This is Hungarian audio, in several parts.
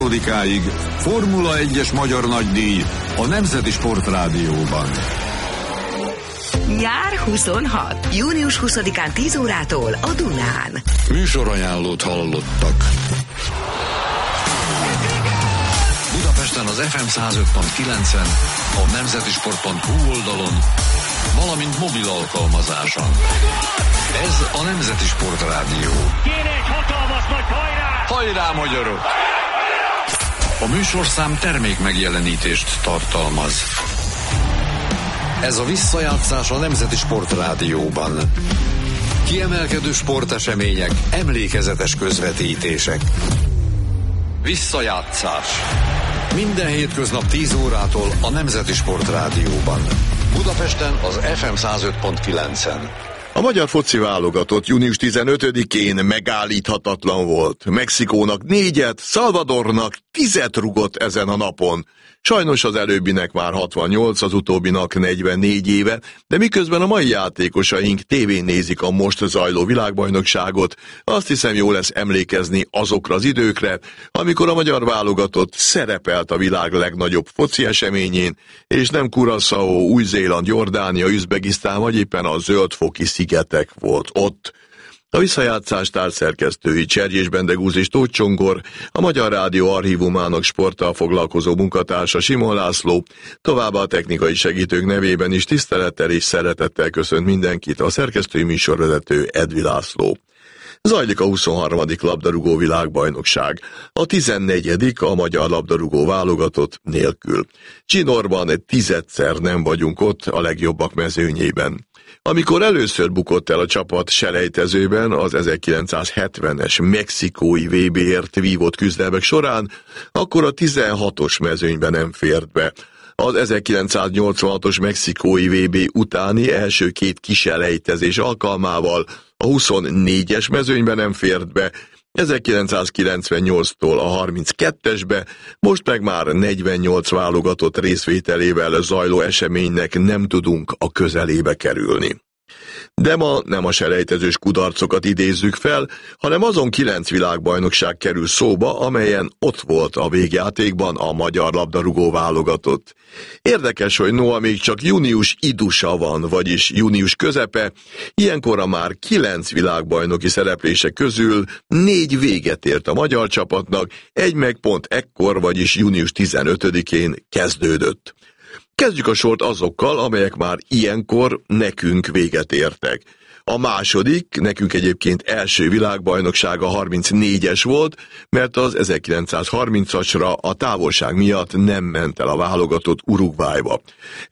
Formula 1-es magyar nagydíj a Nemzeti Sportrádióban. Nyár 26. Június 20-án 10 órától a Dunán. Műsorajánlót hallottak. Budapesten az FM 105.9-en, a nemzetisport.hu oldalon, valamint mobil alkalmazáson. Ez a Nemzeti Sportrádió. Kéne egy hatalmas nagy hajrá! Hajrá, magyarok! A műsorszám termék megjelenítést tartalmaz. Ez a visszajátszás a Nemzeti Sportrádióban. Kiemelkedő sportesemények, emlékezetes közvetítések. Visszajátszás. Minden hétköznap 10 órától a Nemzeti Sportrádióban. Budapesten az FM 105.9-en. A magyar foci válogatott június 15-én megállíthatatlan volt. Mexikónak 4-et, Salvadornak 10-et rugott ezen a napon. Sajnos az előbbinek már 68, az utóbbinak 44 éve, de miközben a mai játékosaink tévén nézik a most zajló világbajnokságot, azt hiszem jó lesz emlékezni azokra az időkre, amikor a magyar válogatott szerepelt a világ legnagyobb foci eseményén, és nem Curaçao, Új-Zéland, Jordánia, Üzbegisztán vagy éppen a Zöld-foki szigetek volt ott. A visszajátszás társzerkesztői Cserjés Bendegúz és Tóth Csongor, a Magyar Rádió archívumának sporttal foglalkozó munkatársa Simon László, továbbá a technikai segítők nevében is tisztelettel és szeretettel köszönt mindenkit a szerkesztői műsorvezető Edvi László. Zajlik a 23. labdarúgó világbajnokság, a 14. a magyar labdarúgó válogatott nélkül. Csinorban 10-szer nem vagyunk ott a legjobbak mezőnyében. Amikor először bukott el a csapat selejtezőben az 1970-es mexikói VB-ért vívott küzdelmek során, akkor a 16-os mezőnyben nem fért be. Az 1986-os mexikói VB utáni első két kiselejtezés alkalmával a 24-es mezőnyben nem fért be, 1998-tól a 32-esbe, most meg már 48 válogatott részvételével zajló eseménynek nem tudunk a közelébe kerülni. De ma nem a selejtezős kudarcokat idézzük fel, hanem azon 9 világbajnokság kerül szóba, amelyen ott volt a végjátékban a magyar labdarúgó válogatott. Érdekes, hogy noha még csak június idusa van, vagyis június közepe, ilyenkor már 9 világbajnoki szereplése közül 4 véget ért a magyar csapatnak, egy meg pont ekkor, vagyis június 15-én kezdődött. Kezdjük a sort azokkal, amelyek már ilyenkor nekünk véget értek. A második, nekünk egyébként első világbajnoksága 34-es volt, mert az 1930-asra a távolság miatt nem ment el a válogatott Uruguayba.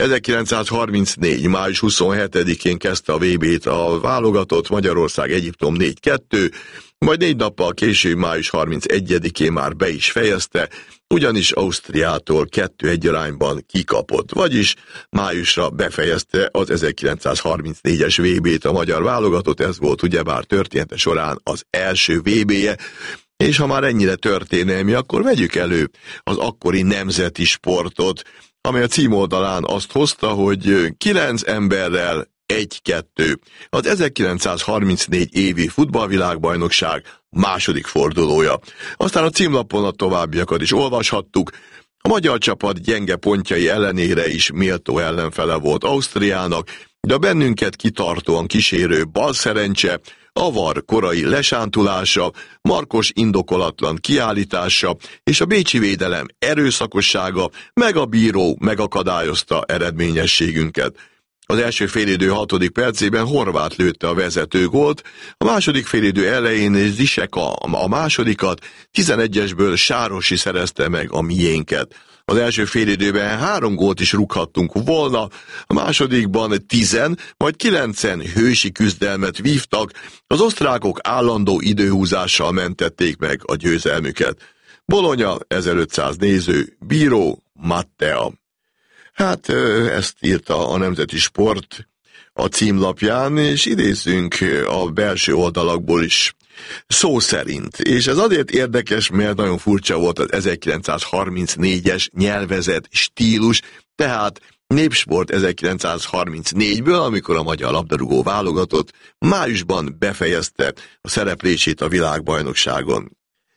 1934. május 27-én kezdte a VB-t a válogatott, Magyarország Egyiptom 4-2, majd 4 nappal később, május 31-én már be is fejezte, ugyanis Ausztriától 2-1 arányban kikapott, vagyis májusra befejezte az 1934-es VB-t a magyar válogatott, ez volt ugyebár története során az első VB-je, és ha már ennyire történelmi, akkor vegyük elő az akkori nemzeti sportot, amely a címoldalán azt hozta, hogy 9 emberrel 1-2. Az 1934 évi futballvilágbajnokság második fordulója. Aztán a címlapon a továbbiakat is olvashattuk. A magyar csapat gyenge pontjai ellenére is méltó ellenfele volt Ausztriának, de a bennünket kitartóan kísérő balszerencse, a VAR korai lesántulása, Markos indokolatlan kiállítása és a bécsi védelem erőszakossága, meg a bíró megakadályozta eredményességünket. Az első félidő 6. percében Horváth lőtte a vezető gólt, a második félidő elején Zsiseka a másodikat, 11-esből Sárosi szerezte meg a miénket. Az első félidőben 3 gólt is rúghattunk volna, a másodikban 10, majd 9 hősi küzdelmet vívtak, az osztrákok állandó időhúzással mentették meg a győzelmüket. Bologna 1500 néző, bíró Mattea. Hát ezt írta a Nemzeti Sport a címlapján, és idézzünk a belső oldalakból is szó szerint. És ez azért érdekes, mert nagyon furcsa volt az 1934-es nyelvezet, stílus, tehát Népsport 1934-ből, amikor a magyar labdarúgó válogatott májusban befejezte a szereplését a világbajnokságon.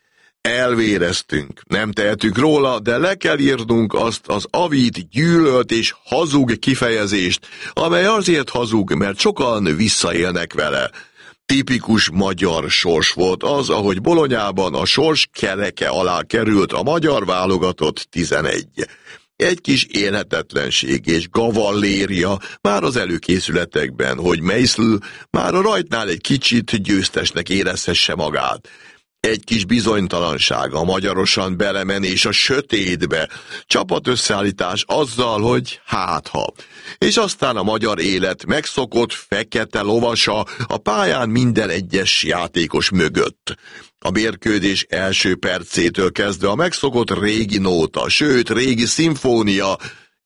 Elvéreztünk, nem tehetünk róla, de le kell írnunk azt az avít, gyűlölt és hazug kifejezést, amely azért hazug, mert sokan visszaélnek vele. Tipikus magyar sors volt az, ahogy Bolonyában a sors kereke alá került a magyar válogatott 11. Egy kis élhetetlenség és gavalléria már az előkészületekben, hogy Meisl már a rajtnál egy kicsit győztesnek érezhesse magát. Egy kis bizonytalanság, a magyarosan belemenés a sötétbe, csapatösszeállítás azzal, hogy hátha. És aztán a magyar élet megszokott fekete lovasa a pályán minden egyes játékos mögött. A mérkőzés első percétől kezdve a megszokott régi nóta, sőt régi szimfónia,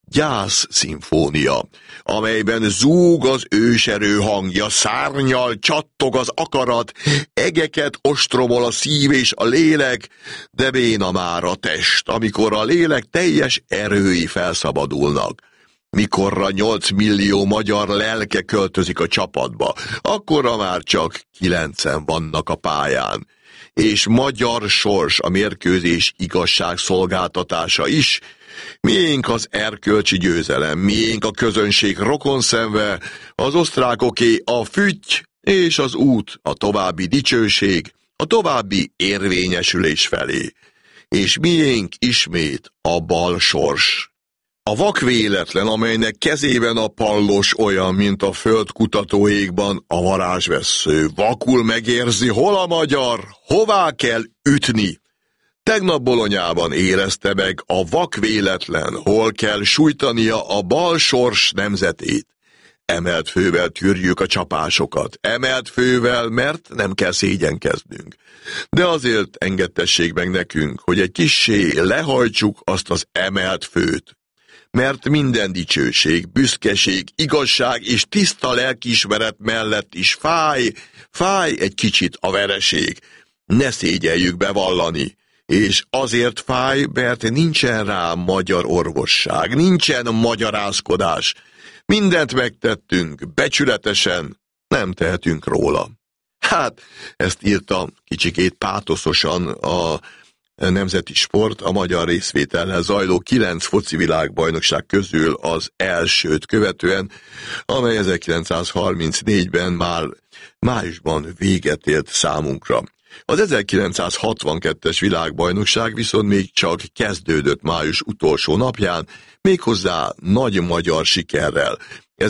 gyászszimfónia, amelyben zúg az őserő hangja, szárnyal csattog az akarat, egeket ostromol a szív és a lélek, de béna már a test, amikor a lélek teljes erői felszabadulnak. Mikorra 8 millió magyar lelke költözik a csapatba, akkorra már csak 9-en vannak a pályán. És magyar sors a mérkőzés igazságszolgáltatása is. Miénk az erkölcsi győzelem, miénk a közönség rokonszenve, az osztrákoké a fütty és az út, a további dicsőség, a további érvényesülés felé. És miénk ismét a bal sors. A vakvéletlen, amelynek kezében a pallos olyan, mint a földkutatóékban a varázsvessző, vakul megérzi, hol a magyar, hová kell ütni. Tegnap Bolonyában érezte meg a vakvéletlen, hol kell sújtania a bal sors nemzetét. Emelt fővel tűrjük a csapásokat, emelt fővel, mert nem kell szégyenkeznünk. De azért engedtessék meg nekünk, hogy egy kissé lehajtsuk azt az emelt főt. Mert minden dicsőség, büszkeség, igazság és tiszta lelkiismeret mellett is fáj egy kicsit a vereség. Ne szégyeljük bevallani. És azért fáj, mert nincsen rá magyar orvosság, nincsen magyarázkodás. Mindent megtettünk, becsületesen, nem tehetünk róla. Hát, ezt írta kicsikét pátoszosan a Nemzeti Sport a magyar részvétellel zajló 9 foci világbajnokság közül az elsőt követően, amely 1934-ben már májusban véget ért számunkra. Az 1962-es világbajnokság viszont még csak kezdődött május utolsó napján, méghozzá nagy magyar sikerrel.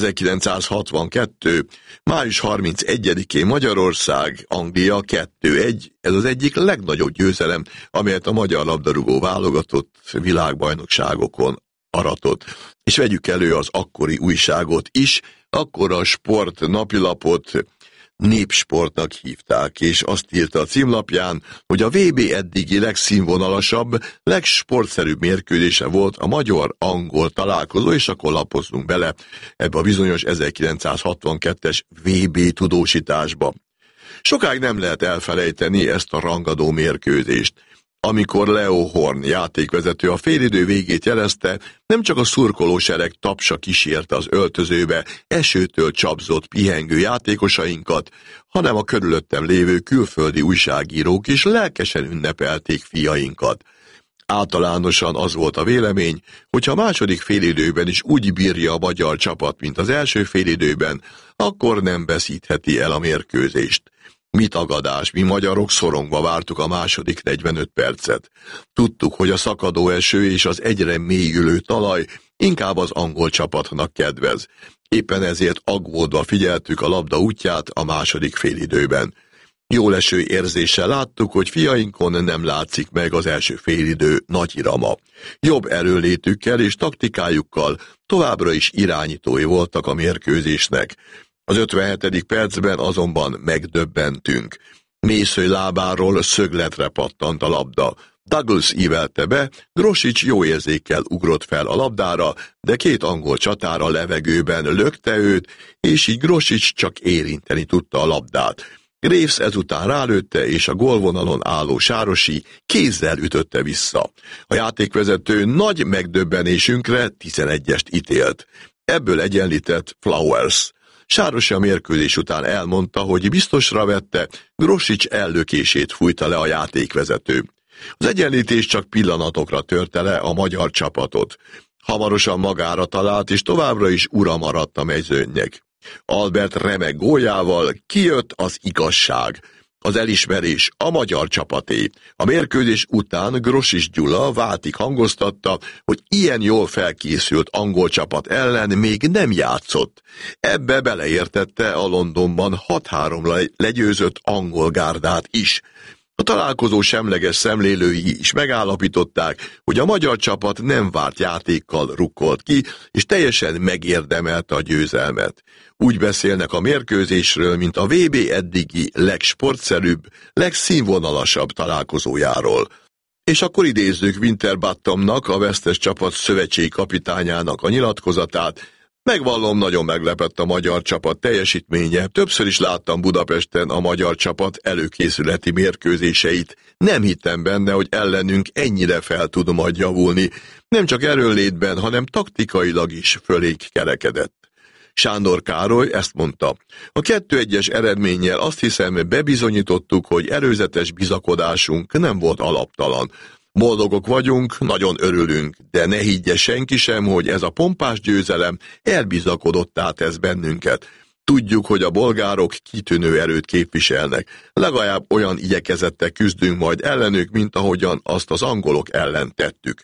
1962. május 31-én Magyarország, Anglia 2-1, ez az egyik legnagyobb győzelem, amelyet a magyar labdarúgó válogatott világbajnokságokon aratott. És vegyük elő az akkori újságot is, akkor a Sport napilapot Népsportnak hívták, és azt írta a címlapján, hogy a VB eddigi legszínvonalasabb, legsportszerűbb mérkőzése volt a magyar-angol találkozó, és akkor lapozzunk bele ebbe a bizonyos 1962-es VB tudósításba. Sokáig nem lehet elfelejteni ezt a rangadó mérkőzést. Amikor Leo Horn játékvezető a félidő végét jelezte, nem csak a szurkolósereg tapsa kísérte az öltözőbe esőtől csapzott pihengő játékosainkat, hanem a körülöttem lévő külföldi újságírók is lelkesen ünnepelték fiainkat. Általánosan az volt a vélemény, hogyha a második félidőben is úgy bírja a magyar csapat, mint az első félidőben, akkor nem veszítheti el a mérkőzést. Mi tagadás, mi magyarok szorongva vártuk a második 45 percet. Tudtuk, hogy a szakadó eső és az egyre mélyülő talaj inkább az angol csapatnak kedvez. Éppen ezért aggódva figyeltük a labda útját a második félidőben. Jól eső érzéssel láttuk, hogy fiainkon nem látszik meg az első félidő nagy irama. Jobb erőlétükkel és taktikájukkal továbbra is irányítói voltak a mérkőzésnek. Az 57. percben azonban megdöbbentünk. Mészöly lábáról szögletre pattant a labda. Douglas ívelte be, Grosics jó érzékkel ugrott fel a labdára, de 2 angol csatár a levegőben lökte őt, és így Grosics csak érinteni tudta a labdát. Graves ezután rálőtte, és a gólvonalon álló Sárosi kézzel ütötte vissza. A játékvezető nagy megdöbbenésünkre 11-est ítélt. Ebből egyenlített Flowers. Sárosi a mérkőzés után elmondta, hogy biztosra vette, Grosics ellökését fújta le a játékvezető. Az egyenlítés csak pillanatokra törte le a magyar csapatot. Hamarosan magára talált, és továbbra is ura maradt a mezőnynek. Albert remek góljával kijött az igazság. Az elismerés a magyar csapaté. A mérkőzés után Grosics Gyula váltig hangoztatta, hogy ilyen jól felkészült angol csapat ellen még nem játszott. Ebbe beleértette a Londonban 6-3 legyőzött angol gárdát is. A találkozó semleges szemlélői is megállapították, hogy a magyar csapat nem várt játékkal rukkolt ki, és teljesen megérdemelte a győzelmet. Úgy beszélnek a mérkőzésről, mint a VB eddigi legsportszerűbb, legszínvonalasabb találkozójáról. És akkor idézzük Winterbottomnak, a vesztes csapat szövetségi kapitányának a nyilatkozatát. Megvallom, nagyon meglepett a magyar csapat teljesítménye. Többször is láttam Budapesten a magyar csapat előkészületi mérkőzéseit. Nem hittem benne, hogy ellenünk ennyire fel tud majd javulni. Nem csak erőnlétben, hanem taktikailag is fölénk kerekedett. Sándor Károly ezt mondta. A 2-1-es eredménnyel azt hiszem bebizonyítottuk, hogy előzetes bizakodásunk nem volt alaptalan. Boldogok vagyunk, nagyon örülünk, de ne higgye senki sem, hogy ez a pompás győzelem elbizakodottá tesz bennünket. Tudjuk, hogy a bolgárok kitűnő erőt képviselnek. Legalább olyan igyekezettel küzdünk majd ellenük, mint ahogyan azt az angolok ellen tettük.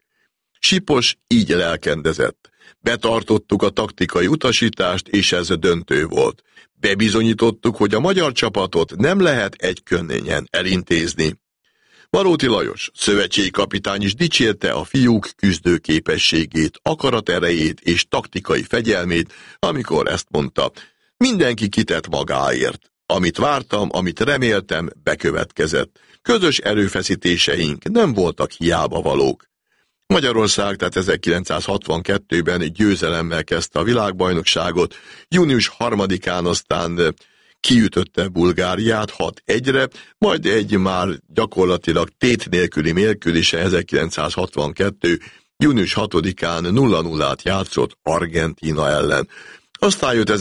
Sipos így lelkendezett. Betartottuk a taktikai utasítást, és ez döntő volt. Bebizonyítottuk, hogy a magyar csapatot nem lehet egykönnyen elintézni. Maróti Lajos, szövetségi kapitány is dicsérte a fiúk küzdőképességét, akaraterejét és taktikai fegyelmét, amikor ezt mondta. Mindenki kitett magáért. Amit vártam, amit reméltem, bekövetkezett. Közös erőfeszítéseink nem voltak hiába valók. Magyarország tehát 1962-ben győzelemmel kezdte a világbajnokságot, június 3-án aztán kiütötte Bulgáriát 6-1-re, majd egy már gyakorlatilag tét nélküli mérkőzése 1962. június 6-án 0-0-át játszott Argentína ellen. Aztán jött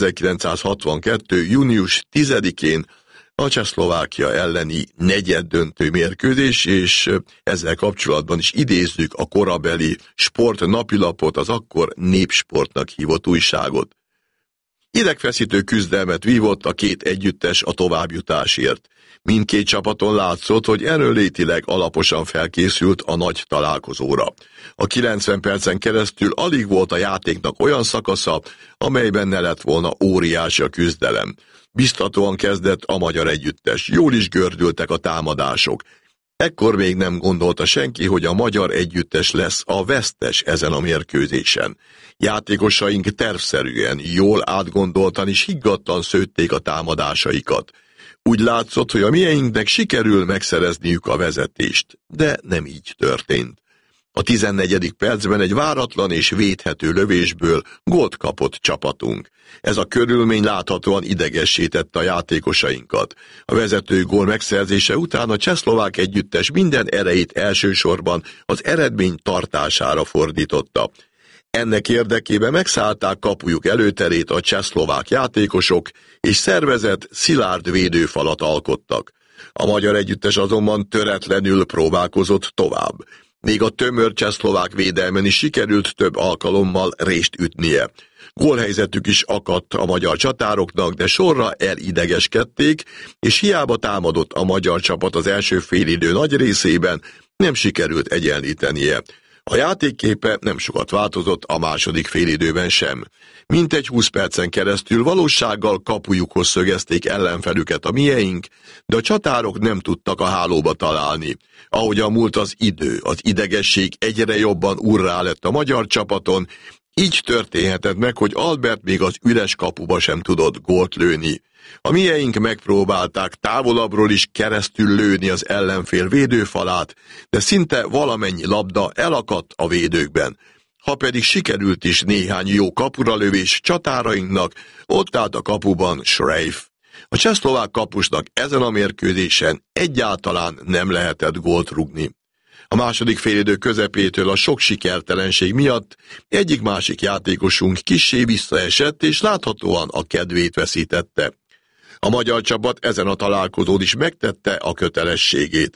1962. június 10-én a Csehszlovákia elleni negyeddöntő mérkőzés, és ezzel kapcsolatban is idézzük a korabeli Sport napilapot, az akkor Népsportnak hívott újságot. Idegfeszítő küzdelmet vívott a két együttes a továbbjutásért. Mindkét csapaton látszott, hogy erőnlétileg alaposan felkészült a nagy találkozóra. A 90 percen keresztül alig volt a játéknak olyan szakasza, amelyben ne lett volna óriási a küzdelem. Biztatóan kezdett a magyar együttes, jól is gördültek a támadások. Ekkor még nem gondolta senki, hogy a magyar együttes lesz a vesztes ezen a mérkőzésen. Játékosaink tervszerűen, jól átgondoltan és higgadtan szőtték a támadásaikat. Úgy látszott, hogy a mieinknek sikerül megszerezniük a vezetést, de nem így történt. A 14. percben egy váratlan és védhető lövésből gólt kapott csapatunk. Ez a körülmény láthatóan idegessé tette a játékosainkat. A vezető gól megszerzése után a csehszlovák együttes minden erejét elsősorban az eredmény tartására fordította. Ennek érdekében megszállták kapujuk előterét a csehszlovák játékosok, és szervezett, szilárd védőfalat alkottak. A magyar együttes azonban töretlenül próbálkozott tovább. Még a tömör csehszlovák védelmen is sikerült több alkalommal rést ütnie. Gólhelyzetük is akadt a magyar csatároknak, de sorra elidegeskedték, és hiába támadott a magyar csapat az első félidő nagy részében, nem sikerült egyenlítenie. A játékképe nem sokat változott a második félidőben sem. Mintegy 20 percen keresztül valósággal kapujukhoz szögezték ellenfelüket a mieink, de a csatárok nem tudtak a hálóba találni. Ahogyan múlt az idő, az idegesség egyre jobban urrá lett a magyar csapaton, így történhetett meg, hogy Albert még az üres kapuba sem tudott gólt lőni. A mieink megpróbálták távolabbról is keresztül lőni az ellenfél védőfalát, de szinte valamennyi labda elakadt a védőkben. Ha pedig sikerült is néhány jó kapuralövés csatárainknak, ott állt a kapuban Schreif. A csehszlovák kapusnak ezen a mérkőzésen egyáltalán nem lehetett gólt rúgni. A második félidő közepétől a sok sikertelenség miatt egyik-másik játékosunk kissé visszaesett, és láthatóan a kedvét veszítette. A magyar csapat ezen a találkozón is megtette a kötelességét.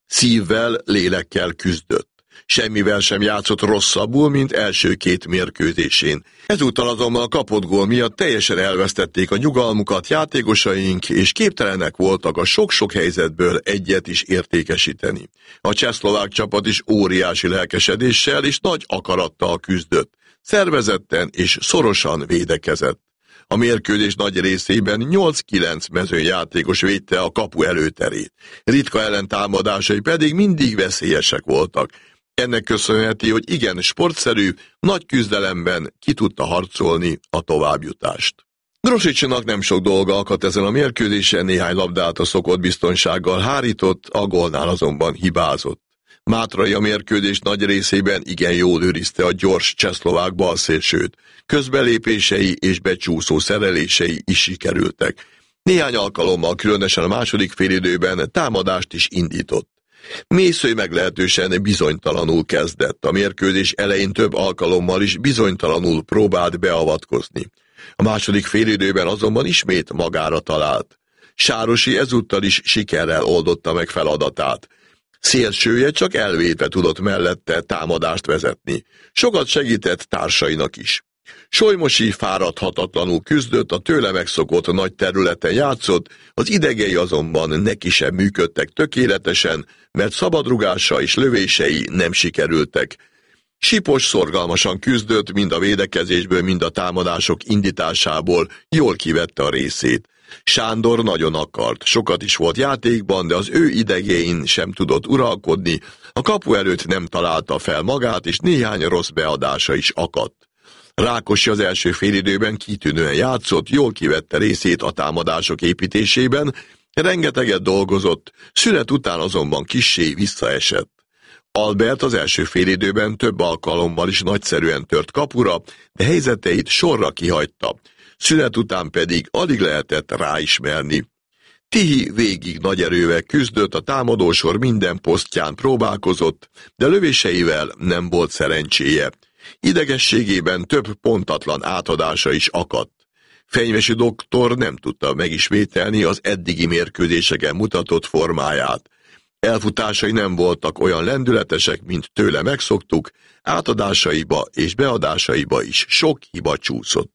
Szívvel, lélekkel küzdött. Semmivel sem játszott rosszabbul, mint első 2 mérkőzésén. Ezúttal azonban a kapott gól miatt teljesen elvesztették a nyugalmukat játékosaink, és képtelenek voltak a sok-sok helyzetből egyet is értékesíteni. A csehszlovák csapat is óriási lelkesedéssel és nagy akarattal küzdött. Szervezetten és szorosan védekezett. A mérkőzés nagy részében 8-9 mezőnyjátékos védte a kapu előterét. Ritka ellentámadásai pedig mindig veszélyesek voltak. Ennek köszönheti, hogy igen sportszerű, nagy küzdelemben ki tudta harcolni a továbbjutást. Grosicsinak nem sok dolga akadt ezen a mérkőzésen, néhány labdát a szokott biztonsággal hárított, a gólnál azonban hibázott. Mátrai a mérkőzés nagy részében igen jól őrizte a gyors csehszlovák balszélsőt, közbelépései és becsúszó szerelései is sikerültek. Néhány alkalommal, különösen a második félidőben támadást is indított. Mészöly meglehetősen bizonytalanul kezdett, a mérkőzés elején több alkalommal is bizonytalanul próbált beavatkozni. A második félidőben azonban ismét magára talált. Sárosi ezúttal is sikerrel oldotta meg feladatát. Szélsője csak elvétve tudott mellette támadást vezetni. Sokat segített társainak is. Solymosi fáradhatatlanul küzdött, a tőle megszokott nagy területen játszott, az idegei azonban neki sem működtek tökéletesen, mert szabadrugása és lövései nem sikerültek. Sipos szorgalmasan küzdött, mind a védekezésből, mind a támadások indításából, jól kivette a részét. Sándor nagyon akart, sokat is volt játékban, de az ő idegein sem tudott uralkodni, a kapu előtt nem találta fel magát, és néhány rossz beadása is akadt. Rákosi az első félidőben kitűnően játszott, jól kivette részét a támadások építésében, rengeteget dolgozott, szünet után azonban kissé visszaesett. Albert az első félidőben több alkalommal is nagyszerűen tört kapura, de helyzeteit sorra kihagyta. Szünet után pedig alig lehetett ráismerni. Tihi végig nagy erővel küzdött, a támadósor minden posztján próbálkozott, de lövéseivel nem volt szerencséje. Idegességében több pontatlan átadása is akadt. Fenyvesi doktor nem tudta megismételni az eddigi mérkőzéseken mutatott formáját. Elfutásai nem voltak olyan lendületesek, mint tőle megszoktuk, átadásaiba és beadásaiba is sok hiba csúszott.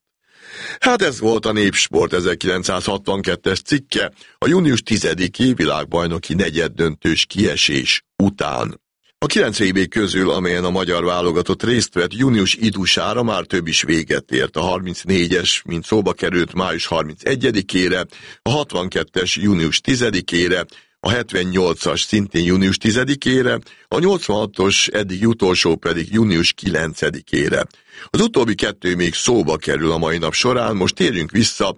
Hát ez volt a Népsport 1962-es cikke, a június 10-i világbajnoki negyeddöntős kiesés után. A 9 VB közül, amelyen a magyar válogatott részt vett, június idusára már több is véget ért. A 34-es, mint szóba került, május 31-ére, a 62-es június 10-ére, a 78-as szintén június 10-ére, a 86-os eddig utolsó pedig június 9-ére. Az utóbbi 2 még szóba kerül a mai nap során, most térjünk vissza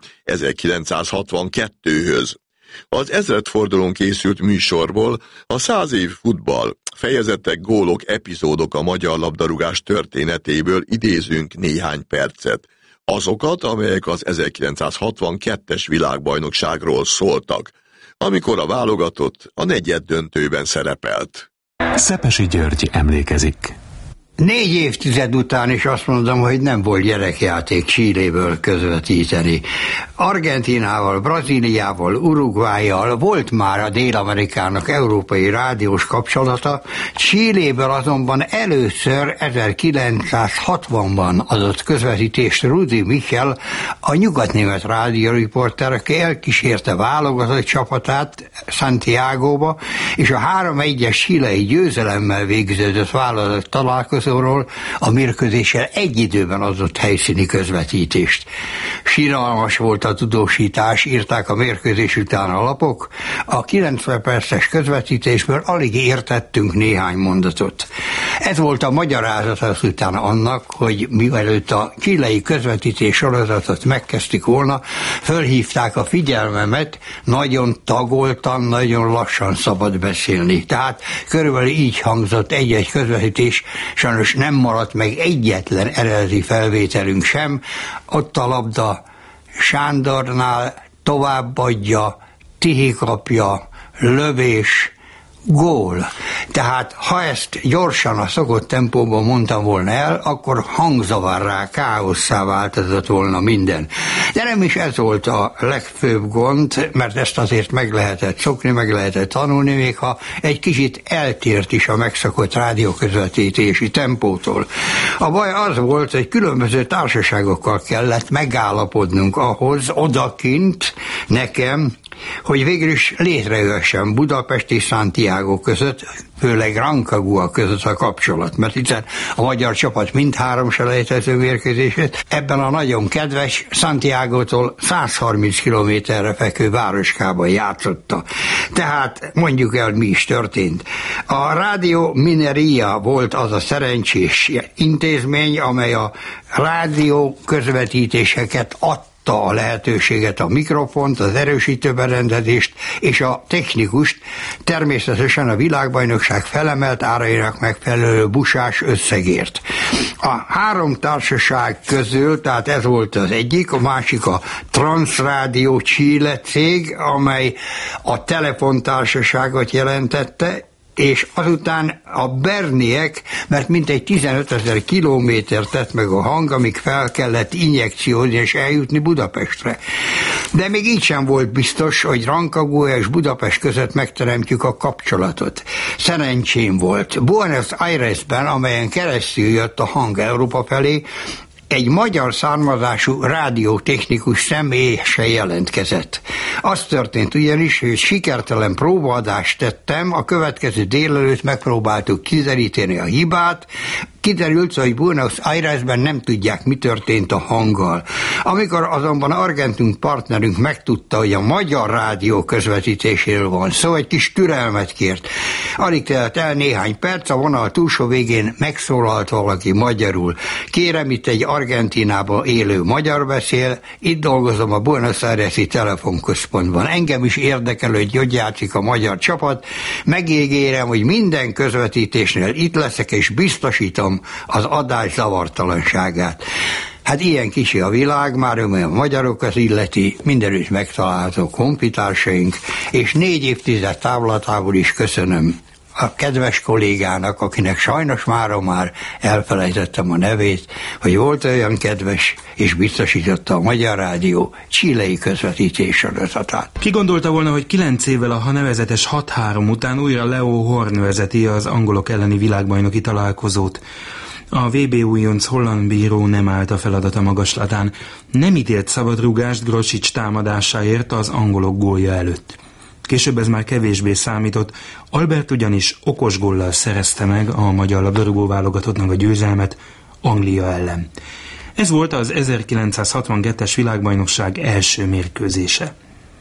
1962-höz. Az ezredfordulón készült műsorból a 100 év futball, fejezetek, gólok, epizódok a magyar labdarúgás történetéből idézünk néhány percet. Azokat, amelyek az 1962-es világbajnokságról szóltak, amikor a válogatott a negyeddöntőben szerepelt. Szepesi György emlékezik. 4 évtized után is azt mondom, hogy nem volt gyerekjáték Chiléből közvetíteni. Argentínával, Brazíliával, Uruguayjal volt már a Dél-Amerikának európai rádiós kapcsolata, Chiléből azonban először 1960-ban adott közvetítést Rudi Michel, a nyugatnémet rádióriporter, aki elkísérte válogatott csapatát Santiagoba, és a 3-1-es chilei győzelemmel végződött válogatott találkozóról a mérkőzéssel egy időben adott helyszíni közvetítést. Siralmas volt a tudósítás, írták a mérkőzés után a lapok, a 90 perces közvetítésből alig értettünk néhány mondatot. Ez volt a magyarázat után annak, hogy mielőtt a chilei közvetítés sorozatot megkezdték volna, fölhívták a figyelmemet, nagyon tagoltan, nagyon lassan szabad beszélni. Tehát körülbelül így hangzott egy-egy közvetítés, sajnos nem maradt meg egyetlen eredeti felvételünk sem, ott a labda Sándornál, továbbadja, Tihi kapja, lövés, gól. Tehát ha ezt gyorsan a szokott tempóban mondtam volna el, akkor hangzavarrá, káosszá változott volna minden. De nem is ez volt a legfőbb gond, mert ezt azért meg lehetett szokni, meg lehetett tanulni, még ha egy kicsit eltért is a megszokott rádióközvetítési tempótól. A baj az volt, hogy különböző társaságokkal kellett megállapodnunk ahhoz, odakint nekem, hogy végül is létrejöhessen Budapest és Santiago között, főleg Rancagua között a kapcsolat, mert itt a magyar csapat mindhárom selejtező mérkőzését ebben a nagyon kedves Santiagótól 130 kilométerre fekvő városkában játszotta. Tehát mondjuk el, mi is történt. A Radio Mineria volt az a szerencsés intézmény, amely a rádió közvetítéseket adta a lehetőséget, a mikrofont, az erősítőberendezést és a technikust, természetesen a világbajnokság felemelt árainak megfelelő busás összegért. A három társaság közül, tehát ez volt az egyik, a másik a Transradio Chile cég, amely a telefontársaságot jelentette, és azután a Berniek, mert mintegy 15 000 kilométer tett meg a hang, amíg fel kellett injekciózni és eljutni Budapestre. De még így sem volt biztos, hogy Rancagua és Budapest között megteremtjük a kapcsolatot. Szerencsém volt. Buenos Airesben, amelyen keresztül jött a hang Európa felé, egy magyar származású rádiótechnikus személy se jelentkezett. Az történt ugyanis, hogy sikertelen próbaadást tettem, a következő délelőtt megpróbáltuk kideríteni a hibát, kiderült, hogy Buenos Airesben nem tudják, mi történt a hanggal. Amikor azonban argentin partnerünk megtudta, hogy a magyar rádió közvetítéséről van szó, egy kis türelmet kért. Alig telt el néhány perc, a vonal túlsó végén megszólalt valaki magyarul. Kérem, itt egy Argentínában élő magyar beszél, itt dolgozom a Buenos Aires-i telefonközpontban. Engem is érdekel, hogy játszik a magyar csapat. Megígérem, hogy minden közvetítésnél itt leszek, és biztosítom az adás zavartalanságát. Hát ilyen kicsi a világ, már olyan magyarokat illeti, mindenütt megtalálhatók honfitársaink, és 4 évtized távlatából is köszönöm a kedves kollégának, akinek sajnos mára már elfelejtettem a nevét, hogy volt olyan kedves, és biztosította a Magyar Rádió chilei közvetítés sorozatát. Ki gondolta volna, hogy 9 évvel a nevezetes 6-3 után újra Leo Horn vezeti az angolok elleni világbajnoki találkozót. A VB újonc holland bíró nem állt a feladata magaslatán, nem ítélt szabadrúgást Grosics támadásáért az angolok gólja előtt. Később ez már kevésbé számított, Albert ugyanis okos góllal szerezte meg a magyar labdarúgó válogatottnak a győzelmet Anglia ellen. Ez volt az 1962-es világbajnokság első mérkőzése.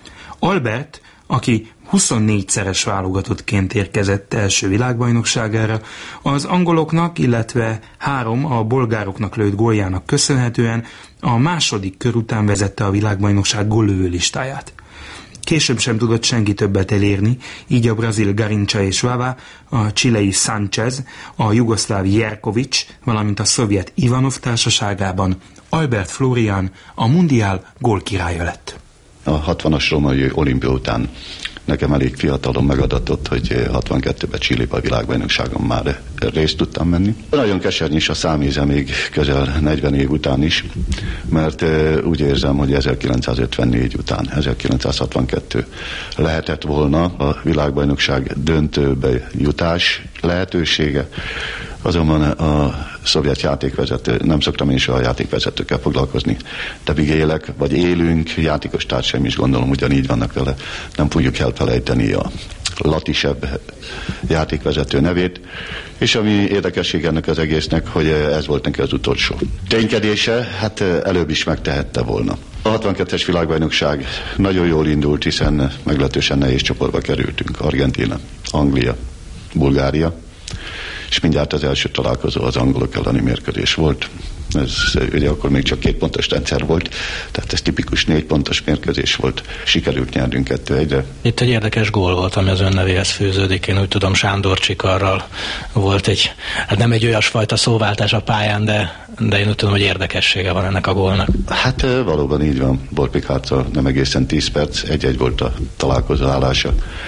Albert, aki 24-szeres válogatottként érkezett első világbajnokságára, az angoloknak, illetve 3 a bolgároknak lőtt góljának köszönhetően a második kör után vezette a világbajnokság góllövő listáját. Később sem tudott senki többet elérni, így a brazil Garincha és Vava, a csilei Sánchez, a jugoszláv Jerkovics, valamint a szovjet Ivanov társaságában Albert Florian a mundiál gólkirálya lett. A 60-as római olimpia után nekem elég fiatalon megadatott, hogy 62-ben Chilébe a világbajnokságon már részt tudtam menni. Nagyon kesernyés a számíze még közel 40 év után is, mert úgy érzem, hogy 1954 után, 1962 lehetett volna a világbajnokság döntőbe jutás lehetősége. Azonban a szovjet játékvezető, nem szoktam én soha a játékvezetőkkel foglalkozni, de míg élek, vagy élünk, játékos társaim is gondolom ugyanígy vannak vele, nem fogjuk elfelejteni a latisebb játékvezető nevét, és ami érdekesség ennek az egésznek, hogy ez volt neki az utolsó ténykedése, hát előbb is megtehette volna. A 62-es világbajnokság nagyon jól indult, hiszen meglehetősen nehéz csoportba kerültünk. Argentína, Anglia, Bulgária, és mindjárt az első találkozó az angolok elleni mérkőzés volt. Ez ugye akkor még csak 2 pontos rendszer volt, tehát ez tipikus 4 pontos mérkőzés volt. Sikerült nyernünk 2-1-re. Itt egy érdekes gól volt, ami az ön nevéhez fűződik. Én úgy tudom, Sándor Csikarral volt hát nem egy olyasfajta szóváltás a pályán, de én úgy tudom, hogy érdekessége van ennek a gólnak. Hát valóban így van. Borpik Hárccal nem egészen 10 perc, 1-1 volt a találkozó állása.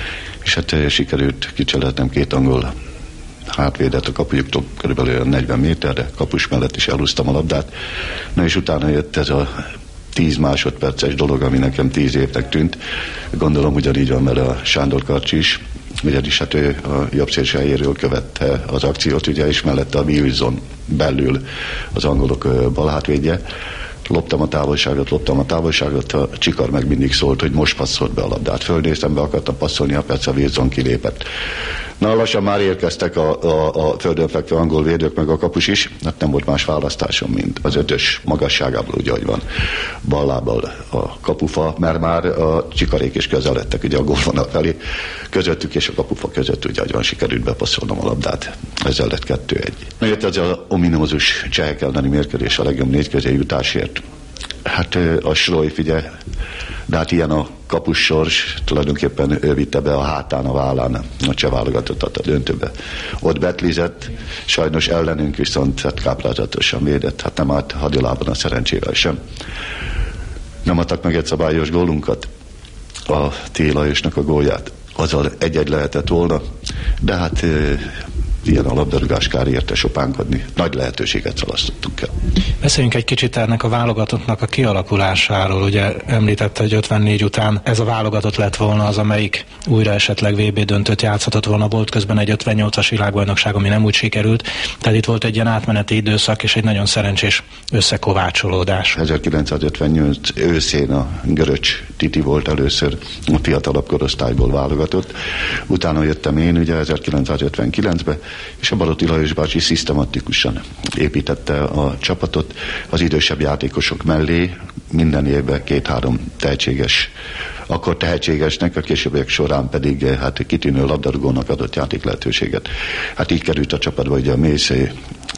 és hát sikerült kicseréltem 2 angol hátvédet a kapujuktól körülbelül 40 méterre, kapus mellett is elhúztam a labdát. Na és utána jött ez a 10 másodperces dolog, ami nekem 10 évnek tűnt. Gondolom ugyanígy van vele a Sándor Karcsi is, ugyanis hát ő a jobb szélső helyéről követte az akciót, ugye, és mellette a Wilson belül az angolok balhátvédje. Loptam a távolságot, a Csikar meg mindig szólt, hogy most passzolt be a labdát. Fölnéztem, be akartam passzolni, a perc a Wilson kilépett. Na, lassan már érkeztek a földön fekvő angol védők, meg a kapus is, hát nem volt más választásom, mint az 5-ös magasságából, ugye, hogy van ballábbal a kapufa, mert már a Csikarék is közeledtek, ugye a gólvonal felé, közöttük és a kapufa között, ugye, hogy van, sikerült bepasszolnom a labdát. Ezzel lett 2-1. Na, jött ez az ominózus csehek elleni mérkőzés a legjobb 4 közé jutásért. Hát a Sroy, figyelj, de hát ilyen a kapus sors, tulajdonképpen ő vitte be a hátán, a vállán a cseh válogatottat a döntőbe. Ott betlizett, sajnos ellenünk viszont hát káprázatosan védett, hát nem állt hadilában a szerencsével sem. Nem adtak meg egy szabályos gólunkat, a T. Lajosnak a gólját. Azzal 1-1 lehetett volna, de hát ilyen a labdarúgás kár érte sopánkodni. Nagy lehetőséget szalasztottunk el. Beszéljünk egy kicsit ennek a válogatottnak a kialakulásáról. Ugye említette, hogy 54 után ez a válogatott lett volna az, amelyik újra esetleg VB döntőt játszhatott volna. Volt közben egy 58-as világbajnokság, ami nem úgy sikerült. Tehát itt volt egy ilyen átmeneti időszak és egy nagyon szerencsés összekovácsolódás. 1958 őszén a Göröcs Titi volt először a fiatalabb korosztályból válogatott. Utána jöttem én ugye 1959-ben, és a Balotti Lajos bácsi szisztematikusan építette a csapatot az idősebb játékosok mellé, minden évben 2-3 tehetséges, akkor tehetségesnek, a későbbiek során pedig hát kitűnő labdarúgónak adott játék lehetőséget. Hát így került a csapatba ugye a Mészé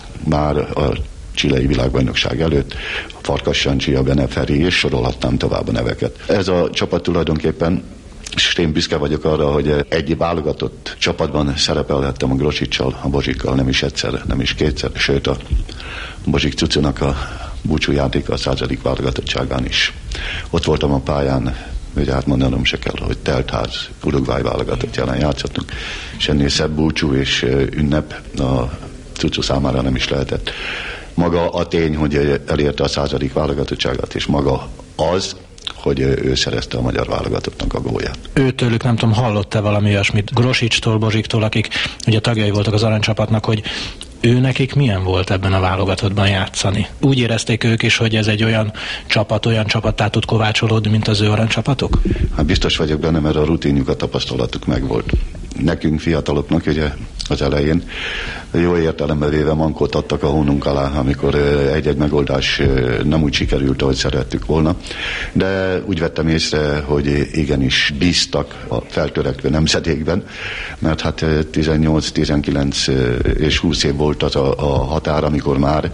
már a chilei világbajnokság előtt, a Farkas Sancsi, a Beneferi, és sorolhatnám tovább a neveket. Ez a csapat tulajdonképpen, és én büszke vagyok arra, hogy egy válogatott csapatban szerepelhettem a Grosicsal, a Bozsikkal, nem is egyszer, nem is kétszer, sőt a Bozsik Cucunak a búcsújátéka a 100. válogatottságán is. Ott voltam a pályán, hogy hát mondanom se kell, hogy teltház, Uruguay válogatott jelen játszottunk, és ennél szebb búcsú és ünnep a Cucu számára nem is lehetett. Maga a tény, hogy elérte a 100. válogatottságát, és maga az, hogy ő szerezte a magyar válogatottnak a gólját. Őtőlük nem tudom, hallott-e valami olyasmit Grosicstól, Bozsiktól, akik ugye tagjai voltak az aranycsapatnak, hogy ő nekik milyen volt ebben a válogatottban játszani? Úgy érezték ők is, hogy ez egy olyan csapattá tud kovácsolódni, mint az ő aranycsapatok? Hát biztos vagyok benne, mert a rutinjuk, a tapasztalatuk megvolt. Nekünk fiataloknak ugye az elején jó értelemben véve mankót adtak a hónunk alá, amikor egy-egy megoldás nem úgy sikerült, ahogy szerettük volna. De úgy vettem észre, hogy igenis bíztak a feltörekvő nemzedékben, mert hát 18, 19 és 20 év volt az a határ, amikor már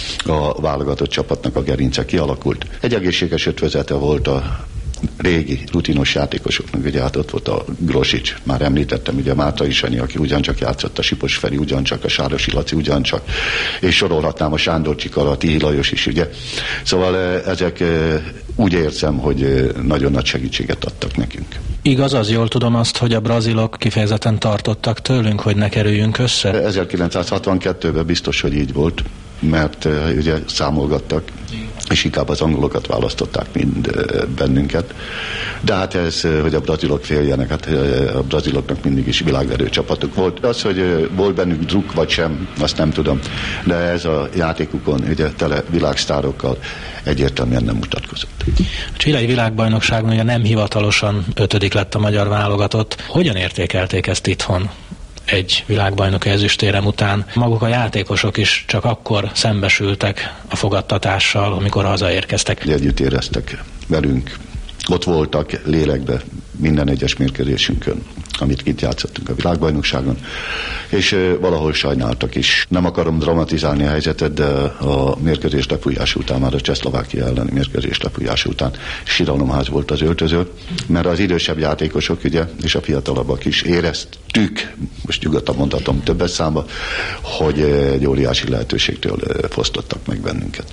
a válogatott csapatnak a gerince kialakult. Egy egészséges ötvözete volt a régi, rutinos játékosoknak, ugye hát ott volt a Grosics, már említettem, ugye Mátrai Sanyi, aki ugyancsak játszott, a Sipos Feri ugyancsak, a Sárosi Laci ugyancsak, és sorolhatnám a Sándor Csikar, a Tihi Lajos is, ugye. Szóval ezek úgy érzem, hogy nagyon nagy segítséget adtak nekünk. Igaz, az jól tudom azt, hogy a brazilok kifejezetten tartottak tőlünk, hogy ne kerüljünk össze? 1962-ben biztos, hogy így volt, mert ugye számolgattak, és inkább az angolokat választották, mint bennünket. De hát ez, hogy a brazilok féljenek, hát a braziloknak mindig is világverő csapatuk volt. Az, hogy volt bennük druk vagy sem, azt nem tudom. De ez a játékukon, ugye tele világsztárokkal egyértelműen nem mutatkozott. A chilei világbajnokságon ugye nem hivatalosan 5. lett a magyar válogatott. Hogyan értékelték ezt itthon? Egy világbajnoki ezüstérem után maguk a játékosok is csak akkor szembesültek a fogadtatással, amikor hazaérkeztek. Együtt éreztek velünk, ott voltak lélekbe minden egyes mérkőzésünkön, amit kint játszottunk a világbajnokságon, és valahol sajnáltak is. Nem akarom dramatizálni a helyzetet, de a mérkőzés lefújás után, már a Csehszlovákia elleni mérkőzés lefújás után síralomház volt az öltöző, mert az idősebb játékosok, ugye, és a fiatalabbak is éreztük, most nyugodtan mondhatom többes számba, hogy egy óriási lehetőségtől fosztottak meg bennünket.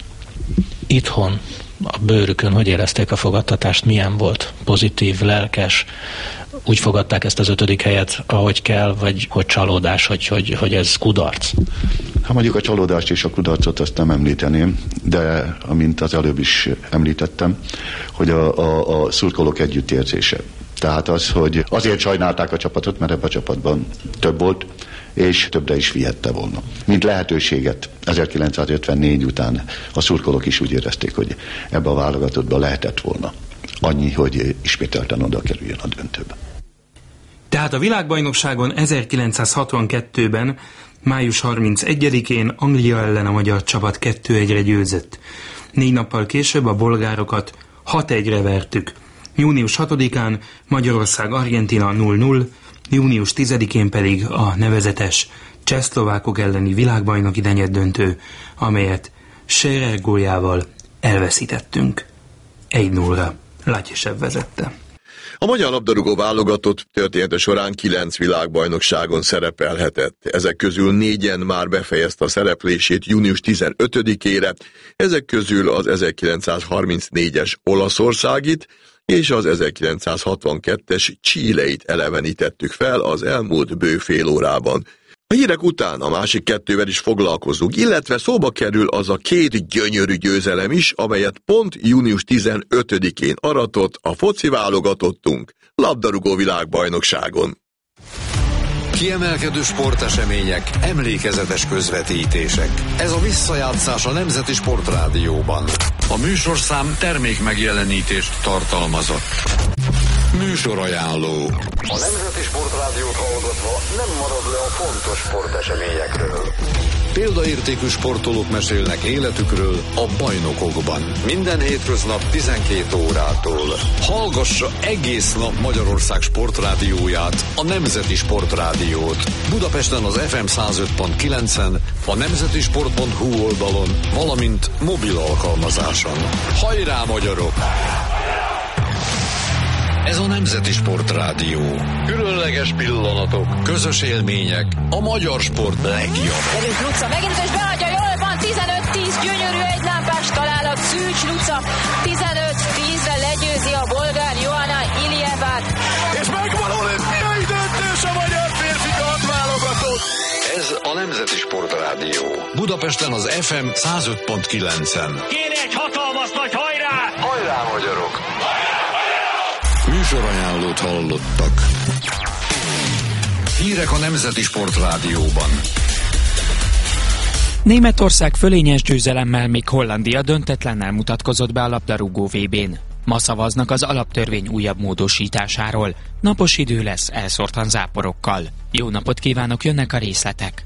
Itthon a bőrükön hogy érezték a fogadtatást? Milyen volt? Pozitív, lelkes? úgy fogadták ezt az 5. helyet, ahogy kell, vagy hogy csalódás, hogy ez kudarc? Hát mondjuk a csalódást és a kudarcot azt nem említeném, de amint az előbb is említettem, hogy a szurkolók együttérzése. Tehát az, hogy azért sajnálták a csapatot, mert ebben a csapatban több volt, és többre is vihette volna. Mint lehetőséget 1954 után a szurkolók is úgy érezték, hogy ebbe a válogatottba lehetett volna annyi, hogy ismételten oda kerüljön a döntőbe. Tehát a világbajnokságon 1962-ben, május 31-én Anglia ellen a magyar csapat 2-1-re győzött. 4 nappal később a bolgárokat 6-1-re vertük. Június 6-án Magyarország-Argentína 0-0, június 10-én pedig a nevezetes csehszlovákok elleni világbajnoki negyeddöntő, amelyet Scherer góljával elveszítettünk. 1-0-ra Látyesev vezette. A magyar labdarúgó válogatott története során 9 világbajnokságon szerepelhetett. Ezek közül 4-en már befejezte a szereplését június 15-ére, ezek közül az 1934-es olaszországit és az 1962-es Chileit elevenítettük fel az elmúlt bő fél órában. A hírek után a másik 2-vel is foglalkozunk, illetve szóba kerül az a 2 gyönyörű győzelem is, amelyet pont június 15-én aratott a foci válogatottunk labdarúgó világbajnokságon. Kiemelkedő sportesemények, emlékezetes közvetítések. Ez a visszajátszás a Nemzeti Sportrádióban. A műsorszám termékmegjelenítést tartalmazott. Műsorajánló. A Nemzeti Sportrádiót hallgatva nem marad le a fontos sporteseményekről. Példaértékű sportolók mesélnek életükről a bajnokokban. Minden hétköznap 12 órától. Hallgassa egész nap Magyarország sportrádióját, a Nemzeti Sportrádiót. Budapesten az FM 105.9-en, a nemzetisport.hu oldalon, valamint mobil alkalmazáson. Hajrá, magyarok! Ez a Nemzeti Sportrádió. Különleges pillanatok, közös élmények, a magyar sport legjobb. Erős Luca megint és beadja, jól van, 15-10, gyönyörű egylámpás találat, Szűcs Luca, 15-10-re legyőzi a bolgár Johanna Iljevát. És megvan olimpiai döntés a magyar férfi kardválogatott. Ez a Nemzeti Sportrádió. Budapesten az FM 105.9-en. Kéne egy hatalmas nagy hajrá! Hajrá, magyarok! Műsorajánlót hallottak. Hírek a Nemzeti Sportrádióban. Németország fölényes győzelemmel, még Hollandia döntetlennel mutatkozott be a labdarúgó VB-n. Ma szavaznak az alaptörvény újabb módosításáról. Napos idő lesz, elszórtan záporokkal. Jó napot kívánok, jönnek a részletek.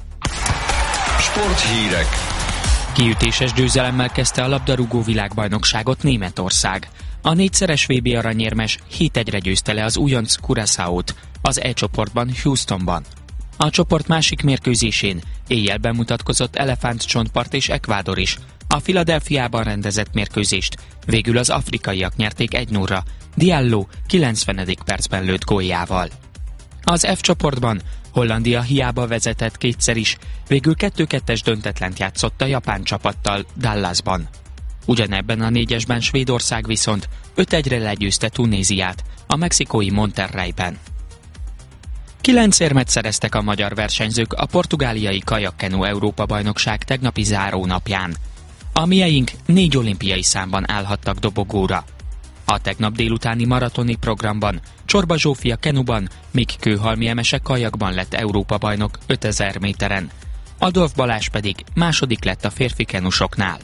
Sporthírek. Kiütéses győzelemmel kezdte a labdarúgó világbajnokságot Németország. A 4-szeres VB aranyérmes 7-1-re győzte le az újonc Curaçaót az E csoportban, Houstonban. A csoport másik mérkőzésén éjjel bemutatkozott Elefántcsontpart és Ecuador is. A Philadelphiában rendezett mérkőzést végül az afrikaiak nyerték 1-0-ra, Diallo 90. percben lőtt góljával. Az F csoportban Hollandia hiába vezetett kétszer is, végül 2-2-es döntetlent játszott a japán csapattal Dallasban. Ugyanebben a 4-esben Svédország viszont 5-1-re legyőzte Tunéziát a mexikói Monterreyben. 9 érmet szereztek a magyar versenyzők a portugáliai kajakkenu Európa-bajnokság tegnapi zárónapján. A mieink 4 olimpiai számban állhattak dobogóra. A tegnap délutáni maratoni programban Csorba Zsófia kenuban, míg Kőhalmi Emese kajakban lett Európa-bajnok 5000 méteren. Adolf Balázs pedig második lett a férfi kenusoknál.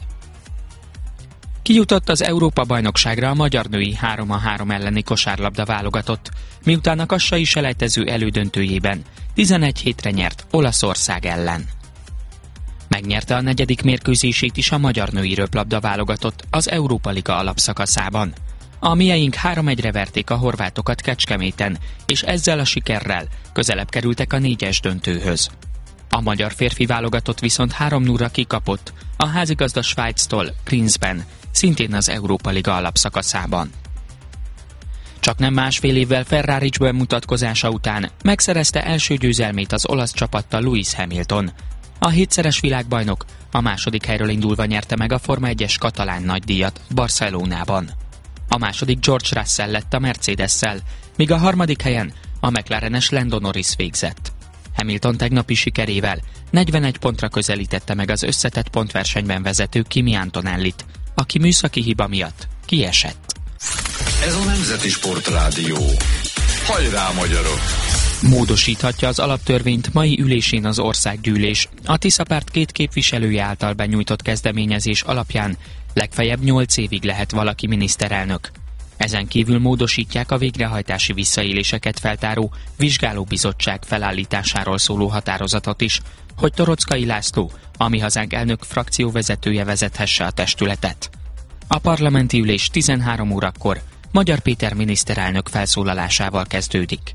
Kijutott az Európa-bajnokságra a magyar női 3-3 elleni kosárlabda válogatott, miután a kassai selejtező elődöntőjében 11 hétre nyert Olaszország ellen. Megnyerte a 4. mérkőzését is a magyar női röplabda válogatott az Európa Liga alapszakaszában. A mieink 3-1-re verték a horvátokat Kecskeméten, és ezzel a sikerrel közelebb kerültek a 4-es döntőhöz. A magyar férfi válogatott viszont 3-0-ra kikapott a házigazda Svájctól Linzben, szintén az Európa Liga alapszakaszában. Csak nem másfél évvel Ferrari bemutatkozása után megszerezte első győzelmét az olasz csapattal Lewis Hamilton. A 7-szeres világbajnok a második helyről indulva nyerte meg a Forma 1-es katalán nagydíjat Barcelonában. A második George Russell lett a Mercedes-szel, míg a harmadik helyen a McLaren-es Lando Norris végzett. Hamilton tegnapi sikerével 41 pontra közelítette meg az összetett pontversenyben vezető Kimi Antonellit, aki műszaki hiba miatt kiesett. Ez a Nemzeti Sportrádió. Hajrá, magyarok! Módosíthatja az alaptörvényt mai ülésén az országgyűlés. A Tisza párt 2 képviselője által benyújtott kezdeményezés alapján legfeljebb 8 évig lehet valaki miniszterelnök. Ezen kívül módosítják a végrehajtási visszaéléseket feltáró vizsgálóbizottság felállításáról szóló határozatot is, hogy Torockai László, a Mi Hazánk elnök frakcióvezetője vezethesse a testületet. A parlamenti ülés 13 órakor Magyar Péter miniszterelnök felszólalásával kezdődik.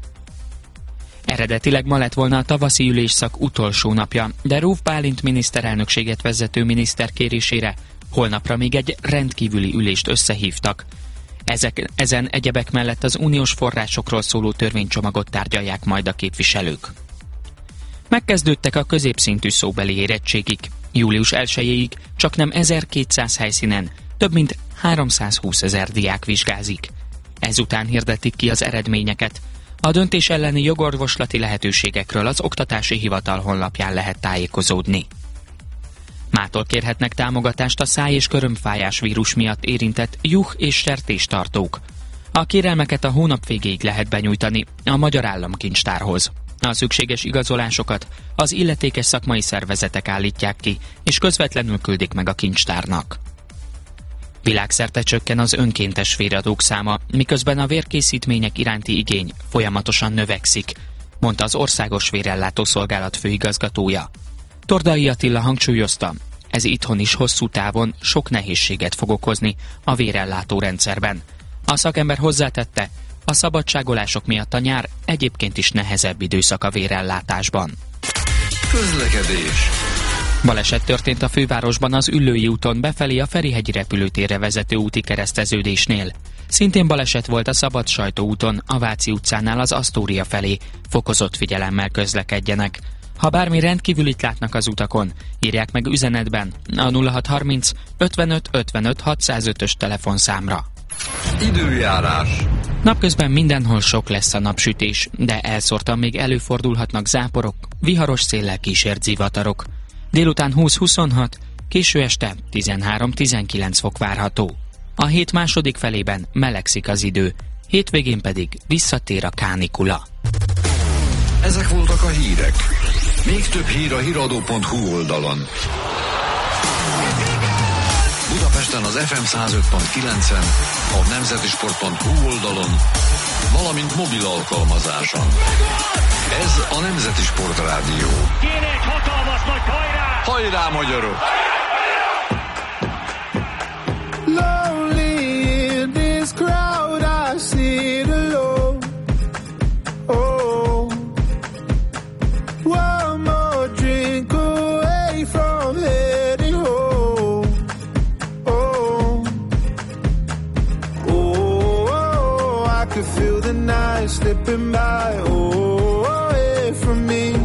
Eredetileg ma lett volna a tavaszi ülésszak utolsó napja, de Róf Bálint miniszterelnökséget vezető miniszter kérésére holnapra még egy rendkívüli ülést összehívtak. Ezen egyebek mellett az uniós forrásokról szóló törvénycsomagot tárgyalják majd a képviselők. Megkezdődtek a középszintű szóbeli érettségik. Július 1-ig csaknem 1200 helyszínen több mint 320 000 diák vizsgázik. Ezután hirdetik ki az eredményeket. A döntés elleni jogorvoslati lehetőségekről az Oktatási Hivatal honlapján lehet tájékozódni. Mától kérhetnek támogatást a száj- és körömfájás vírus miatt érintett juh- és sertéstartók. A kérelmeket a hónap végéig lehet benyújtani a Magyar Államkincstárhoz. A szükséges igazolásokat az illetékes szakmai szervezetek állítják ki, és közvetlenül küldik meg a kincstárnak. Világszerte csökken az önkéntes véradók száma, miközben a vérkészítmények iránti igény folyamatosan növekszik, mondta az Országos Vérellátó Szolgálat főigazgatója. Tordai Attila hangsúlyozta, ez itthon is hosszú távon sok nehézséget fog okozni a vérellátó rendszerben. A szakember hozzátette, a szabadságolások miatt a nyár egyébként is nehezebb időszak a vérellátásban. Közlekedés. Baleset történt a fővárosban az Üllői úton befelé a Ferihegyi repülőtérre vezető úti kereszteződésnél. Szintén baleset volt a Szabadsajtó úton, a Váci utcánál az Asztória felé. Fokozott figyelemmel közlekedjenek. Ha bármi rendkívülit látnak az utakon, írják meg üzenetben a 0630 55 55 605-ös telefonszámra. Időjárás. Napközben mindenhol sok lesz a napsütés, de elszórtan még előfordulhatnak záporok, viharos széllel kísért zivatarok. Délután 20-26, késő este 13-19 fok várható. A hét második felében melegszik az idő, hétvégén pedig visszatér a kánikula. Ezek voltak a hírek. Még több hír a hiradó.hu oldalon. Budapesten az FM 105.9-en, a nemzetisport.hu oldalon, valamint mobil alkalmazáson. Ez a Nemzeti Sportrádió. Kéne egy hatalmas nagy hajrá! Hajrá, magyarok! Lonely in this crowd, I sit alone. Oh, one more drink away from heading home. Oh, oh, I could feel the night slipping by. Oh, away from me.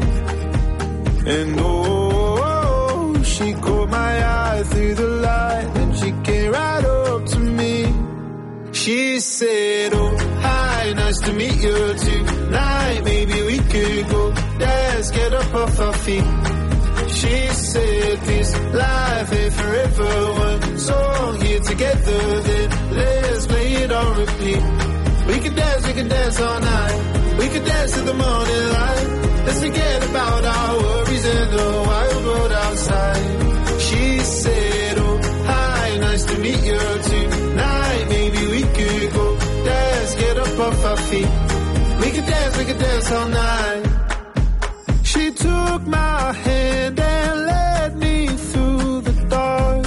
And oh, she caught my eye through the light, and she came right up to me. She said, oh, hi, nice to meet you tonight. Maybe we could go dance, get up off our feet. She said, this life ain't forever. One song here together, then let's play it on repeat. We can dance all night. We can dance to the morning light. Let's forget about our worries in the wild world outside. She said, oh, hi, nice to meet you tonight. Maybe we could go dance, get up off our feet. We could dance all night. She took my hand and led me through the dark.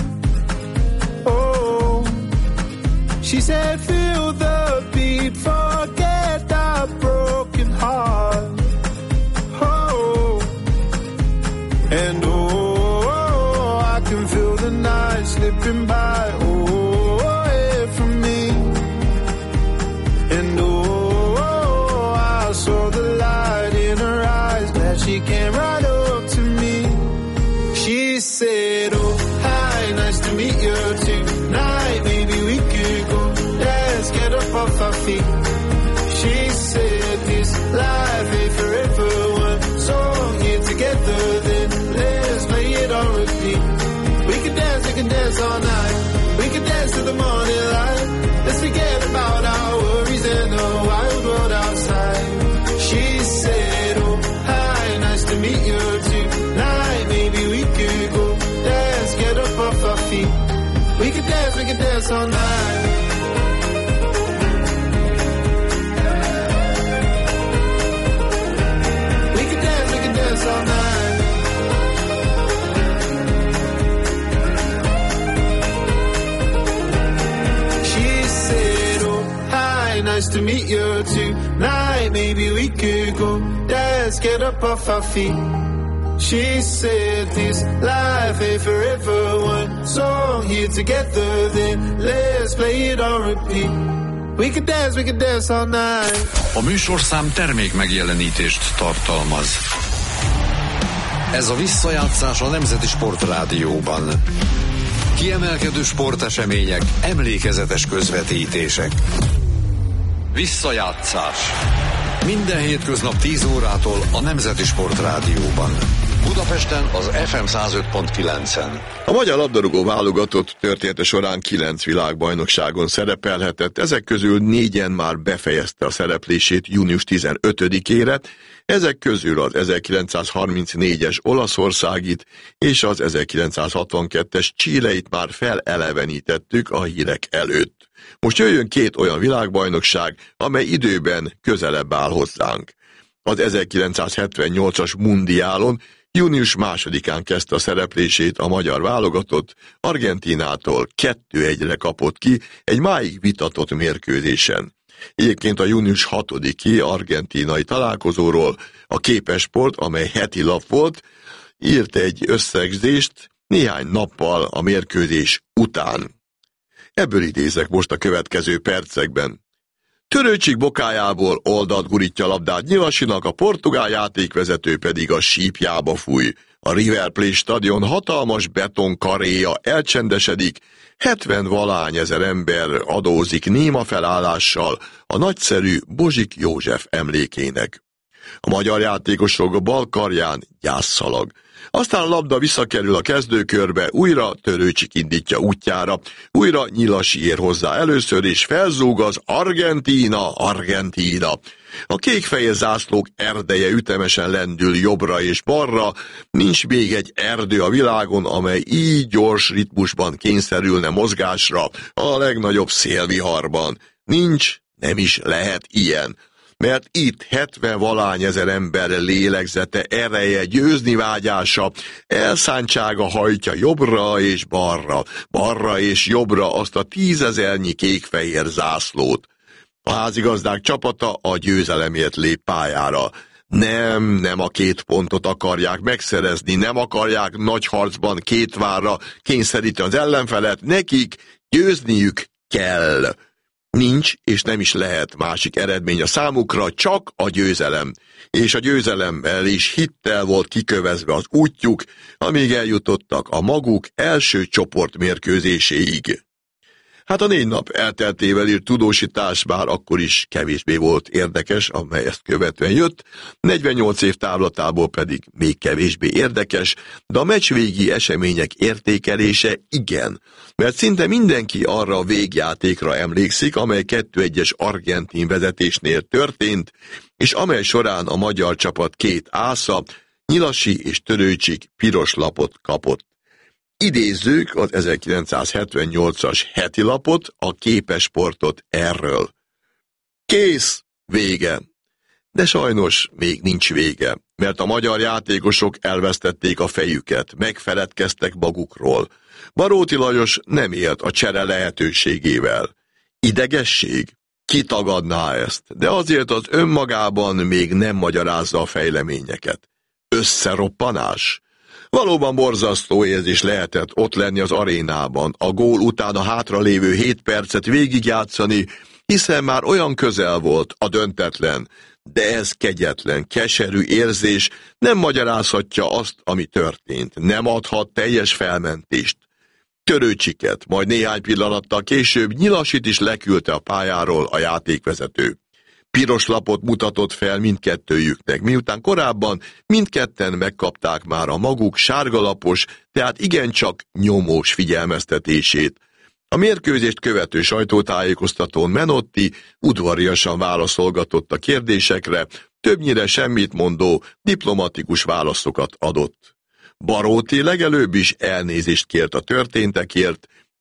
Oh, she said, feel the beat, forget our broken heart. And oh, I can feel the night slipping by, oh, away from me. And oh, I saw the light in her eyes, glad she came right up to me. She said, oh, hi, nice to meet you tonight. Maybe we could go could dance all night. We could dance all night. She said, oh, hi, nice to meet you tonight. Maybe we could go dance, get up off our feet. She said this life ain't forever, one song here together, then let's play it on repeat. We could dance all night. A műsorszám termék megjelenítést tartalmaz. Ez a visszajátszás a Nemzeti Sportrádióban. Kiemelkedő sportesemények, emlékezetes közvetítések. Visszajátszás. Minden hétköznap 10 órától a Nemzeti Sportrádióban. Budapesten az FM 105.9-en. A magyar labdarúgó válogatott története során 9 világbajnokságon szerepelhetett, ezek közül 4-en már befejezte a szereplését június 15-ére, ezek közül az 1934-es olaszországit és az 1962-es Chileit már felelevenítettük a hírek előtt. Most jöjjön 2 olyan világbajnokság, amely időben közelebb áll hozzánk. Az 1978-as mundiálon június 2-án kezdte a szereplését a magyar válogatott, Argentínától 2-1-re kapott ki egy máig vitatott mérkőzésen. Egyébként a június 6-i argentínai találkozóról a Képesport, amely heti lap volt, írt egy összegzést néhány nappal a mérkőzés után. Ebből idézek most a következő percekben. Törőcsik bokájából oldalt gurítja labdát Nyilasinak, a portugál játékvezető pedig a sípjába fúj. A River Plate stadion hatalmas betonkaréja elcsendesedik, 70 ezer ember adózik néma felállással a nagyszerű Bozsik József emlékének. A magyar játékosok bal karján gyászszalag. Aztán a labda visszakerül a kezdőkörbe, újra Törőcsik indítja útjára, újra Nyilasi ér hozzá először, és felzúg az Argentína, Argentína. A kékfehér zászlók erdeje ütemesen lendül jobbra és balra, nincs még egy erdő a világon, amely így gyors ritmusban kényszerülne mozgásra a legnagyobb szélviharban. Nincs, nem is lehet ilyen. Mert itt 70 ezer ember lélegzete, ereje, győzni vágyása, elszántsága hajtja jobbra és balra, balra és jobbra azt a 10 000-nyi kék-fehér zászlót. A házigazdák csapata a győzelemért lép pályára. Nem a 2 pontot akarják megszerezni, nem akarják nagy harcban 2 várra kényszeríteni az ellenfelet, nekik győzniük kell. Nincs és nem is lehet másik eredmény a számukra, csak a győzelem. És a győzelemmel is hittel volt kikövezve az útjuk, amíg eljutottak a maguk első csoportmérkőzéséig. Hát a 4 nap elteltével írt tudósítás bár akkor is kevésbé volt érdekes, amely ezt követően jött, 48 év távlatából pedig még kevésbé érdekes, de a meccsvégi események értékelése igen, mert szinte mindenki arra a végjátékra emlékszik, amely 2-1-es argentin vezetésnél történt, és amely során a magyar csapat 2 ásza, Nyilasi és Törőcsik piros lapot kapott. Idézzük az 1978-as heti lapot, a Képesportot erről. Kész, vége. De sajnos még nincs vége, mert a magyar játékosok elvesztették a fejüket, megfeledkeztek magukról. Baróti Lajos nem élt a csere lehetőségével. Idegesség? Ki tagadná ezt, de azért az önmagában még nem magyarázza a fejleményeket. Összeroppanás? Valóban borzasztó érzés lehetett ott lenni az arénában, a gól után a hátralévő 7 percet végigjátszani, hiszen már olyan közel volt a döntetlen, de ez kegyetlen, keserű érzés nem magyarázhatja azt, ami történt, nem adhat teljes felmentést. Törőcsiket, majd néhány pillanattal később Nyilasit is leküldte a pályáról a játékvezető. Piros lapot mutatott fel mindkettőjüknek, miután korábban mindketten megkapták már a maguk sárgalapos, tehát igencsak nyomós figyelmeztetését. A mérkőzést követő sajtótájékoztatón Menotti udvariasan válaszolgatott a kérdésekre, többnyire semmit mondó, diplomatikus válaszokat adott. Baróti legelőbb is elnézést kért a történtekért,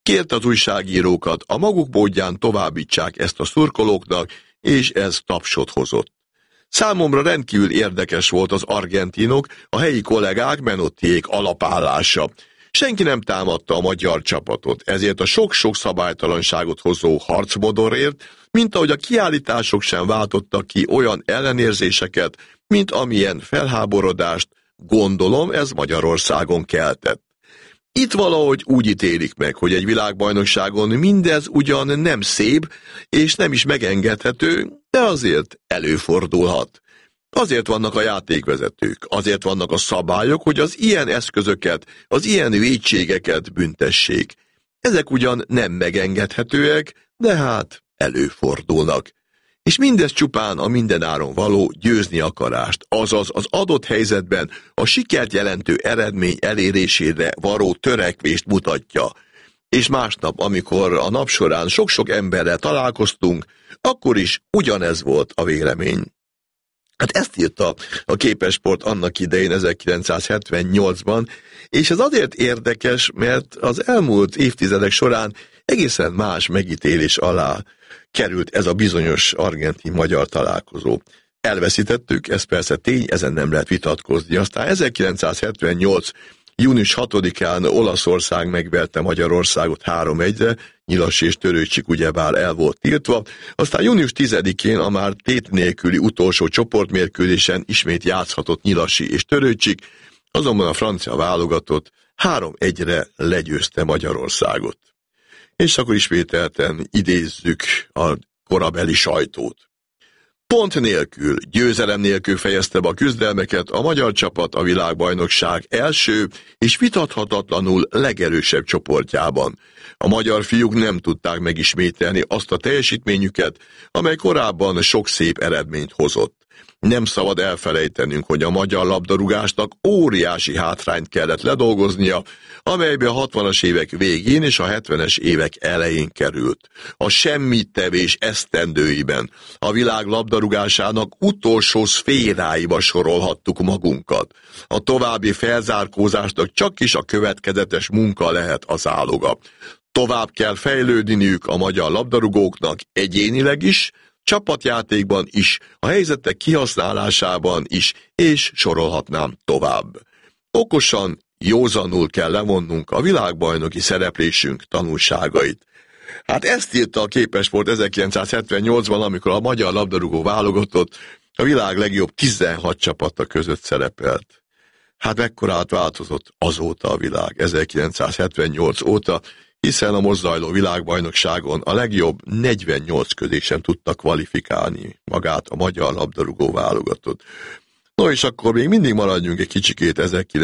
Kérte az újságírókat, a maguk módján továbbítsák ezt a szurkolóknak, és ez tapsot hozott. Számomra rendkívül érdekes volt az argentinok, a helyi kollégák, Menottiék alapállása. Senki nem támadta a magyar csapatot, ezért a sok-sok szabálytalanságot hozó harcmodorért, mint ahogy a kiállítások sem váltottak ki olyan ellenérzéseket, mint amilyen felháborodást, gondolom, ez Magyarországon keltett. Itt valahogy úgy ítélik meg, hogy egy világbajnokságon mindez ugyan nem szép, és nem is megengedhető, de azért előfordulhat. Azért vannak a játékvezetők, azért vannak a szabályok, hogy az ilyen eszközöket, az ilyen vétségeket büntessék. Ezek ugyan nem megengedhetőek, de hát előfordulnak. És mindez csupán a mindenáron való győzni akarást, azaz az adott helyzetben a sikert jelentő eredmény elérésére varó törekvést mutatja. És másnap, amikor a nap során sok-sok emberrel találkoztunk, akkor is ugyanez volt a vélemény. Hát ezt írta a Képesport annak idején 1978-ban, és ez azért érdekes, mert az elmúlt évtizedek során egészen más megítélés alá került ez a bizonyos argentin-magyar találkozó. Elveszítettük, ez persze tény, ezen nem lehet vitatkozni. Aztán 1978. június 6-án Olaszország megverte Magyarországot 3-1-re, Nyilas és Törőcsik ugyebár el volt tiltva, aztán június 10-én a már tét nélküli utolsó csoportmérkőzésen ismét játszhatott Nyilasi és Törőcsik, azonban a francia válogatott 3-1-re legyőzte Magyarországot. És akkor ismételten idézzük a korabeli sajtót. Pont nélkül, győzelem nélkül fejezte be a küzdelmeket a magyar csapat a világbajnokság első és vitathatatlanul legerősebb csoportjában. A magyar fiúk nem tudták megismételni azt a teljesítményüket, amely korábban sok szép eredményt hozott. Nem szabad elfelejtenünk, hogy a magyar labdarúgásnak óriási hátrányt kellett ledolgoznia, amelybe a 60-as évek végén és a 70-es évek elején került. A semmittevés esztendőiben a világ labdarúgásának utolsó szféráiba sorolhattuk magunkat. A további felzárkózásnak csak is a következetes munka lehet az záloga. Tovább kell fejlődniük a magyar labdarúgóknak egyénileg is, csapatjátékban is, a helyzetek kihasználásában is, és sorolhatnám tovább. Okosan, józanul kell levonnunk a világbajnoki szereplésünk tanulságait. Hát ezt írta a Képesport 1978-ban, amikor a magyar labdarúgó válogatott a világ legjobb 16 csapata között szerepelt. Hát mekkorát változott azóta a világ, 1978 óta, hiszen a most zajló világbajnokságon a legjobb 48 közé sem tudta kvalifikálni magát a magyar labdarúgó válogatott. No és akkor még mindig maradjunk egy kicsikét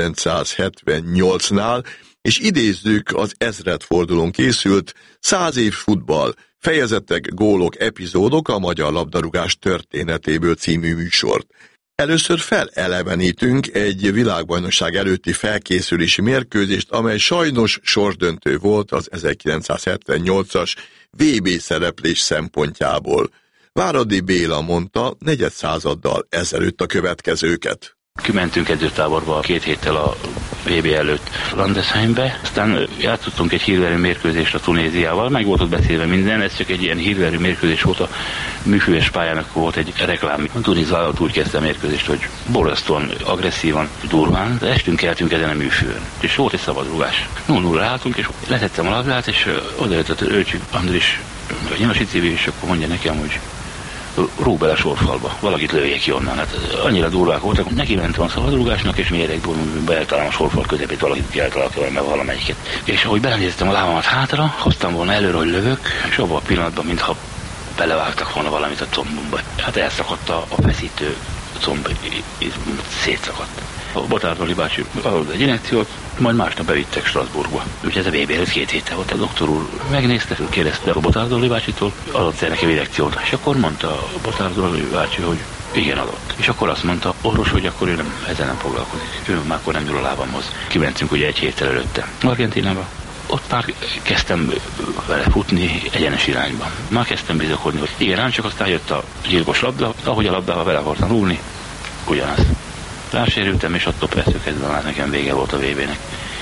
1978-nál, és idézzük az ezredfordulón készült 100 év futball, fejezetek, gólok, epizódok a magyar labdarúgás történetéből című műsort. Először felelevenítünk egy világbajnokság előtti felkészülési mérkőzést, amely sajnos sorsdöntő volt az 1978-as VB szereplés szempontjából. Váradi Béla mondta negyed századdal ezelőtt a következőket. Kimentünk edzőtáborba 2 héttel a VB előtt Landesheimbe, aztán játszottunk egy hírverő mérkőzést a Tunéziával, meg volt ott beszélve minden, ez csak egy ilyen hírverő mérkőzés volt, a műfűves pályának volt egy reklám. A Tunéziával úgy kezdte a mérkőzést, hogy borzasztóan agresszívan, durván, de estünk keltünk ezen a műfűn. És volt egy szabadrúgás. 0-0-ra álltunk, és letettem a labdát, és odajött az Őcsik Andris, a Nyilasi TV, és akkor mondja nekem, hogy rúg bele a sorfalba, valakit lőjék ki onnan. Hát annyira durvák voltak, neki mentem a szabadrúgásnak, és méregból beeltalálom a sorfal közepét, valakit kieltaláltam meg valamelyiket. És ahogy belenéztem a lábamat hátra, hoztam volna előre, hogy lövök, és abban a pillanatban, mintha belevágtak volna valamit a combomba. Hát elszakadt a feszítő comb, szétszakadt. A Botárdoli bácsi adott egy injekciót, majd másnap bevittek Strasbourgba. Úgyhogy ez a VB előtt 2 héttel volt. A doktor úr megnézte, kérdezte a Botárdoli bácsitól, adott neki injekciót. És akkor mondta a Botárdoli bácsi, hogy igen, adott. És akkor azt mondta orvos, hogy akkor ő nem, ezzel nem foglalkozik. Ő már akkor nem nyúl a lábamhoz. Kimentünk ugye 1 héttel előtte Argentínába. Ott már kezdtem vele futni egyenes irányba. Már kezdtem bizakodni, hogy igen, ám csak aztán jött a gyilkos labda, ahogy a labdával vele akartam rúgni, ugyanaz. Rásérültem, és attól persze kezdve már nekem vége volt a VB-nek.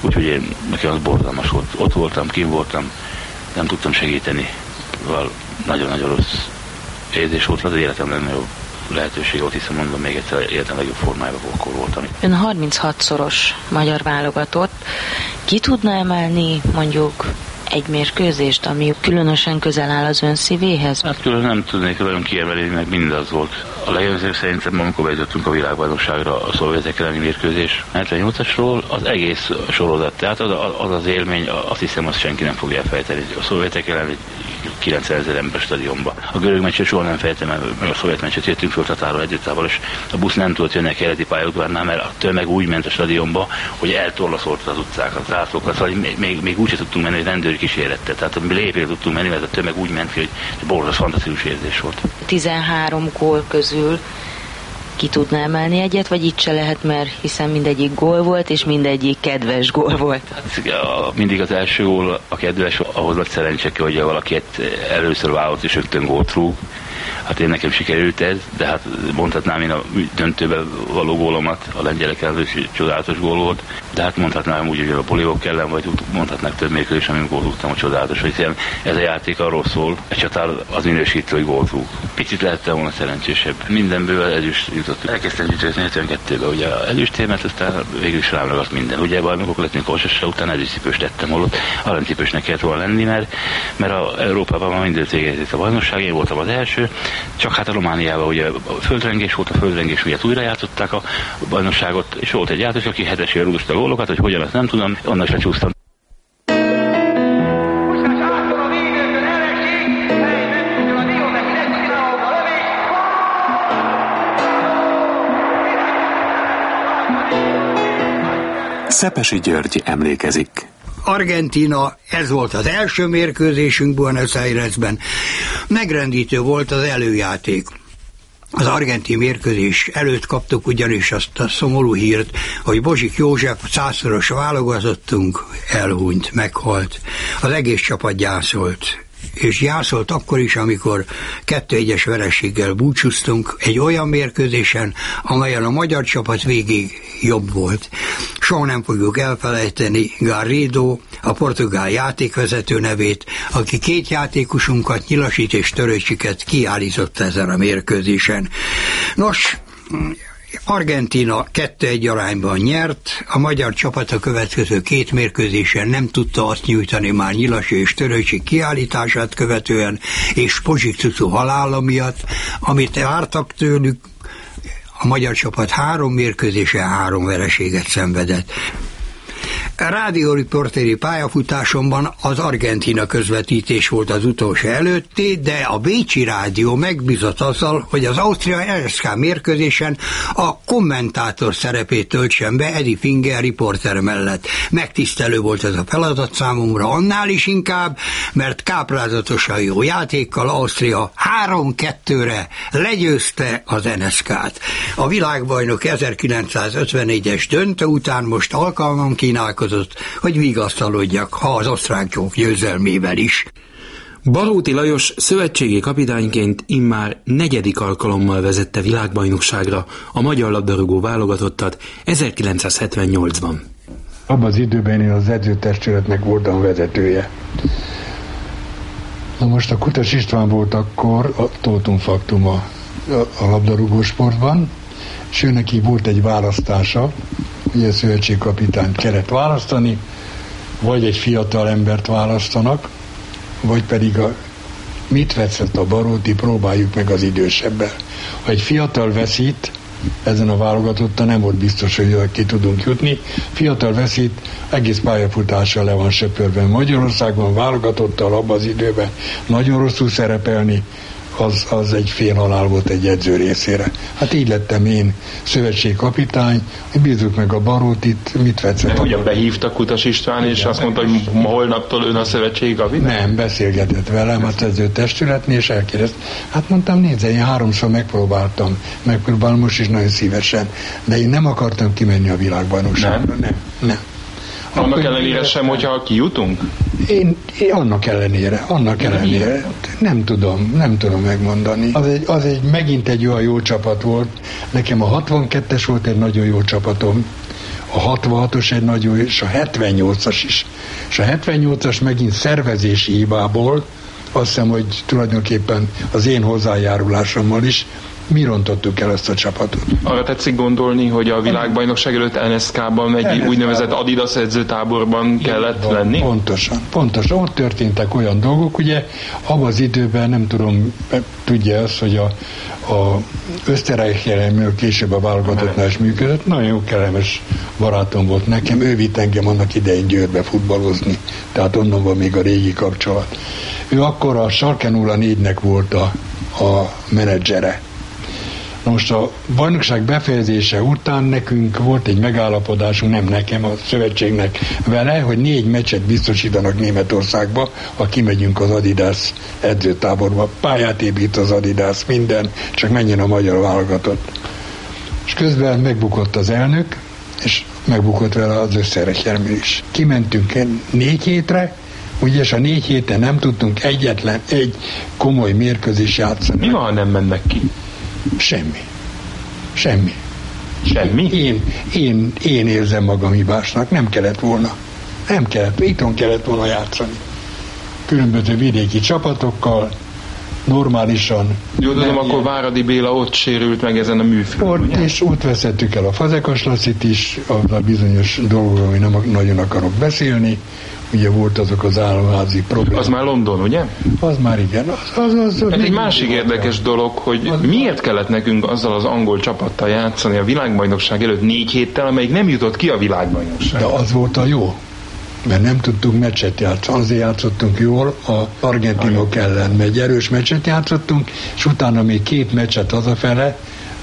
úgyhogy nekem az borzalmas volt. Ott voltam, kim voltam, nem tudtam segíteni. Nagyon-nagyon rossz érzés volt, az életem legnagyobb lehetőség volt, hiszen mondom még egyszer, életem legjobb formájában akkor voltam. Ön 36-szoros magyar válogatott. Ki tudna emelni mondjuk egy mérkőzést, ami különösen közel áll az ön szívéhez? Hát külön nem tudnék nagyon kiemelni, meg mindaz volt. A legjobb szerintem, amikor bejutottunk a világbajnokságra, a szovjetek elleni mérkőzés 78-asról, az egész sorozat, tehát az élmény, azt hiszem, azt senki nem fogja elfelejteni. A szovjetek ellen 90 000 ember stadionba. A görög meccset soha nem fejtem el, meg a szovjet meccset jöttünk föl Tatáról együttával, és a busz nem tudott jönni a keleti pályaudvarnál, mert a tömeg úgy ment a stadionba, hogy eltorlaszolta az utcákat, az átlókat, szóval még úgy sem tudtunk menni, hogy rendőri kísérettel. Tehát lépésre tudtunk menni, mert a tömeg úgy ment ki, hogy borzasztó fantasztikus érzés volt. 13 gól közül ki tudná emelni egyet, vagy itt se lehet, mert hiszen mindegyik gól volt, és mindegyik kedves gól volt? Hát, mindig az első gól, a kedves, ahhoz nagy szerencse, hogy valakiet először vállalt és rögtön gólt rúg. Hát én nekem sikerült ez, de hát mondhatnám én a döntőben való gólomat, a lengyelek ellen csodálatos gól volt, de hát mondhatnám úgy, hogy a polivok ellen, vagy mondhatnák több mérkőzés, amikor gólt rúgtam, a csodálatos, hogy ez a játék arról szól, egy csatár az minősítő, hogy gólt rúg. Picit lehettem volna szerencsésebb. Mindenből ezüst jutott. Elkezdtem gyűjteni 72-ben, ugye a ezüstérmet, aztán végül is rám ragadt minden. Ugye bajnokok lettünk Korsasra, utána ezüstcipőst tettem, holott aranycipősnek kellett volna lenni, mert a Európában már mindent végezett a bajnokság, én voltam az első. Csak hát a Romániában ugye a földrengés volt, a földrengés miatt újra játszották a bajnokságot, és volt egy játék, aki 7-esére rúgta a gólokat, hogy hogyan, azt nem tudom, onnan is lecsúsztam. Szepesi György emlékezik. Argentína, ez volt az első mérkőzésünk Buenos Airesben. Megrendítő volt az előjáték. Az argentin mérkőzés előtt kaptuk ugyanis azt a szomorú hírt, hogy Bozsik József, 100-szoros válogatottunk, elhunyt, meghalt. Az egész csapat gyászolt. És gyászolt akkor is, amikor 2-1-es vereséggel búcsúztunk egy olyan mérkőzésen, amelyen a magyar csapat végig jobb volt. Soha nem fogjuk elfelejteni Garrido, a portugál játékvezető nevét, aki 2 játékosunkat, Nyilasit és Töröcsiket kiállított ezen a mérkőzésen. Nos, Argentína 2-1 arányban nyert, a magyar csapat a következő 2 mérkőzésen nem tudta azt nyújtani már Nyilasi és Töröcsi kiállítását követően, és Pozsik Cucu halála miatt, amit vártak tőlük, a magyar csapat 3 mérkőzésen 3 vereséget szenvedett. A rádióriporteri pályafutásomban az Argentína közvetítés volt az utolsó előtti, de a bécsi rádió megbízott azzal, hogy az Ausztria-NSK mérkőzésen a kommentátor szerepét töltsem be Edi Finger riporter mellett. Megtisztelő volt ez a feladat számomra, annál is inkább, mert káprázatosan jó játékkal Ausztria 3-2-re legyőzte az NSK-t. A világbajnok 1954-es döntő után most alkalmam kínálkozott, hogy vigasztalodjak, ha az osztrákok győzelmével is. Baróti Lajos szövetségi kapitányként immár 4. alkalommal vezette világbajnokságra a magyar labdarúgó válogatottat 1978-ban. Abban az időben én az edzőtestületnek voltam vezetője. Na most a Kutas István volt akkor a Totum Faktum a labdarúgó sportban, és ő neki volt egy választása, ugye szövetségkapitányt kellett választani, vagy egy fiatal embert választanak, vagy pedig mit veszett a Baróti, próbáljuk meg az idősebbel. Ha egy fiatal veszít, ezen a válogatottan nem volt biztos, hogy ki tudunk jutni. Fiatal veszít, egész pályafutással le van söpörve. Magyarországban válogatottal abban az időben nagyon rosszul szerepelni, az egy félhalál volt egy edző részére. Hát így lettem én szövetségkapitány, bízzuk meg a Barótit, mit vetszett. Ugyan behívta Kutas István, és azt mondta, hogy holnaptól ön a szövetségi kapitány? Nem, beszélgetett velem az edzőtestületnél, és elkérdezte. Hát mondtam, nézze, én 3-szor megpróbálom most is nagyon szívesen, de én nem akartam kimenni a világbajnokságra. Nem. Annak ellenére sem, hogyha kijutunk? Én annak ellenére. Nem tudom megmondani. Az megint egy olyan jó csapat volt. Nekem a 62-es volt egy nagyon jó csapatom. a 66-os egy nagy jó, és a 78-as is. És a 78-as megint szervezési hibából, azt hiszem, hogy tulajdonképpen az én hozzájárulásommal is mi rontottuk el ezt a csapatot. Arra tetszik gondolni, hogy a világbajnokság előtt NSK-ban egy úgynevezett Adidas edzőtáborban kellett lenni? Pontosan. Ott történtek olyan dolgok, ugye abban az időben nem tudom, tudja azt, hogy a Österreich-jelenmől később a válogatottnál is működött. Nagyon jó kellemes barátom volt nekem, ő vitt engem annak idején Győrbe futballozni, tehát onnan van még a régi kapcsolat. Ő akkor a Schalke 04-nek volt a menedzsere. Most a bajnokság befejezése után nekünk volt egy megállapodásunk, nem nekem, a szövetségnek vele, hogy 4 meccset biztosítanak Németországba, ha kimegyünk az Adidas edzőtáborba. Pályát épít az Adidas, minden, csak menjen a magyar válogatott. És közben megbukott az elnök, és megbukott vele az Österreich is. Kimentünk 4 hétre, ugye, és a 4 héten nem tudtunk egyetlen egy komoly mérkőzés játszani. Mi van, ha nem mennek ki? Semmi. Én érzem magam hibásnak, nem kellett volna. Itthon kellett volna játszani. Különböző vidéki csapatokkal, normálisan. Jó, tudom, akkor Váradi Béla ott sérült meg ezen a műfőn. És ott veszettük el a Fazekas Lacit is, a bizonyos dolgokról, ami nem nagyon akarok beszélni. Ugye volt azok az államházi problémák. Az már London, ugye? Az már igen. Az egy másik érdekes dolog, hogy miért kellett nekünk azzal az angol csapattal játszani a világbajnokság előtt 4 héttel, amelyik nem jutott ki a világbajnokság. De az volt a jó, mert nem tudtunk meccset játszani. Azért játszottunk jól a argentinok ellen, egy erős meccset játszottunk, és utána még 2 meccset hazafele,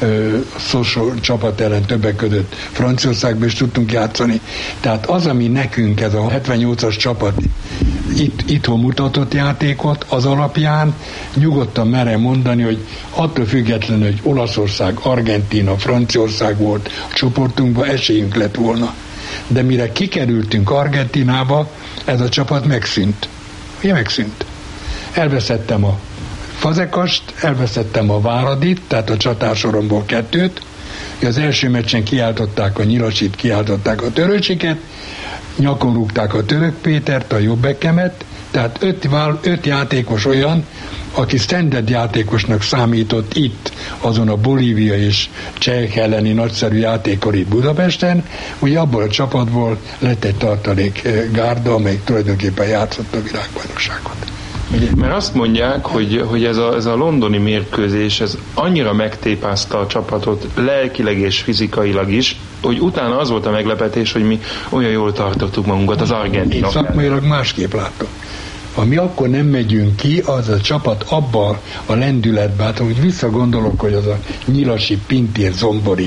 Szosó csapat ellen többek között Franciaországban is tudtunk játszani. Tehát az, ami nekünk ez a 78-as csapat itthon mutatott játékot, az alapján nyugodtan merem mondani, hogy attól függetlenül, hogy Olaszország, Argentína, Franciaország volt a csoportunkban, esélyünk lett volna. De mire kikerültünk Argentínába, ez a csapat megszűnt. Ugye megszűnt? Elveszettem a Fazekast, elveszettem a Váradit, tehát a csatársoromból 2-t. Az első meccsen kiáltották a Nyilasit, kiáltották a Töröcsiket, nyakon rúgták a Török Pétert, a Jobbekemet, tehát 5 játékos olyan, aki standard játékosnak számított itt, azon a Bolívia és Cseh elleni nagyszerű játékor itt Budapesten, ugye abból a csapatból lett egy tartalék gárda, amelyik tulajdonképpen játszott a világbajnokságot. Mert azt mondják, hogy ez a londoni mérkőzés, ez annyira megtépázta a csapatot lelkileg és fizikailag is, hogy utána az volt a meglepetés, hogy mi olyan jól tartottuk magunkat az argentinok. Én szakmailag másképp látom. Ha mi akkor nem megyünk ki, az a csapat abban a lendületben, hát hogy visszagondolok, hogy az a Nyilasi, Pintér, Zombori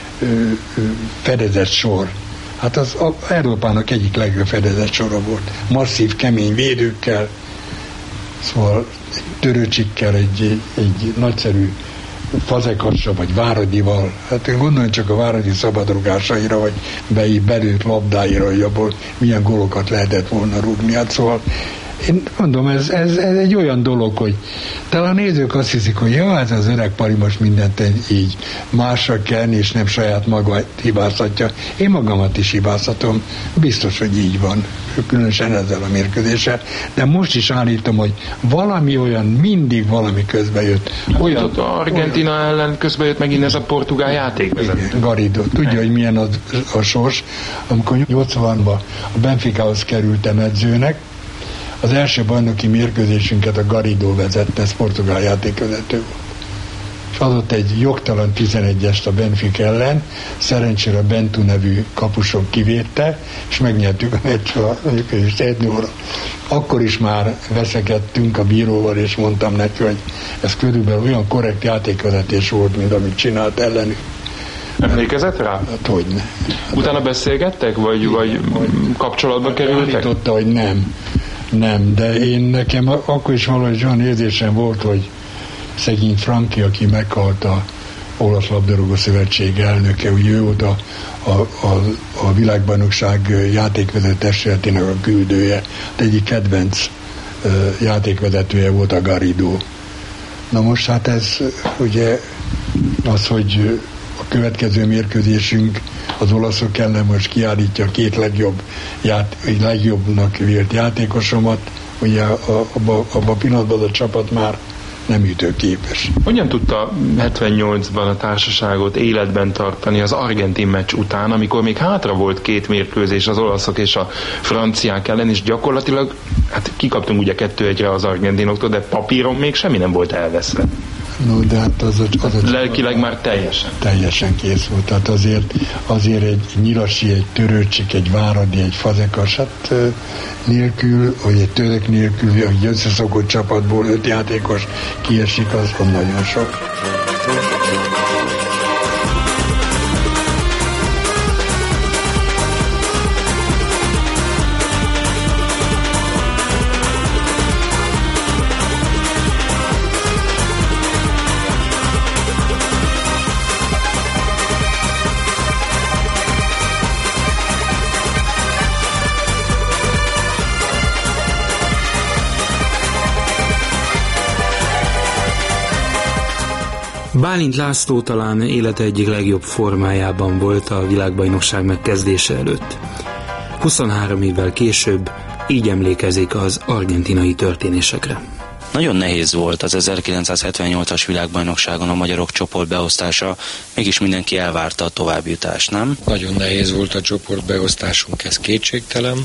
fedezett sor, hát az Európának egyik legjobb fedezett sora volt. Masszív, kemény védőkkel, szóval Töröcsikkel, egy nagyszerű Fazekassa, vagy Váradival. Hát én gondolom csak a Váradi szabadrugásaira, vagy belőtt labdáira, hogy abból milyen gólokat lehetett volna rúgni. Hát szóval én mondom, ez egy olyan dolog, hogy talán a nézők azt hiszik, hogy jó, ez az öreg pari most mindent így másra kenni, és nem saját maga hibáztatja. Én magamat is hibáztatom, biztos, hogy így van, különösen ezzel a mérkőzéssel, de most is állítom, hogy valami olyan, mindig valami közbejött. Olyan, ott Argentina ellen közbejött megint ez a portugál játékvezető. Garrido. Tudja, hogy milyen a sors, amikor 80-ban a Benficához kerültem edzőnek, az első bajnoki mérkőzésünket a Garrido vezette, ez portugál játékvezető volt. És adott egy jogtalan 11-est a Benfica ellen, szerencsére a Bentú nevű kapusok kivédte, és megnyertük a mérkőzést 1-0-ra. Akkor is már veszekedtünk a bíróval, és mondtam neki, hogy ez körülbelül olyan korrekt játékvezetés volt, mint amit csinált ellenük. Emlékezett rá? Hát hogyne. Utána beszélgettek, vagy kapcsolatba kerültek? Állította, hogy nem, de nekem akkor is valahogy olyan érzésem volt, hogy szegény Franki, aki meghalt a Olasz Labdarúgó Szövetség elnöke, ugye ő volt a világbajnokság játékvezető testületének a küldője, de egyik kedvenc játékvezetője volt a Garrido. Na most hát ez ugye az, hogy a következő mérkőzésünk az olaszok ellen most kiállítja a két legjobbnak vélt játékosomat, ugye abban a pillanatban a csapat már nem ütőképes. Hogyan tudta 78-ban a társaságot életben tartani az argentin meccs után, amikor még hátra volt 2 mérkőzés az olaszok és a franciák ellen, és gyakorlatilag kikaptunk ugye 2-1-re az argentinoktól, de papíron még semmi nem volt elveszve. No, de hát az lelkileg már teljesen kész volt. Tehát azért egy Nyilasi, egy Törőcsik, egy Váradi, egy Fazekas, hát nélkül, vagy egy Török nélkül, egy összeszokott csapatból 5 játékos kiesik, az nagyon sok. Bálint László talán élete egyik legjobb formájában volt a világbajnokság megkezdése előtt. 23 évvel később így emlékezik az argentinai történésekre. Nagyon nehéz volt az 1978-as világbajnokságon a magyarok csoportbeosztása, mégis mindenki elvárta a továbbjutást, nem? Nagyon nehéz volt a csoportbeosztásunk, ez kétségtelen.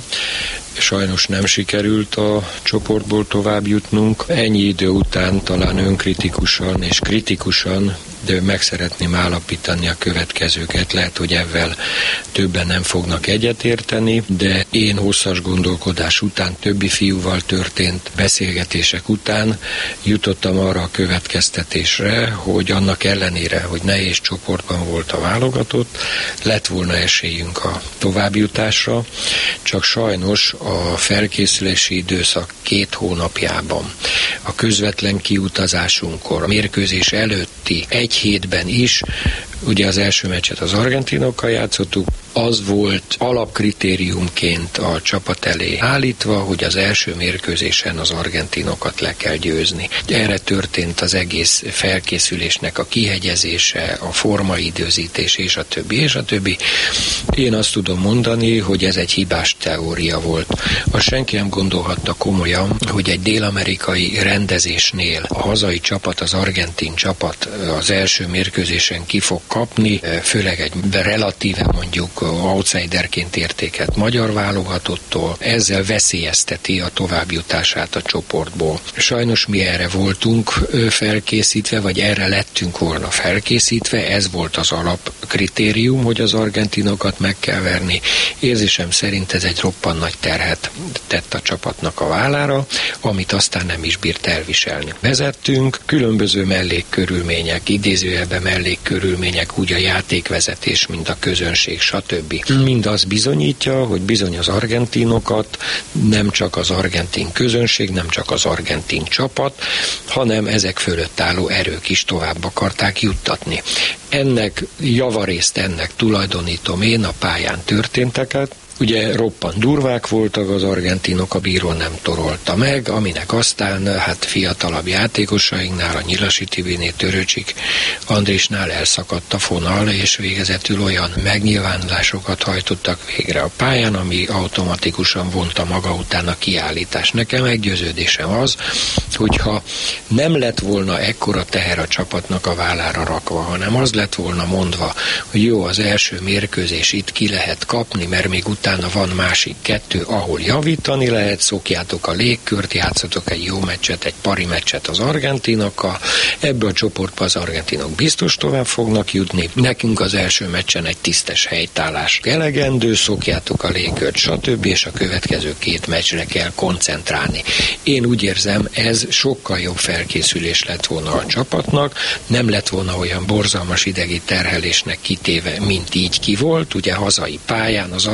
Sajnos nem sikerült a csoportból tovább jutnunk. Ennyi idő után talán önkritikusan és kritikusan, de meg szeretném állapítani a következőket. Lehet, hogy ezzel többen nem fognak egyetérteni, de én hosszas gondolkodás után, többi fiúval történt beszélgetések után jutottam arra a következtetésre, hogy annak ellenére, hogy nehéz csoportban volt a válogatott, lett volna esélyünk a továbbjutásra, csak sajnos a felkészülési időszak 2 hónapjában, a közvetlen kiutazásunkkor, a mérkőzés előtti 1 hétben is, ugye az első meccset az argentinokkal játszottuk, az volt alapkritériumként a csapat elé állítva, hogy az első mérkőzésen az argentinokat le kell győzni. Erre történt az egész felkészülésnek a kihegyezése, a formaidőzítés és a többi, és a többi. Én azt tudom mondani, hogy ez egy hibás teória volt. Azt senki nem gondolhatta komolyan, hogy egy dél-amerikai rendezésnél a hazai csapat, az argentin csapat az első mérkőzésen ki fog kapni, főleg egy relatíve mondjuk outsiderként értékelt magyar válogatottól, ezzel veszélyezteti a továbbjutását a csoportból. Sajnos mi erre voltunk felkészítve, vagy erre lettünk volna felkészítve, ez volt az alapkritérium, hogy az argentinokat meg kell verni. Érzésem szerint ez egy roppant nagy terhet tett a csapatnak a vállára, amit aztán nem is bírt elviselni. Vezettünk, különböző mellékkörülmények, idézőjelben mellékkörülmények, úgy a játékvezetés, mint a közönség, stb. Mind az bizonyítja, hogy bizony az argentinokat nem csak az argentin közönség, nem csak az argentin csapat, hanem ezek fölött álló erők is tovább akarták juttatni. Javarészt ennek tulajdonítom én a pályán történteket. Ugye roppant durvák voltak az argentinok, a bíró nem torolta meg, aminek aztán fiatalabb játékosainknál, a Nyilasi Tibiné, Törőcsik Andrisnál elszakadt a fonal, és végezetül olyan megnyilvánulásokat hajtottak végre a pályán, ami automatikusan vonta maga után a kiállítás. Nekem meggyőződésem az, hogyha nem lett volna ekkora teher a csapatnak a vállára rakva, hanem az lett volna mondva, hogy jó, az első mérkőzés itt ki lehet kapni, mert még utána van másik 2, ahol javítani lehet, szokjátok a légkört, játszatok egy jó meccset, egy pari meccset az argentinokkal, ebből a csoportban az argentinok biztos tovább fognak jutni, nekünk az első meccsen egy tisztes helytállás elegendő, szokjátok a légkört, stb. És a következő 2 meccsre kell koncentrálni. Én úgy érzem, ez sokkal jobb felkészülés lett volna a csapatnak, nem lett volna olyan borzalmas idegi terhelésnek kitéve, mint így ki volt, ugye hazai pályán az argentin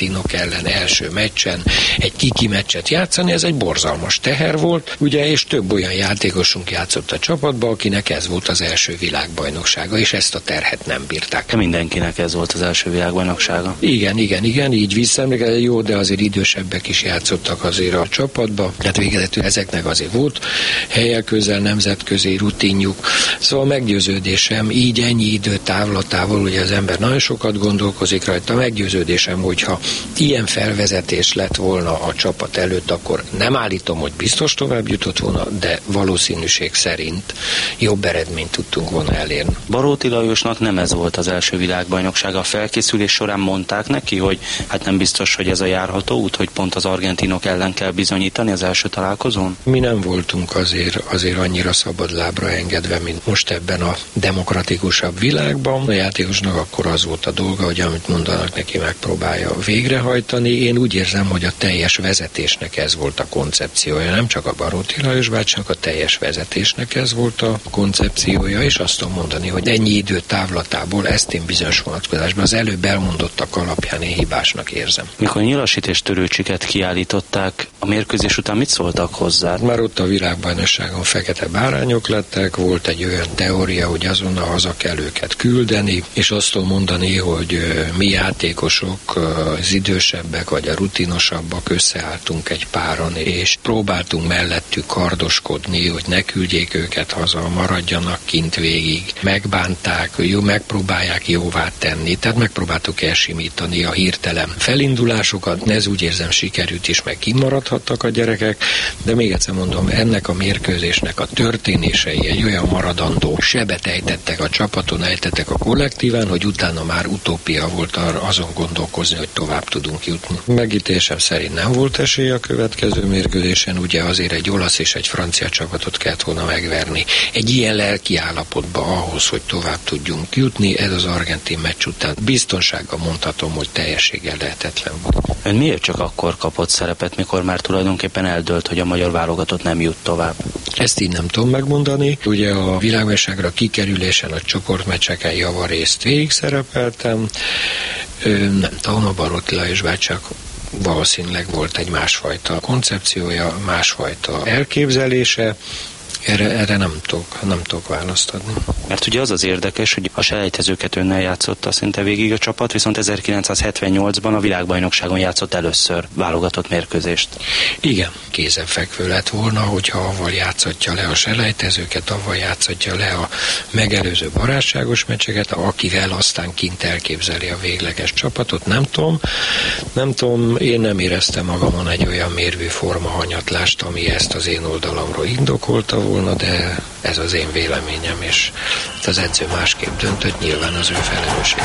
argentinok ellen első meccsen egy kiki meccset játszani, ez egy borzalmas teher volt, ugye, és több olyan játékosunk játszott a csapatba, akinek ez volt az első világbajnoksága, és ezt a terhet nem bírták. Mindenkinek ez volt az első világbajnoksága. Igen, így visszaemlékezem, jó, de azért idősebbek is játszottak azért a csapatba, tehát végezetül ezeknek azért volt helye közel, nemzetközi rutinjuk. Szóval meggyőződésem, így ennyi idő távlatával, ugye az ember nagyon sokat gondolkozik rajta, meggyőződésem, hogyha ilyen felvezetés lett volna a csapat előtt, akkor nem állítom, hogy biztos tovább jutott volna, de valószínűség szerint jobb eredményt tudtunk volna elérni. Baróti Lajosnak nem ez volt az első világbajnoksága. A felkészülés során mondták neki, hogy hát nem biztos, hogy ez a járható út, hogy pont az argentinok ellen kell bizonyítani az első találkozón? Mi nem voltunk azért annyira szabadlábra engedve, mint most ebben a demokratikusabb világban. A játékosnak akkor az volt a dolga, hogy amit mondanak neki, megpróbálja végrehajtani. Én úgy érzem, hogy a teljes vezetésnek ez volt a koncepciója, nem csak a Baróti Lajos bácsinak, a teljes vezetésnek ez volt a koncepciója, és azt tudom mondani, hogy ennyi idő távlatából ezt én bizonyos vonatkozásban az előbb elmondottak alapján én hibásnak érzem. Mikor Nyilasit és Törőcsiket kiállították, a mérkőzés után mit szóltak hozzá? Már ott a világbajnokságon fekete bárányok lettek, volt egy olyan teória, hogy azonnal haza kell őket küldeni, és azt tudom mondani, hogy mi játékosok, az idősebbek vagy a rutinosabbak összeálltunk egy páron, és próbáltunk mellettük kardoskodni, hogy ne küldjék őket haza, maradjanak kint végig. Megbánták, megpróbálják jóvá tenni, tehát megpróbáltuk elsimítani a hirtelen felindulásokat, ez úgy érzem sikerült is, meg kimaradhattak a gyerekek, de még egyszer mondom, ennek a mérkőzésnek a történései egy olyan maradandó sebet ejtettek a csapaton, ejtettek a kollektíván, hogy utána már utópia volt azon gondolkozni, hogy tovább tudunk jutni. Megítélésem szerint nem volt esély a következő mérkőzésen, ugye azért egy olasz és egy francia csapatot kellett volna megverni. Egy ilyen lelki állapotba ahhoz, hogy tovább tudjunk jutni, ez az argentin meccs után biztonsággal mondhatom, hogy teljességgel lehetetlen volt. Ön miért csak akkor kapott szerepet, mikor már tulajdonképpen eldőlt, hogy a magyar válogatott nem jut tovább? Ezt így nem tudom megmondani. Ugye a világbajnokságra kikerülésen a csoportmeccseken javarészt végig szerepeltem. Nem tudom, a Baróti Lajos bácsinak valószínűleg volt egy másfajta koncepciója, másfajta elképzelése. Erre nem tudok választ adni. Mert ugye az az érdekes, hogy a selejtezőket önnel játszotta szinte végig a csapat, viszont 1978-ban a világbajnokságon játszott először válogatott mérkőzést. Igen, kézenfekvő lett volna, hogyha avval játszatja le a selejtezőket, avval játszatja le a megelőző barátságos meccseket, akivel aztán kint elképzeli a végleges csapatot. Nem tudom, én nem éreztem magamon egy olyan mérvű formahanyatlást, ami ezt az én oldalamról indokolta volna, de ez az én véleményem, és az edző másképp döntött, nyilván az ő felelősség.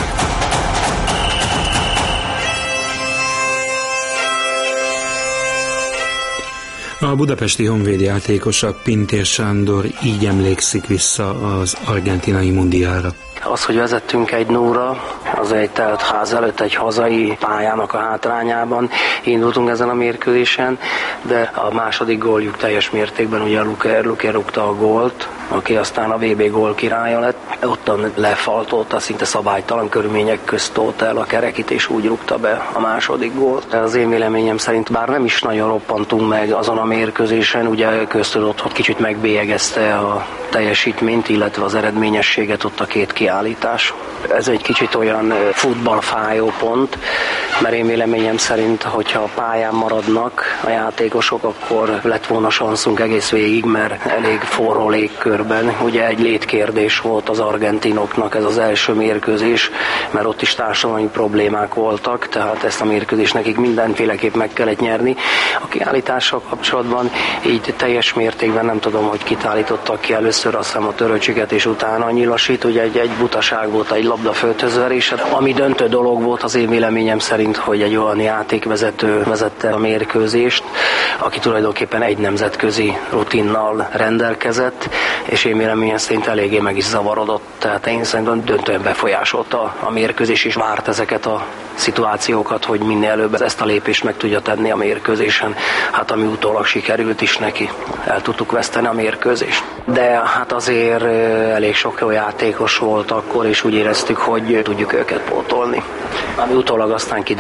A budapesti Honvéd játékosa Pintér Sándor így emlékszik vissza az argentinai mundiálra. Az, hogy vezettünk 1-0-ra, az egy telt ház előtt egy hazai pályának a hátrányában indultunk ezen a mérkőzésen, de a második góljuk teljes mértékben, ugye Luke rúgta a gólt, aki aztán a VB gól királya lett. Ottan lefaltolta, szinte szabálytalan körülmények közt tolta el a kerekit, és úgy rúgta be a második gólt. Az én véleményem szerint, bár nem is nagyon roppantunk meg azon a mérkőzésen, ugye köztudott, hogy kicsit megbélyegezte a teljesítményt, illetve az eredményességet ott a két kiállítás. Ez egy kicsit olyan futballfájó pont, mert én véleményem szerint, hogyha a pályán maradnak a játékosok, akkor lett volna sanszunk egész végig, mert elég forró légkörben. Ugye egy létkérdés volt az argentinoknak ez az első mérkőzés, mert ott is társadalmi problémák voltak, tehát ezt a mérkőzést nekik mindenféleképp meg kellett nyerni. A kiállítással kapcsolatban így teljes mértékben nem tudom, hogy kit állítottak ki először, azt hiszem a Törőcsiket, és utána a Nyilasit, ugye egy butaság volt, egy labda földhöz verés. Ami döntő dolog volt az én véleményem szerint, hogy egy olyan játékvezető vezette a mérkőzést, aki tulajdonképpen egy nemzetközi rutinnal rendelkezett, és én véleményem szerint eléggé meg is zavarodott, tehát én szerintem döntően befolyásolta a mérkőzés, és várt ezeket a szituációkat, hogy minél előbb ezt a lépést meg tudja tenni a mérkőzésen. Hát ami utólag sikerült is neki, el tudtuk veszteni a mérkőzést. De hát azért elég sok jó játékos volt akkor, és úgy éreztük, hogy tudjuk őket pótolni. Ami utólag aztán kiderült,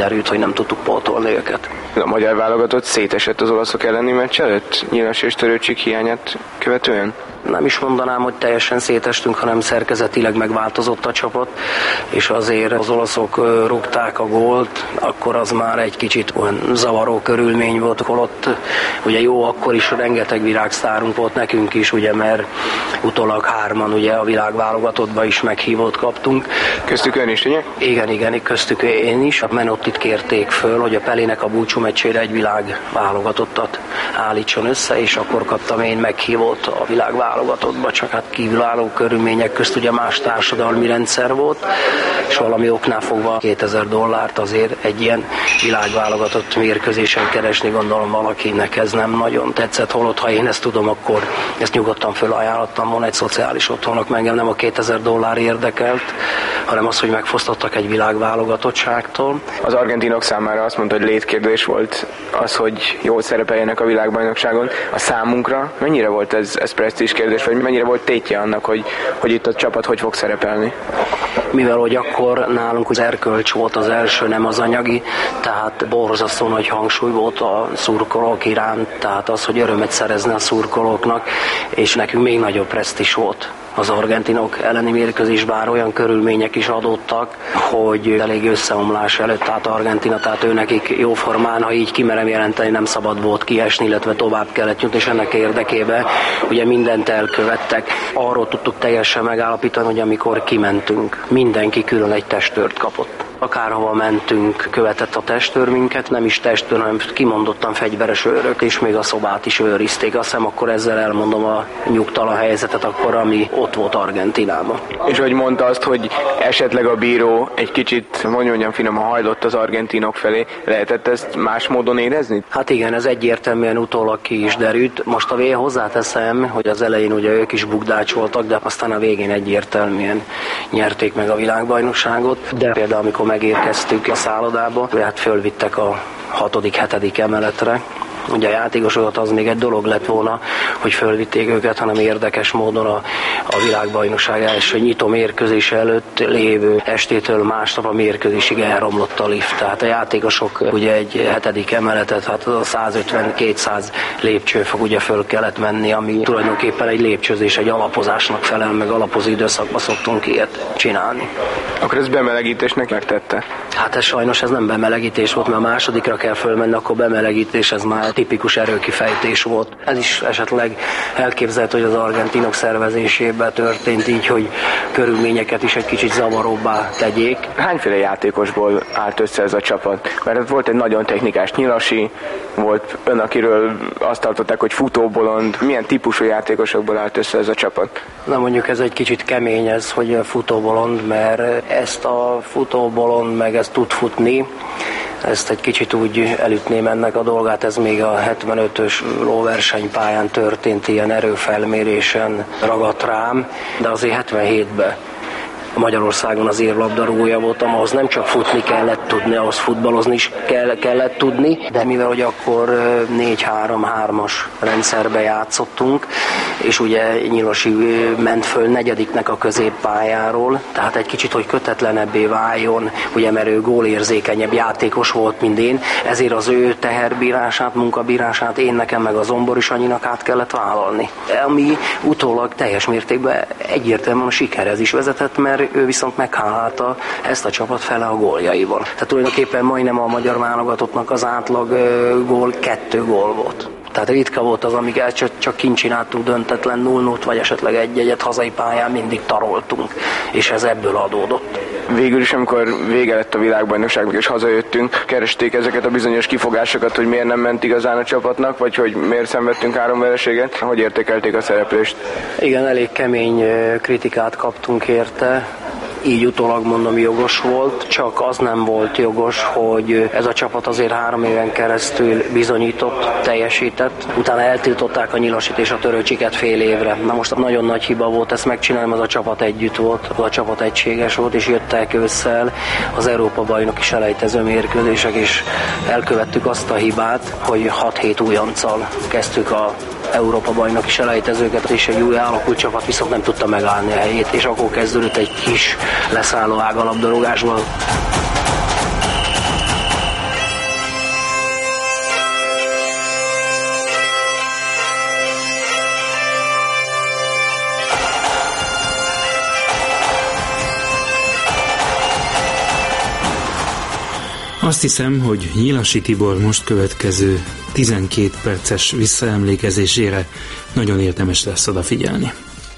kiderült, hogy nem tudtuk pótolni őket. A magyar válogatott szétesett az olaszok elleni meccs előtt? Nyilas és Törőcsik hiányát követően? Nem is mondanám, hogy teljesen szétestünk, hanem szerkezetileg megváltozott a csapat, és azért az olaszok rúgták a gólt, akkor az már egy kicsit olyan zavaró körülmény volt, holott ugye jó, akkor is rengeteg világsztárunk volt nekünk is, ugye, mert utólag 3-an ugye a világválogatottba is meghívót kaptunk. Köztük ön is, ugye? Igen, köztük én is. A Menottit kérték föl, hogy a Pelének a búcsú meccsére egy világválogatottat állítson össze, és akkor kaptam én meghívót a világválogatottba, csak hát kívülálló körülmények közt ugye más társadalmi rendszer volt, és valami oknál fogva $2000 azért egy ilyen világválogatott mérkőzésen keresni, gondolom valakinek ez nem nagyon tetszett, holott ha én ezt tudom, akkor ezt nyugodtan fölajánlottam volna egy szociális otthonnak, mert engem nem a $2000 érdekelt, hanem az, hogy megfosztottak egy világválogatottságtól. Az argentinok számára azt mondta, hogy létkérdés volt az, hogy jól szerepeljenek a világbajnokságon. A számunkra mennyire volt ez presztízs kérdés, vagy mennyire volt tétje annak, hogy itt a csapat hogy fog szerepelni? Mivel hogy akkor nálunk az erkölcs volt az első, nem az anyagi, tehát borzasztó nagy hangsúly volt a szurkolók iránt, tehát az, hogy örömet szerezni a szurkolóknak, és nekünk még nagyobb presztízs volt az argentinok elleni mérkőzés, bár olyan körülmények is adottak, hogy elég összeomlás előtt állt Argentina, tehát ő nekik jóformán, ha így kimerem jelenteni, nem szabad volt kiesni, illetve tovább kellett jutni, és ennek érdekében ugye mindent elkövettek. Arról tudtuk teljesen megállapítani, hogy amikor kimentünk, mindenki külön egy testőrt kapott. Akárhova mentünk, követett a testőr minket, nem is testőr, hanem kimondottan fegyveres őrök, és még a szobát is őrizték. Azt hiszem, akkor ezzel elmondom a nyugtalan helyzetet, akkor, ami ott volt Argentinában. És hogy mondta azt, hogy esetleg a bíró egy kicsit, mondjam finoman, hajlott az argentinok felé, lehetett ezt más módon érezni? Hát igen, ez egyértelműen utólag ki is derült. Most a végén hozzáteszem, hogy az elején ugye ők is bukdácsoltak, de aztán a végén egyértelműen nyerték meg a világbajnokságot. De például amikor megérkeztük a szállodába, hát fölvittek a 6.-7. emeletre. Ugye a játékosokat az még egy dolog lett volna, hogy fölvitték őket, hanem érdekes módon a világbajnokság első nyitó mérkőzés előtt lévő estétől másnap a mérkőzésig elromlott a lift. Tehát a játékosok ugye egy 7. emeletet, hát a 150-200 lépcsőfok ugye föl kellett menni, ami tulajdonképpen egy lépcsőzés, egy alapozásnak felel, meg alapozó időszakban szoktunk ilyet csinálni. Akkor ez bemelegítésnek megtette? Hát ez sajnos ez nem bemelegítés volt, mert a másodikra kell fölmenni, akkor bemelegítés, ez már tipikus erőkifejtés volt. Ez is esetleg elképzelhető, hogy az argentinok szervezésében történt így, hogy körülményeket is egy kicsit zavaróbbá tegyék. Hányféle játékosból állt össze ez a csapat? Mert volt egy nagyon technikás Nyilasi, volt ön, akiről azt tartották, hogy futóbolond. Milyen típusú játékosokból állt össze ez a csapat? Na mondjuk ez egy kicsit kemény ez, hogy futóbolond, mert ezt a futóbolond meg ezt tud futni, ezt egy kicsit úgy elütném ennek a dolgát, ez még a 75-ös lóversenypályán történt, ilyen erőfelmérésen ragadt rám, de azért 77-ben Magyarországon az érlabdarúgója voltam, ahhoz nem csak futni kellett tudni, ahhoz futballozni is kellett tudni, de mivel hogy akkor 4-3-3-as rendszerbe játszottunk, és ugye Nyilasi ment föl 4. a középpályáról, tehát egy kicsit, hogy kötetlenebbé váljon, ugye, mert ő gólérzékenyebb játékos volt, mint én, ezért az ő teherbírását, munkabírását én nekem meg a Zombor Sanyinak át kellett vállalni. Ami utólag teljes mértékben egyértelműen a sikerhez is vezetett, mert ő viszont meghálálta ezt a csapat fele a góljaival. Tehát tulajdonképpen majdnem a magyar válogatottnak az átlag gól 2 gól volt. Tehát ritka volt az, amiket csak kint csináltunk döntetlen 0-0-t, vagy esetleg egy-egyet hazai pályán mindig taroltunk, és ez ebből adódott. Végül is, amikor vége lett a világbajnokságnak és hazajöttünk, keresték ezeket a bizonyos kifogásokat, hogy miért nem ment igazán a csapatnak, vagy hogy miért szenvedtünk 3 vereséget. Hogy értékelték a szereplést? Igen, elég kemény kritikát kaptunk érte. Így utólag mondom, jogos volt, csak az nem volt jogos, hogy ez a csapat azért 3 éven keresztül bizonyított, teljesített. Utána eltiltották a Nyilasit és a Törőcsiket fél évre. Na most nagyon nagy hiba volt ezt megcsinálni, az a csapat együtt volt, az a csapat egységes volt, és jöttek ősszel az Európa-bajnoki selejtező mérkőzések, és elkövettük azt a hibát, hogy 6-7 újonccal kezdtük a Európa-bajnoki selejtezőket, és egy új alakult csapat viszont nem tudta megállni a helyét, és akkor kezdődött egy kis leszálló ág a labdarúgásból. Azt hiszem, hogy Nyilasi Tibor most következő 12 perces visszaemlékezésére nagyon érdemes lesz odafigyelni.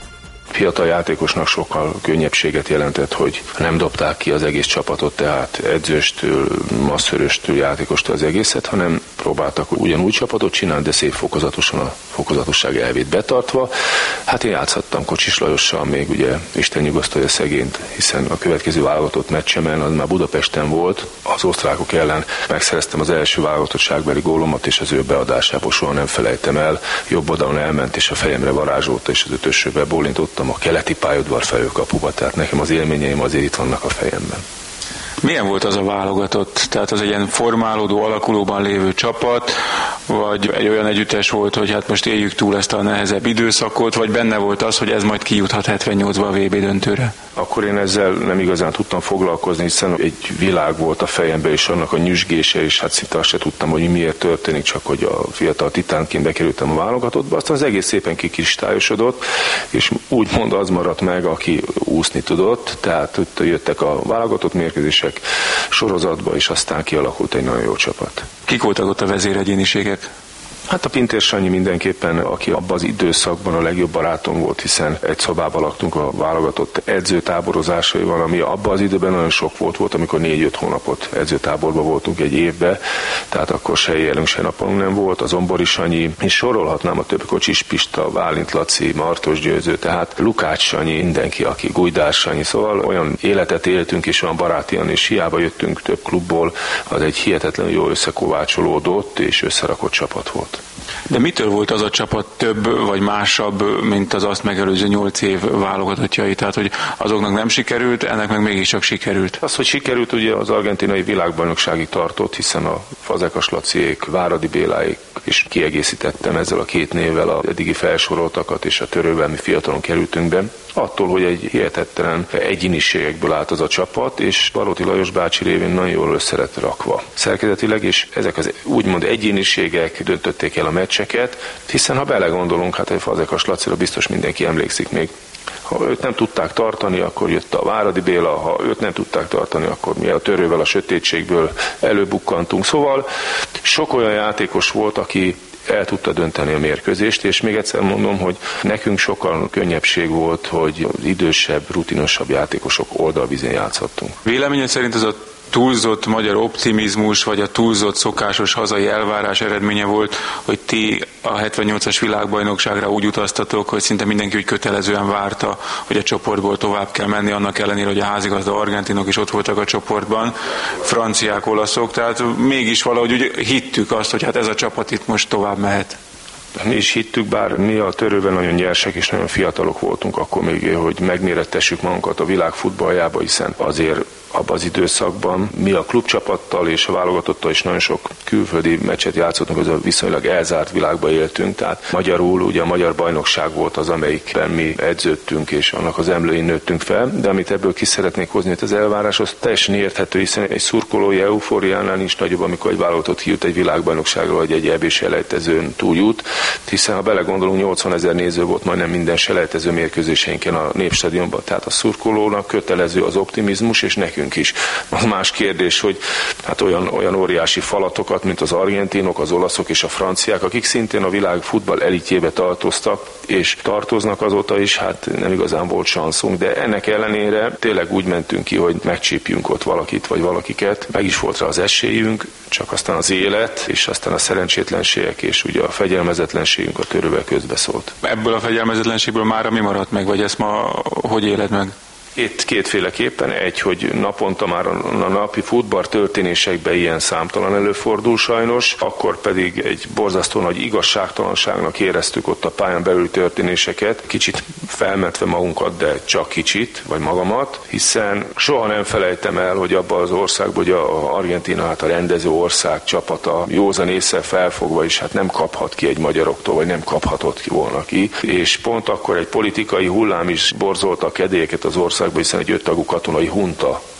Fiatal játékosnak sokkal könnyebbséget jelentett, hogy nem dobták ki az egész csapatot, tehát edzőstől, masszöröstől, játékostól az egészet, hanem próbáltak ugyanúgy csapatot csinálni, de szép fokozatosan a fokozatosság elvét betartva. Hát én játszhattam Kocsis Lajossal még, ugye Isten nyugosztalja szegényt, hiszen a következő válogatott meccsemen, az már Budapesten volt, az osztrákok ellen megszereztem az első válogatottságbeli gólomat, és az ő beadásából soha nem felejtem el. Jobb oldalon elment, és a fejemre varázsolta, és az ötösőbe bólintottam a keleti pályaudvar felőkapuba, tehát nekem az élményeim azért itt vannak a fejemben. Milyen volt az a válogatott? Tehát az egy ilyen formálódó, alakulóban lévő csapat, vagy egy olyan együttes volt, hogy hát most éljük túl ezt a nehezebb időszakot, vagy benne volt az, hogy ez majd kijuthat 78-ba a VB döntőre? Akkor én ezzel nem igazán tudtam foglalkozni, hiszen egy világ volt a fejemben, és annak a nyüzsgése, és hát szinte azt se tudtam, hogy miért történik, csak hogy a fiatal titánként bekerültem a válogatottba, aztán az egész szépen kikristályosodott, és úgymond az maradt meg, aki úszni tudott, tehát jöttek a válogatott mérkőzések sorozatba, és aztán kialakult egy nagyon jó csapat. Kik voltak ott a vezéregyéniségek? Hát a Pintér Sanyi mindenképpen, aki abban az időszakban a legjobb barátom volt, hiszen egy szobában laktunk a válogatott edzőtáborozásaival, ami abban az időben nagyon sok volt, amikor 4-5 hónapot edzőtáborban voltunk egy évbe, tehát akkor se éjjelünk, se napalunk nem volt, az Zombori Sanyi, és sorolhatnám a több, Kocsis Pista, Bálint Laci, Martos Győző, tehát Lukács Sanyi, mindenki, aki Gujdás Sanyi, szóval olyan életet éltünk, és olyan barátian, és hiába jöttünk több klubból, az egy hihetetlenül jó összekovácsolódott és összerakott csapat volt. De mitől volt az a csapat több vagy másabb, mint az azt megelőző 8 év válogatottjai? Tehát, hogy azoknak nem sikerült, ennek meg mégiscsak sikerült? Az, hogy sikerült, ugye az argentinai világbajnokságig tartott, hiszen a Fazekas Laciék, Váradi Béláék, és kiegészítettem ezzel a 2 névvel a eddigi felsoroltakat, és a Törővel mi fiatalon kerültünk be. Attól, hogy egy hihetetlen egyéniségekből állt az a csapat, és Baróti Lajos bácsi révén nagyon jól össze lett rakva szerkezetileg, és ezek az úgymond egyéniségek döntötték el a meccseket, hiszen ha belegondolunk, hát egy Fazekas Lacira biztos mindenki emlékszik még. Ha őt nem tudták tartani, akkor jött a Váradi Béla, ha őt nem tudták tartani, akkor mi a Törővel a sötétségből előbukkantunk. Szóval sok olyan játékos volt, aki el tudta dönteni a mérkőzést, és még egyszer mondom, hogy nekünk sokkal könnyebbség volt, hogy az idősebb, rutinosabb játékosok oldalvízén játszhattunk. Véleményed szerint ez a túlzott magyar optimizmus, vagy a túlzott szokásos hazai elvárás eredménye volt, hogy ti a 78-as világbajnokságra úgy utaztatok, hogy szinte mindenki úgy kötelezően várta, hogy a csoportból tovább kell menni, annak ellenére, hogy a házigazda argentinok is ott voltak a csoportban, franciák, olaszok, tehát mégis valahogy úgy hittük azt, hogy hát ez a csapat itt most tovább mehet. Mi is hittük, bár mi a Törőben nagyon nyersek és nagyon fiatalok voltunk akkor még, hogy megmérettessük magunkat a világ futballjába, hiszen azért abban az időszakban mi a klubcsapattal és a válogatottal is nagyon sok külföldi meccset játszottunk, az a viszonylag elzárt világban éltünk, tehát magyarul ugye a magyar bajnokság volt az, amelyikben mi edződtünk és annak az emlőin nőttünk fel, de amit ebből ki szeretnék hozni, hogy az elvárás az teljesen érthető, hiszen egy szurkolói eufóriánál nincs nagyobb, amikor egy válogatott kijut egy világbajnokságra, vagy egy EB selejtezőn túljut, hiszen ha belegondolunk, 80 000 néző volt majdnem minden selejtező mérkőzéseinken a Népstadionban, tehát a szurkolónak kötelező az optimizmus, és nekünk is. Az más kérdés, hogy hát olyan óriási falatokat, mint az argentinok, az olaszok és a franciák, akik szintén a világ futball elitjébe tartoztak, és tartoznak azóta is, hát nem igazán volt sanszunk, de ennek ellenére tényleg úgy mentünk ki, hogy megcsípjünk ott valakit vagy valakiket. Meg is volt rá az esélyünk, csak aztán az élet, és aztán a szerencsétlenségek, és ugye a fegyelmezetlenségünk a Törővel közbeszólt. Ebből a fegyelmezetlenségből mára mi maradt meg, vagy ezt ma hogy éled meg? Kétféleképpen. Egy, hogy naponta már a napi futball történésekben ilyen számtalan előfordul sajnos, akkor pedig egy borzasztó nagy igazságtalanságnak éreztük ott a pályán belüli történéseket, kicsit felmentve magunkat, de csak kicsit, vagy magamat, hiszen soha nem felejtem el, hogy abban az országban, hogy a Argentína, hát a rendező ország csapata józan ésszel felfogva is hát nem kaphat ki egy magyaroktól, vagy nem kaphatott ki volna ki, és pont akkor egy politikai hullám is borzolta a kedélyeket az országban, hiszen egy 5 tagú katonai hunta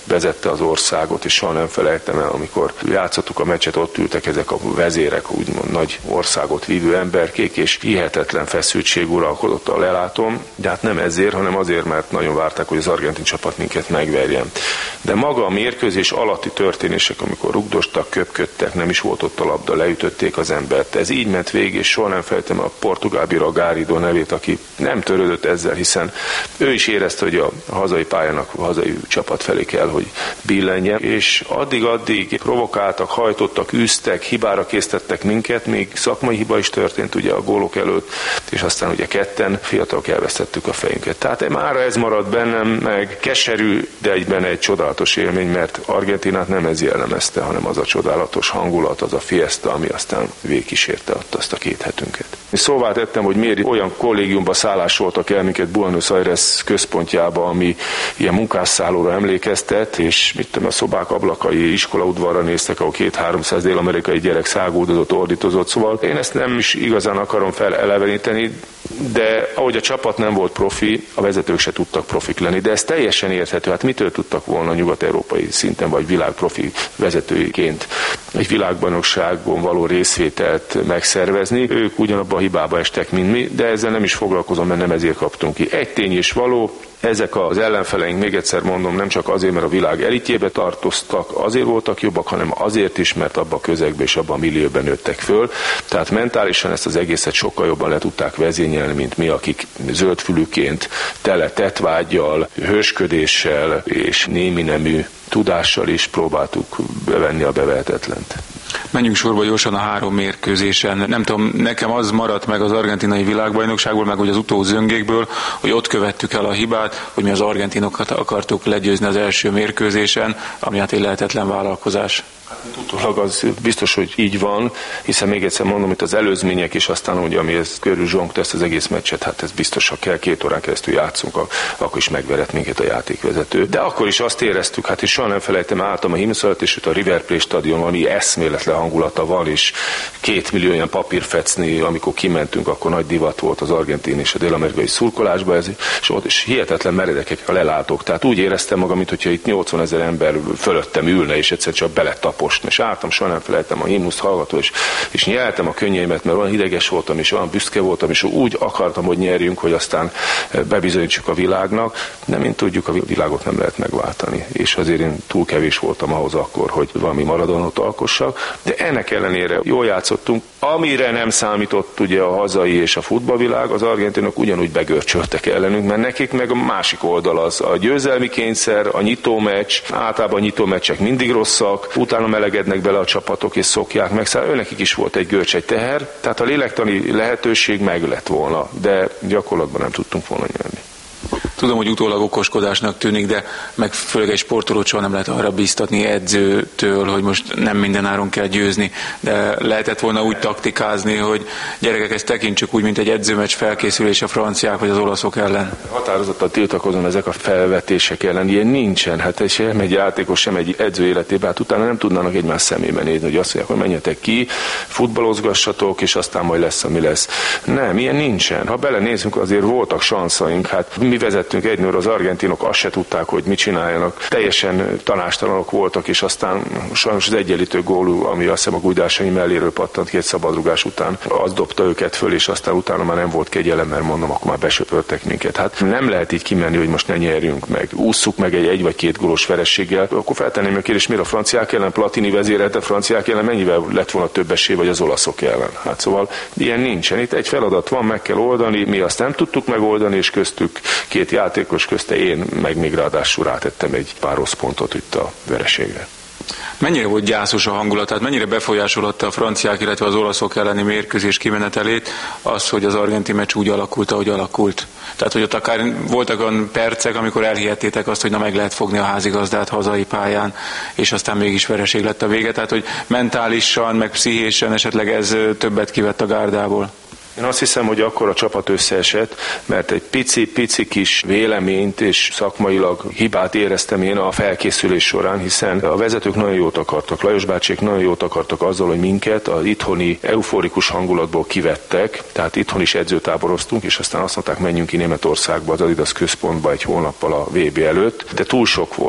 vezette az országot, és soha nem felejtem el, amikor játszottuk a meccset, ott ültek ezek a vezérek, úgymond nagy országot vívő emberkék, és hihetetlen feszültség uralkodott a lelátón, de hát nem ezért, hanem azért, mert nagyon várták, hogy az argentin csapat minket megverjen. De maga a mérkőzés alatti történések, amikor rugdostak, köpködtek, nem is volt ott a labda, leütötték az embert. Ez így ment végig, és soha nem felejtem a portugál bíró Garrido nevét, aki nem törődött ezzel, hiszen ő is érezte, hogy a hazai pályának, a hazai csapat felé kell, hogy billenjen, és addig provokáltak, hajtottak, űztek, hibára késztettek minket, még szakmai hiba is történt ugye a gólok előtt, és aztán ugye ketten fiatalok elvesztettük a fejünket. Tehát mára ez maradt bennem, meg keserű, de egyben egy csodálatos élmény, mert Argentinát nem ez jellemezte, hanem az a csodálatos hangulat, az a fiesta, ami aztán végigkísérte azt a 2 hetünket. Szóvá tettem, hogy miért olyan kollégiumba szállásoltak el minket Buenos Aires központjába, ami ilyen munkásszállóra emlékeztet, és a szobák ablakai iskolaudvarra néztek, ahol 200-300 dél-amerikai gyerek száguldozott, ordítozott, szóval én ezt nem is igazán akarom feleleveníteni, de ahogy a csapat nem volt profi, a vezetők se tudtak profik lenni, de ez teljesen érthető. Hát mitől tudtak volna nyugat-európai szinten, vagy világprofi vezetőiként egy világbajnokságon való részvételt megszervezni? Ők ugyanabban a hibába estek, mint mi, de ezzel nem is foglalkozom, mert nem ezért kaptunk ki. Egy tény is való, ezek az ellenfeleink, még egyszer mondom, nem csak azért, mert a világ elitjébe tartoztak, azért voltak jobbak, hanem azért is, mert abban a közegben és abban a millióben nőttek föl. Tehát mentálisan ezt az egészet sokkal jobban le tudták vezényelni, mint mi, akik zöldfülűként, tele tettvággyal, hősködéssel és némi nemű tudással is próbáltuk bevenni a bevehetetlent. Menjünk sorba gyorsan a 3 mérkőzésen. Nem tudom, nekem az maradt meg az argentinai világbajnokságból, meg hogy az utózöngékből, hogy ott követtük el a hibát, hogy mi az argentinokat akartuk legyőzni az első mérkőzésen, ami hát egy lehetetlen vállalkozás. Utólag az biztos, hogy így van, hiszen még egyszer mondom, itt az előzmények is, aztán ugye, ami ez körül zsongta ezt az egész meccset, hát ez biztos, ha kell 2 órán keresztül játszunk, akkor is megverett minket a játékvezető. De akkor is azt éreztük, hát és soha nem felejtem, álltam a himnusz előtt, és itt a River Plate stadion valami eszméletlen hangulata van, és 2 millió ilyen papírfecni, amikor kimentünk, akkor nagy divat volt az argentin és a dél-amerikai szurkolásba, és hihetetlen meredekek a lelátók. Tehát úgy éreztem magam, mintha itt 80 000 ember fölöttem ülne, és egyszer csak beletapos. És álltam, soha nem felejtem a himnuszt hallgató, és nyeltem a könnyeimet, mert olyan hideges voltam, és olyan büszke voltam, és úgy akartam, hogy nyerjünk, hogy aztán bebizonyítsuk a világnak, de mint tudjuk, a világot nem lehet megváltani. És azért én túl kevés voltam ahhoz akkor, hogy valami Maradonot alkossak, de ennek ellenére jól játszottunk. Amire nem számított ugye a hazai és a futballvilág, az argentinok ugyanúgy begörcsöltek ellenünk, mert nekik meg a másik oldal az a győzelmi kényszer, a nyitómeccs, általában a nyitómeccsek mindig rosszak, utána melegednek bele a csapatok és szokják meg, szóval őnekik is volt egy görcs, egy teher, tehát a lélektani lehetőség meg lett volna, de gyakorlatban nem tudtunk volna nyerni. Tudom, hogy utólag okoskodásnak tűnik, de meg főleg egy sportolót soha nem lehet arra bíztatni edzőtől, hogy most nem mindenáron kell győzni, de lehetett volna úgy taktikázni, hogy gyerekek, ezt tekintsük úgy, mint egy edzőmeccs felkészülés a franciák vagy az olaszok ellen. Határozottan tiltakozom ezek a felvetések ellen, ilyen nincsen, hát sem egy játékos, sem egy edző életében, hát utána nem tudnának egymás szemébe nézni, hogy azt mondják, hogy menjetek ki, futballozgassatok, és aztán majd lesz, ami lesz. Nem, ilyen nincsen. Ha belenézünk, azért voltak sanszaink, hát mi vezettünk 1-0, az argentinok azt se tudták, hogy mit csináljanak. Teljesen tanástalanok voltak, és aztán sajnos az egyenlítő gól, ami azt hiszem a Guidásányi melléről pattant ki egy szabadrugás után, az dobta őket föl, és aztán utána már nem volt kegyelem, mert mondom, akkor már besöpörtek minket. Hát nem lehet így kimenni, hogy most ne nyerjünk meg. Ússzuk meg egy vagy 2 gólos verességgel. Akkor feltenném a kérdést, miért a franciák ellen Platini vezérelte, a franciák ellen mennyivel lett volna több esély, vagy az olaszok ellen. Hát szóval ilyen nincsen. Itt egy feladat van, meg kell oldani, mi azt nem tudtuk megoldani, és köztük 2 játékos közte én, meg még ráadásul rátettem egy pár rossz pontot itt a vereségre. Mennyire volt gyászos a hangulat, tehát mennyire befolyásolta a franciák, illetve az olaszok elleni mérkőzés kimenetelét az, hogy az argentin meccs úgy alakult, ahogy alakult? Tehát, hogy ott akár voltak olyan percek, amikor elhihettétek azt, hogy na meg lehet fogni a házigazdát hazai pályán, és aztán mégis vereség lett a vége, tehát, hogy mentálisan, meg pszichésen esetleg ez többet kivett a gárdából? Én azt hiszem, hogy akkor a csapat összeesett, mert egy pici kis véleményt és szakmailag hibát éreztem én a felkészülés során, hiszen a vezetők nagyon jót akartak, Lajos bácsék nagyon jót akartak azzal, hogy minket az itthoni euforikus hangulatból kivettek, tehát itthon is edzőtáboroztunk, és aztán azt mondták, menjünk ki Németországba, az Adidas központba egy hónappal a VB előtt, de túl sok volt.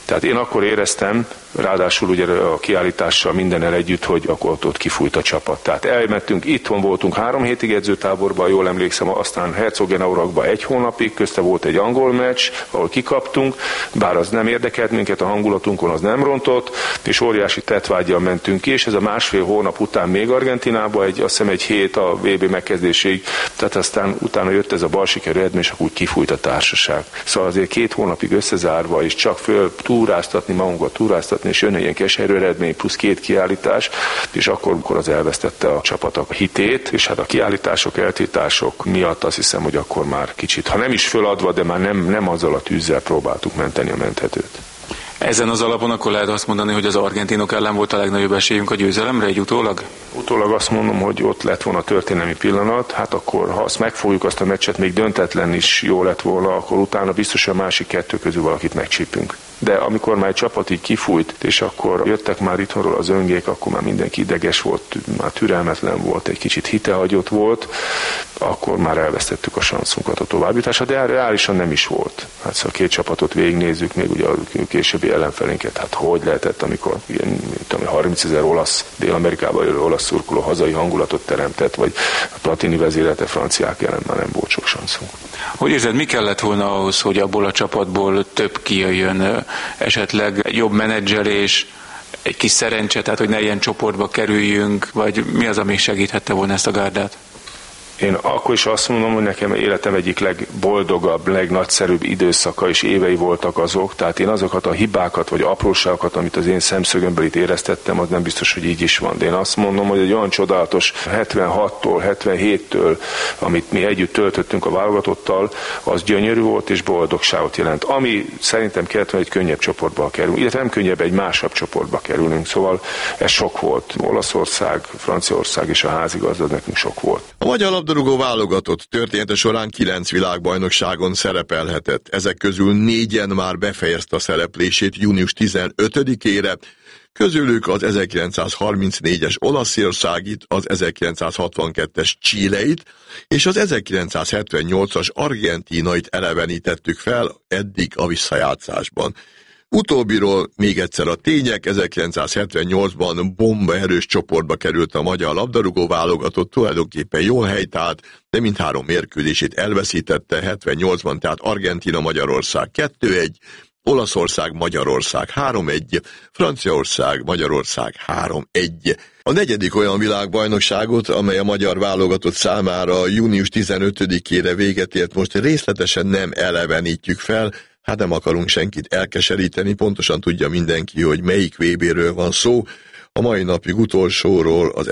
Tehát én akkor éreztem, ráadásul ugye a kiállítással mindennel együtt, hogy akkor ott kifújt a csapat. Tehát elmentünk, itthon voltunk 3 hétig edzőtáborban, jól emlékszem, aztán Herzogenaurachban 1 hónapig, közte volt egy angol meccs, ahol kikaptunk, bár az nem érdekelt minket, a hangulatunkon az nem rontott, és óriási tettvággyal mentünk ki, és ez a 1,5 hónap után még Argentinába, azt hiszem egy hét a VB megkezdéséig, tehát aztán utána jött ez a bal sikerű eredmény, és akkor úgy kifújt a társaság. Szóval azért 2 hónapig összezárva, és csak föl túráztatni magunkat, és jön egy ilyen keserű eredmény plusz 2 kiállítás, és akkor az elvesztette a csapat a hitét, és hát a kiállítások, eltiltások miatt azt hiszem, hogy akkor már kicsit, ha nem is föladva, de már nem azzal a tűzzel próbáltuk menteni a menthetőt. Ezen az alapon akkor lehet azt mondani, hogy az argentinok ellen volt a legnagyobb esélyünk a győzelemre, egy utólag? Utólag azt mondom, hogy ott lett volna a történelmi pillanat, hát akkor, ha azt megfogjuk, azt a meccset, még döntetlen is jó lett volna, akkor utána biztos a másik 2 közül valakit megcsípünk. De amikor már egy csapat így kifújt, és akkor jöttek már itthonról az öngék, akkor már mindenki ideges volt, már türelmetlen volt, egy kicsit hitehagyott volt, akkor már elvesztettük a sanszunkat a továbbjutásra, de reálisan nem is volt. Hát szóval 2 csapatot végignézzük, még ugye a későbbi ellenfelénket, hát hogy lehetett, amikor ilyen, 30 000 olasz, Dél-Amerikában élő olasz szurkoló hazai hangulatot teremtett, vagy a Platini vezérete franciák ellen már nem volt sok sanszunk. Hogy érzed, mi kellett volna ahhoz, hogy abból a csapatból több kijöjjön, esetleg jobb menedzselés, egy kis szerencse, tehát hogy ne ilyen csoportba kerüljünk, vagy mi az, ami segíthette volna ezt a gárdát? Én akkor is azt mondom, hogy nekem életem egyik legboldogabb, legnagyszerűbb időszaka és évei voltak azok, tehát én azokat a hibákat vagy apróságokat, amit az én szemszögömből itt éreztettem, az nem biztos, hogy így is van. De én azt mondom, hogy egy olyan csodálatos 76-tól, 77-től, amit mi együtt töltöttünk a válogatottal, az gyönyörű volt és boldogságot jelent. Ami szerintem kellett, hogy egy könnyebb csoportba kerülünk, illetve nem könnyebb, egy másabb csoportba kerülünk, szóval ez sok volt. Olaszország, Franciaország és a házigazda nekünk sok volt. A magyar labdarúgó válogatott története során 9 világbajnokságon szerepelhetett. Ezek közül 4-en már befejezte a szereplését június 15-ére, közülük az 1934-es Olaszországit, az 1962-es Chileit és az 1978-as Argentinait elevenítettük fel eddig a visszajátszásban. Utóbbiról még egyszer a tények, 1978-ban bombaerős csoportba került a magyar labdarúgó válogatott, tulajdonképpen jól helytált, de mindhárom mérkőzését elveszítette, 78-ban tehát Argentína-Magyarország 2-1, Olaszország-Magyarország 3-1, Franciaország-Magyarország 3-1. A 4. olyan világbajnokságot, amely a magyar válogatott számára június 15-ére véget ért, most részletesen nem elevenítjük fel, hát nem akarunk senkit elkeseríteni, pontosan tudja mindenki, hogy melyik VB-ről van szó. A mai napig utolsóról, az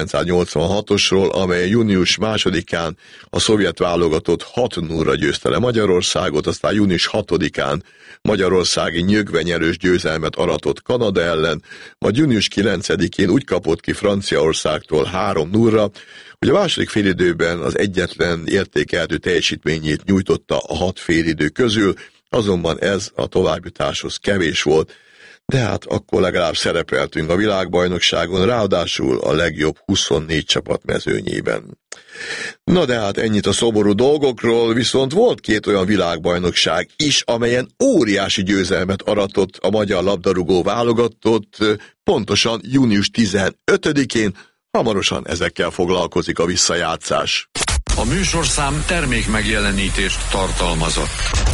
1986-osról, amely június 2-án a szovjet válogatott 6-0-ra győzte le Magyarországot, aztán június 6-án magyarországi nyögvenyelős győzelmet aratott Kanada ellen, majd június 9-én úgy kapott ki Franciaországtól 3-0-ra, hogy a második félidőben az egyetlen értékelhető teljesítményét nyújtotta a 6 félidő közül, azonban ez a továbbjutáshoz kevés volt, de hát akkor legalább szerepeltünk a világbajnokságon, ráadásul a legjobb 24 csapat mezőnyében. Na de hát ennyit a szomorú dolgokról, viszont volt 2 olyan világbajnokság is, amelyen óriási győzelmet aratott a magyar labdarúgó válogatott, pontosan június 15-én, hamarosan ezekkel foglalkozik a visszajátszás. A műsorszám termékmegjelenítést tartalmazott.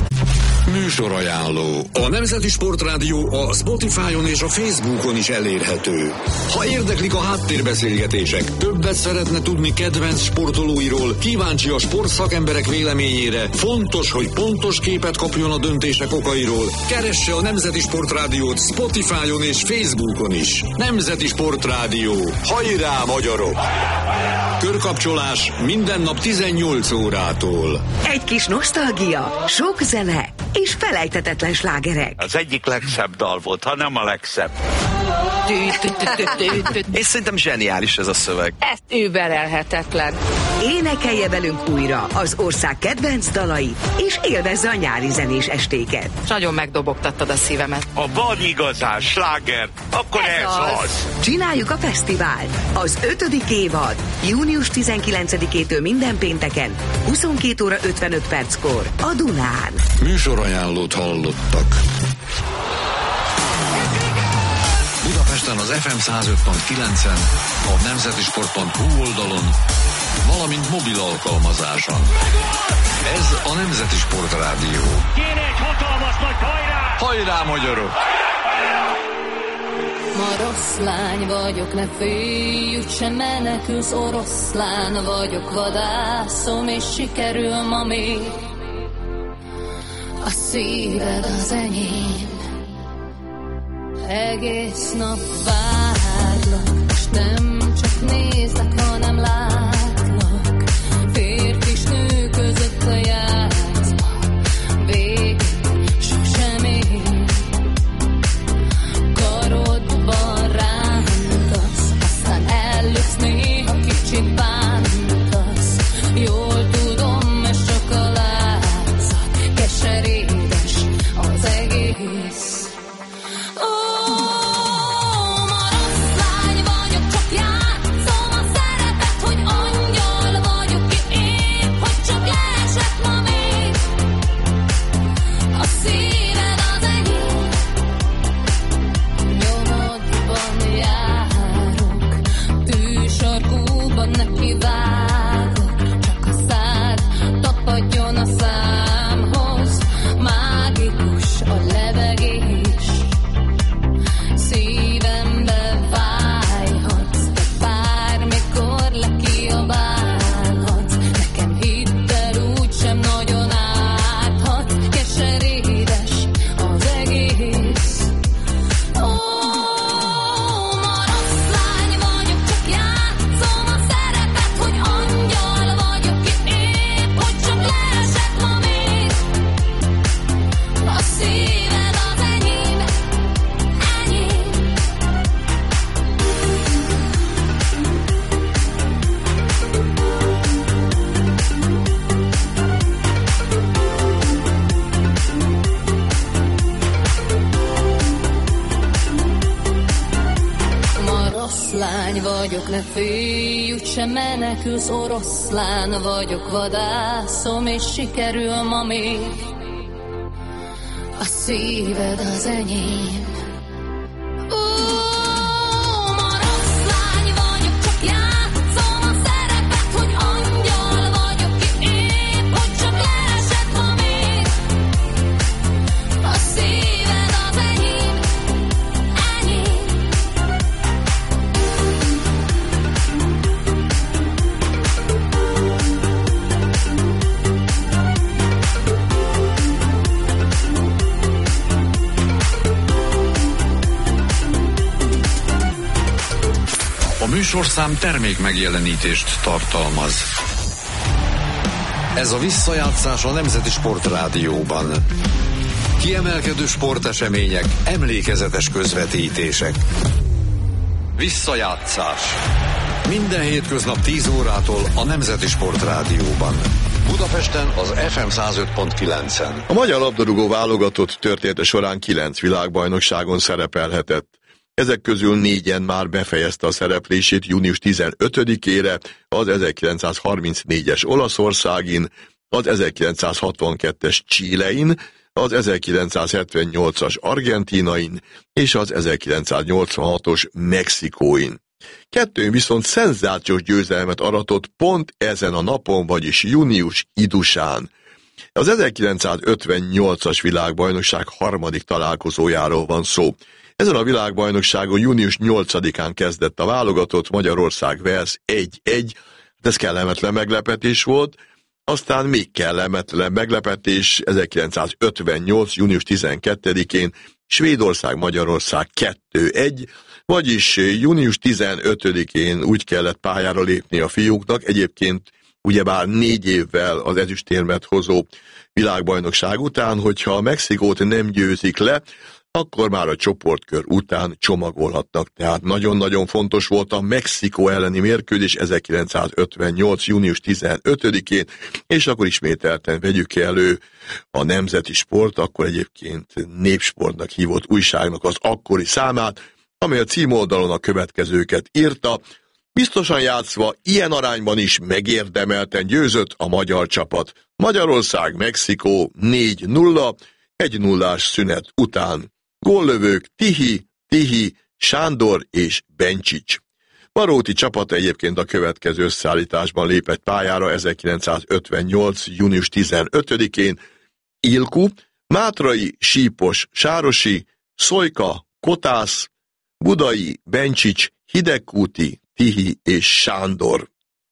Műsorajánló. A Nemzeti Sportrádió a Spotify-on és a Facebookon is elérhető. Ha érdeklik a háttérbeszélgetések, többet szeretne tudni kedvenc sportolóiról, kíváncsi a sportszakemberek véleményére, fontos, hogy pontos képet kapjon a döntések okairól, keresse a Nemzeti Sportrádiót Spotify-on és Facebookon is. Nemzeti Sportrádió. Hajrá, magyarok! Körkapcsolás minden nap 18 órától. Egy kis nosztalgia, sok zene és felejthetetlen slágerek. Az egyik legszebb dal volt, ha nem a legszebb. És szerintem zseniális ez a szöveg. Ez überelhetetlen. Énekelje velünk újra az ország kedvenc dalait, és élvezze a nyári zenés estéket. Nagyon megdobogtattad a szívemet. A van igazán sláger, akkor ez az. Csináljuk a fesztivált. Az 5. évad június 19-től minden pénteken 22 óra 55 perckor a Dunán. Műsorajánlót hallottak. interneten az FM 105.9-en, a nemzetisport.hu oldalon, valamint mobil alkalmazáson. Ez a Nemzeti Sport Rádió. Kéne egy hatalmas nagy hajrá! Hajrá, magyarok! Ma rossz lány vagyok, ne félj, úgysem menekülsz, oroszlán vagyok, vadászom, és sikerül ma még. A szíved az enyém, egész nap várlak, és nem csak nézlek, hanem látlak. Férfi s nő között a játszma, végén sosem ér. Karodban rántasz, aztán ellöksz, néha kicsit bántasz. Jól tudom, ez csak a látszat, keserédes az egész. Ne félj, úgysem menekülsz, oroszlán vagyok, vadászom, és sikerül ma még. A szíved az enyém. Műsorszám termék megjelenítést tartalmaz. Ez a visszajátszás a Nemzeti Sport Rádióban. Kiemelkedő sportesemények, emlékezetes közvetítések. Visszajátszás. Minden hétköznap 10 órától a Nemzeti Sport Rádióban. Budapesten az FM 105.9-en. A magyar labdarúgó válogatott története során 9 világbajnokságon szerepelhetett. Ezek közül 4-en már befejezte a szereplését június 15-ére, az 1934-es Olaszországin, az 1962-es Chilein, az 1978-as Argentinain és az 1986-os Mexikóin. Kettőn viszont szenzációs győzelmet aratott pont ezen a napon, vagyis június idusán. Az 1958-as világbajnokság harmadik találkozójáról van szó. Ezen a világbajnokságon június 8-án kezdett a válogatott, Magyarország-Wales 1-1, ez kellemetlen meglepetés volt, aztán még kellemetlen meglepetés 1958. június 12-én Svédország-Magyarország 2-1, vagyis június 15-én úgy kellett pályára lépni a fiúknak, egyébként ugyebár 4 évvel az ezüstérmet hozó világbajnokság után, hogyha a Mexikót nem győzik le, akkor már a csoportkör után csomagolhatnak. Tehát nagyon-nagyon fontos volt a Mexikó elleni mérkőzés 1958. június 15-én, és akkor ismételten vegyük elő a Nemzeti Sport, akkor egyébként Népsportnak hívott újságnak az akkori számát, amely a címoldalon a következőket írta. Biztosan játszva, ilyen arányban is megérdemelten győzött a magyar csapat. Magyarország, Mexikó 4-0, 1-0-ás szünet után. Góllövők Tihi, Sándor és Bencsics. Baróti csapata egyébként a következő összeállításban lépett pályára 1958. június 15-én: Ilku, Mátrai, Sípos, Sárosi, Szojka, Kotász, Budai, Bencsics, Hidegkúti, Tihi és Sándor.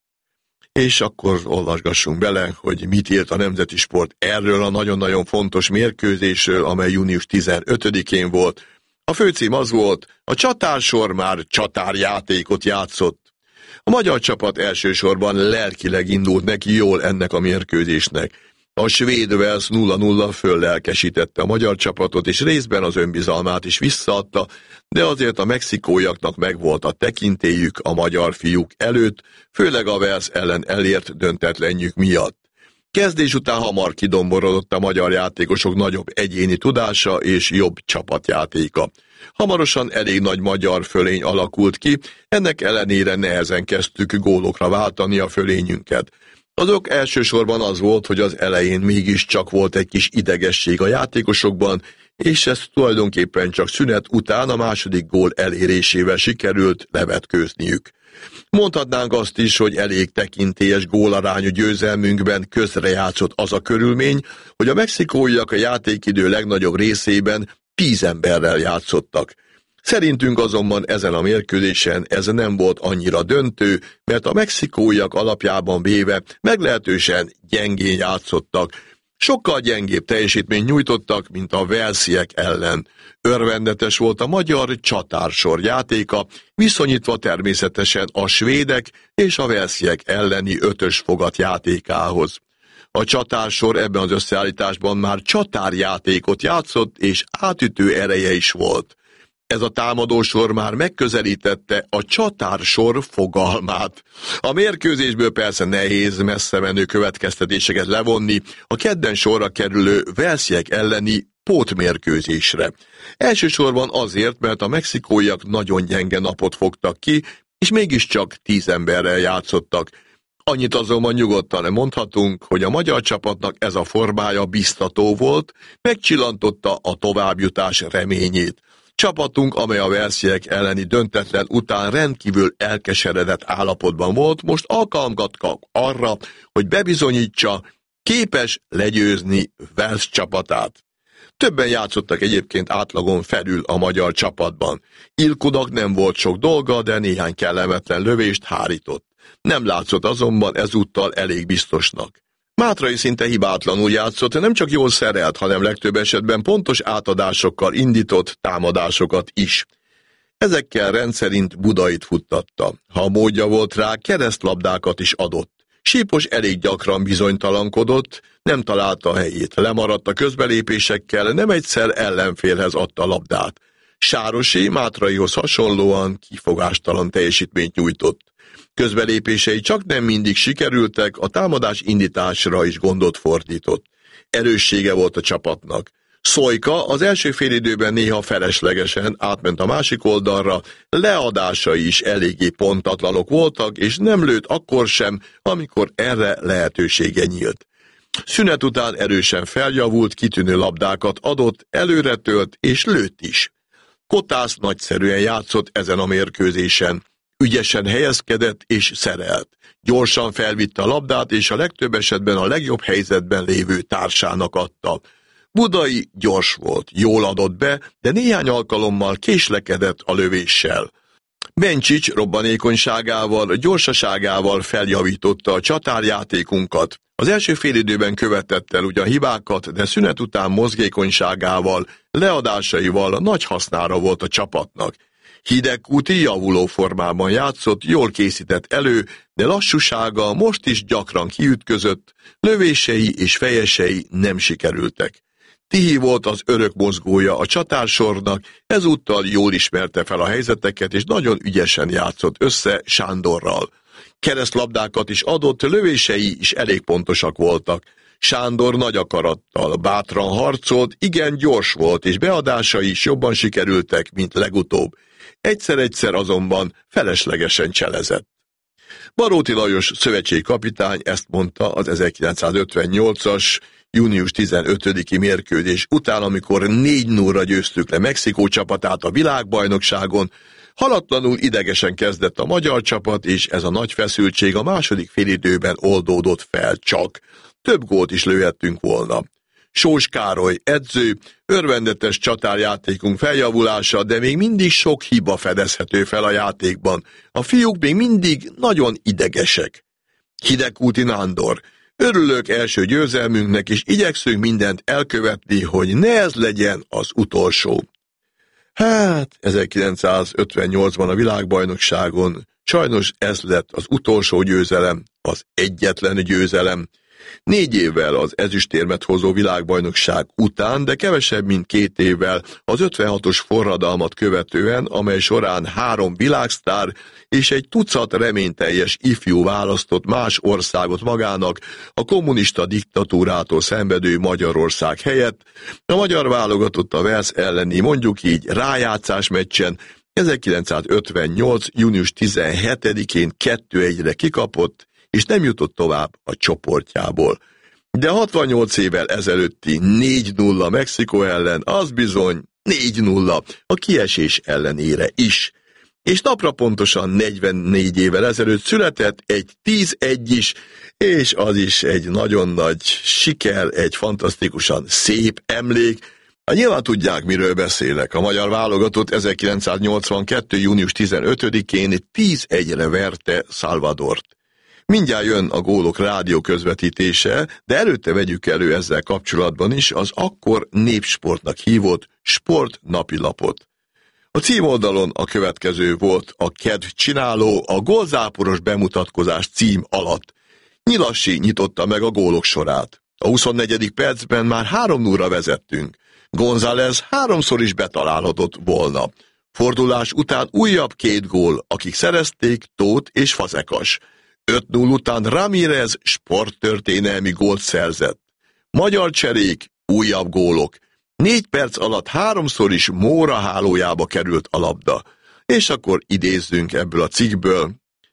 És akkor olvasgassunk bele, hogy mit írt a Nemzeti Sport erről a nagyon-nagyon fontos mérkőzésről, amely június 15-én volt. A főcím az volt: a csatársor már csatárjátékot játszott. A magyar csapat elsősorban lelkileg indult neki jól ennek a mérkőzésnek. A svéd Wales 0-0 föllelkesítette a magyar csapatot, és részben az önbizalmát is visszaadta, de azért a mexikóiaknak megvolt a tekintélyük a magyar fiúk előtt, főleg a Wales ellen elért döntetlenjük miatt. Kezdés után hamar kidomborodott a magyar játékosok nagyobb egyéni tudása és jobb csapatjátéka. Hamarosan elég nagy magyar fölény alakult ki, ennek ellenére nehezen kezdtük gólokra váltani a fölényünket. Az ok elsősorban az volt, hogy az elején mégiscsak volt egy kis idegesség a játékosokban, és ez tulajdonképpen csak szünet után a második gól elérésével sikerült levetkőzniük. Mondhatnánk azt is, hogy elég tekintélyes gólarányú győzelmünkben közrejátszott az a körülmény, hogy a mexikóiak a játékidő legnagyobb részében 10 emberrel játszottak. Szerintünk azonban ezen a mérkőzésen ez nem volt annyira döntő, mert a mexikóiak alapjában véve meglehetősen gyengén játszottak. Sokkal gyengébb teljesítményt nyújtottak, mint a walesiek ellen. Örvendetes volt a magyar csatársor játéka, viszonyítva természetesen a svédek és a walesiek elleni 5-ös fogat játékához. A csatársor ebben az összeállításban már csatárjátékot játszott, és átütő ereje is volt. Ez a támadósor már megközelítette a csatársor fogalmát. A mérkőzésből persze nehéz messze menő következtetéseket levonni a kedden sorra kerülő walesiek elleni pótmérkőzésre. Elsősorban azért, mert a mexikóiak nagyon gyenge napot fogtak ki, és mégiscsak 10 emberrel játszottak. Annyit azonban nyugodtan mondhatunk, hogy a magyar csapatnak ez a formája biztató volt, megcsillantotta a továbbjutás reményét. Csapatunk, amely a walesiek elleni döntetlen után rendkívül elkeseredett állapotban volt, most alkalmat kap arra, hogy bebizonyítsa, képes legyőzni Wales csapatát. Többen játszottak egyébként átlagon felül a magyar csapatban. Ilkunak nem volt sok dolga, de néhány kellemetlen lövést hárított. Nem látszott azonban ezúttal elég biztosnak. Mátrai szinte hibátlanul játszott, nem csak jól szerelt, hanem legtöbb esetben pontos átadásokkal indított támadásokat is. Ezekkel rendszerint Budait futtatta. Ha módja volt rá, keresztlabdákat is adott. Sípos elég gyakran bizonytalankodott, nem találta a helyét, lemaradt a közbelépésekkel, nem egyszer ellenfélhez adta a labdát. Sárosi Mátraihoz hasonlóan kifogástalan teljesítményt nyújtott. Közbelépései csak nem mindig sikerültek, a támadás indításra is gondot fordított. Erőssége volt a csapatnak. Szojka az első félidőben néha feleslegesen átment a másik oldalra, leadásai is eléggé pontatlanok voltak, és nem lőtt akkor sem, amikor erre lehetősége nyílt. Szünet után erősen feljavult, kitűnő labdákat adott, előretölt és lőtt is. Kotász nagyszerűen játszott ezen a mérkőzésen. Ügyesen helyezkedett és szerelt. Gyorsan felvitte a labdát, és a legtöbb esetben a legjobb helyzetben lévő társának adta. Budai gyors volt, jól adott be, de néhány alkalommal késlekedett a lövéssel. Bencsics robbanékonyságával, gyorsaságával feljavította a csatárjátékunkat. Az első félidőben követett el ugyan hibákat, de szünet után mozgékonyságával, leadásaival nagy hasznára volt a csapatnak. Hidegkúti javuló formában játszott, jól készített elő, de lassúsága most is gyakran kiütközött, lövései és fejesei nem sikerültek. Tihi volt az örök mozgója a csatársornak, ezúttal jól ismerte fel a helyzeteket, és nagyon ügyesen játszott össze Sándorral. Keresztlabdákat is adott, lövései is elég pontosak voltak. Sándor nagy akarattal, bátran harcolt, igen gyors volt, és beadásai is jobban sikerültek, mint legutóbb. Egyszer-egyszer azonban feleslegesen cselezett. Baróti Lajos szövetségkapitány ezt mondta az 1958-as június 15-i mérkőzés után, amikor 4-0-ra győztük le Mexikó csapatát a világbajnokságon, halatlanul idegesen kezdett a magyar csapat, és ez a nagy feszültség a második félidőben oldódott fel csak. Több gólt is lőhettünk volna. Sós Károly edző, örvendetes csatárjátékunk feljavulása, de még mindig sok hiba fedezhető fel a játékban. A fiúk még mindig nagyon idegesek. Hidegkúti Nándor: örülök első győzelmünknek, és igyekszünk mindent elkövetni, hogy ne ez legyen az utolsó. Hát, 1958-ban a világbajnokságon sajnos ez lett az utolsó győzelem, az egyetlen győzelem. 4 évvel az ezüstérmet hozó világbajnokság után, de kevesebb, mint 2 évvel az 56-os forradalmat követően, amely során 3 világsztár és egy tucat reményteljes ifjú választott más országot magának a kommunista diktatúrától szenvedő Magyarország helyett, a magyar válogatott a Wales elleni, mondjuk így, rájátszás meccsen 1958. június 17-én 2-1-re kikapott, és nem jutott tovább a csoportjából. De 68 évvel ezelőtti 4-0 Mexikó ellen, az bizony 4-0 a kiesés ellenére is. És napra pontosan 44 évvel ezelőtt született egy 10-1 is, és az is egy nagyon nagy siker, egy fantasztikusan szép emlék. Nyilván tudják, miről beszélek. A magyar válogatott 1982. június 15-én 10-1-re verte Salvadort. Mindjárt jön a gólok rádió közvetítése, de előtte vegyük elő ezzel kapcsolatban is az akkor Népsportnak hívott Sport napilapot. A címoldalon a következő volt a kedv csináló a gólzáporos bemutatkozás cím alatt. Nyilassi nyitotta meg a gólok sorát. A 24. percben már 3-0-ra vezettünk. González 3-szor is betalálhatott volna. Fordulás után újabb 2 gól, akik szerezték, Tóth és Fazekas. 5-0 után Ramírez sporttörténelmi gólt szerzett. Magyar cserék, újabb gólok. 4 perc alatt 3-szor is Móra hálójába került a labda. És akkor idézzünk ebből a cikkből.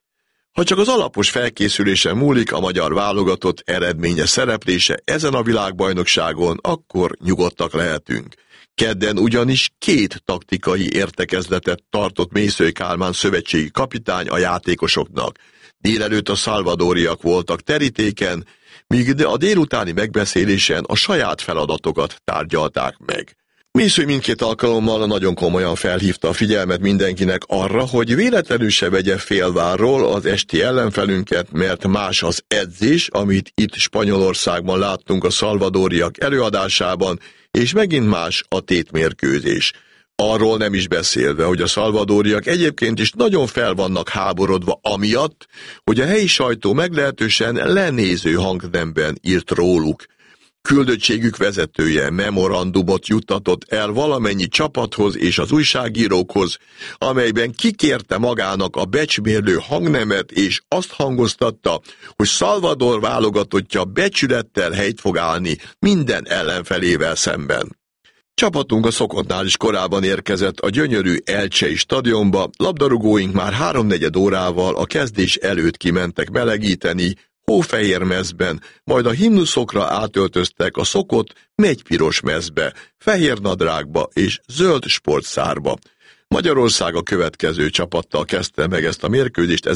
Ha csak az alapos felkészülésen múlik a magyar válogatott eredményes szereplése ezen a világbajnokságon, akkor nyugodtak lehetünk. Kedden ugyanis 2 taktikai értekezletet tartott Mészöly Kálmán szövetségi kapitány a játékosoknak. Délelőtt a szalvadóriak voltak terítéken, míg a délutáni megbeszélésen a saját feladatokat tárgyalták meg. Mészöly mindkét alkalommal nagyon komolyan felhívta a figyelmet mindenkinek arra, hogy véletlenül se vegye félvárról az esti ellenfelünket, mert más az edzés, amit itt Spanyolországban láttunk a szalvadóriak előadásában, és megint más a tétmérkőzés. Arról nem is beszélve, hogy a szalvadóriak egyébként is nagyon fel vannak háborodva amiatt, hogy a helyi sajtó meglehetősen lenéző hangnemben írt róluk. Küldöttségük vezetője memorandumot juttatott el valamennyi csapathoz és az újságírókhoz, amelyben kikérte magának a becsmérlő hangnemet, és azt hangoztatta, hogy Salvador válogatottja becsülettel helyt fog állni minden ellenfelével szemben. Csapatunk a szokottnál is korábban érkezett a gyönyörű Elcsei stadionba, labdarúgóink már 3-4 órával a kezdés előtt kimentek melegíteni, hófehér mezben, majd a himnuszokra átöltöztek a szokott megypiros mezbe, fehér nadrágba és zöld sportszárba. Magyarország a következő csapattal kezdte meg ezt a mérkőzést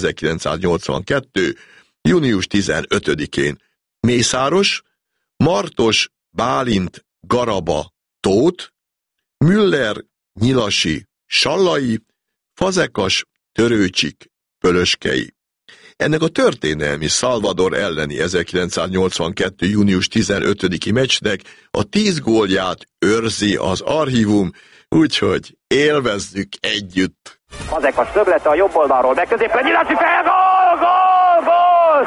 1982. június 15-én. Mészáros, Martos, Bálint, Garaba, Tóth, Müller, Nyilasi, Sallai, Fazekas, Törőcsik, Pölöskei. Ennek a történelmi Salvador elleni 1982. június 15-i meccsnek a 10 gólját őrzi az archívum, úgyhogy élvezzük együtt. Fazekas többlete a jobb oldalról, de középen Nyilasi fel, gól, gól, gól!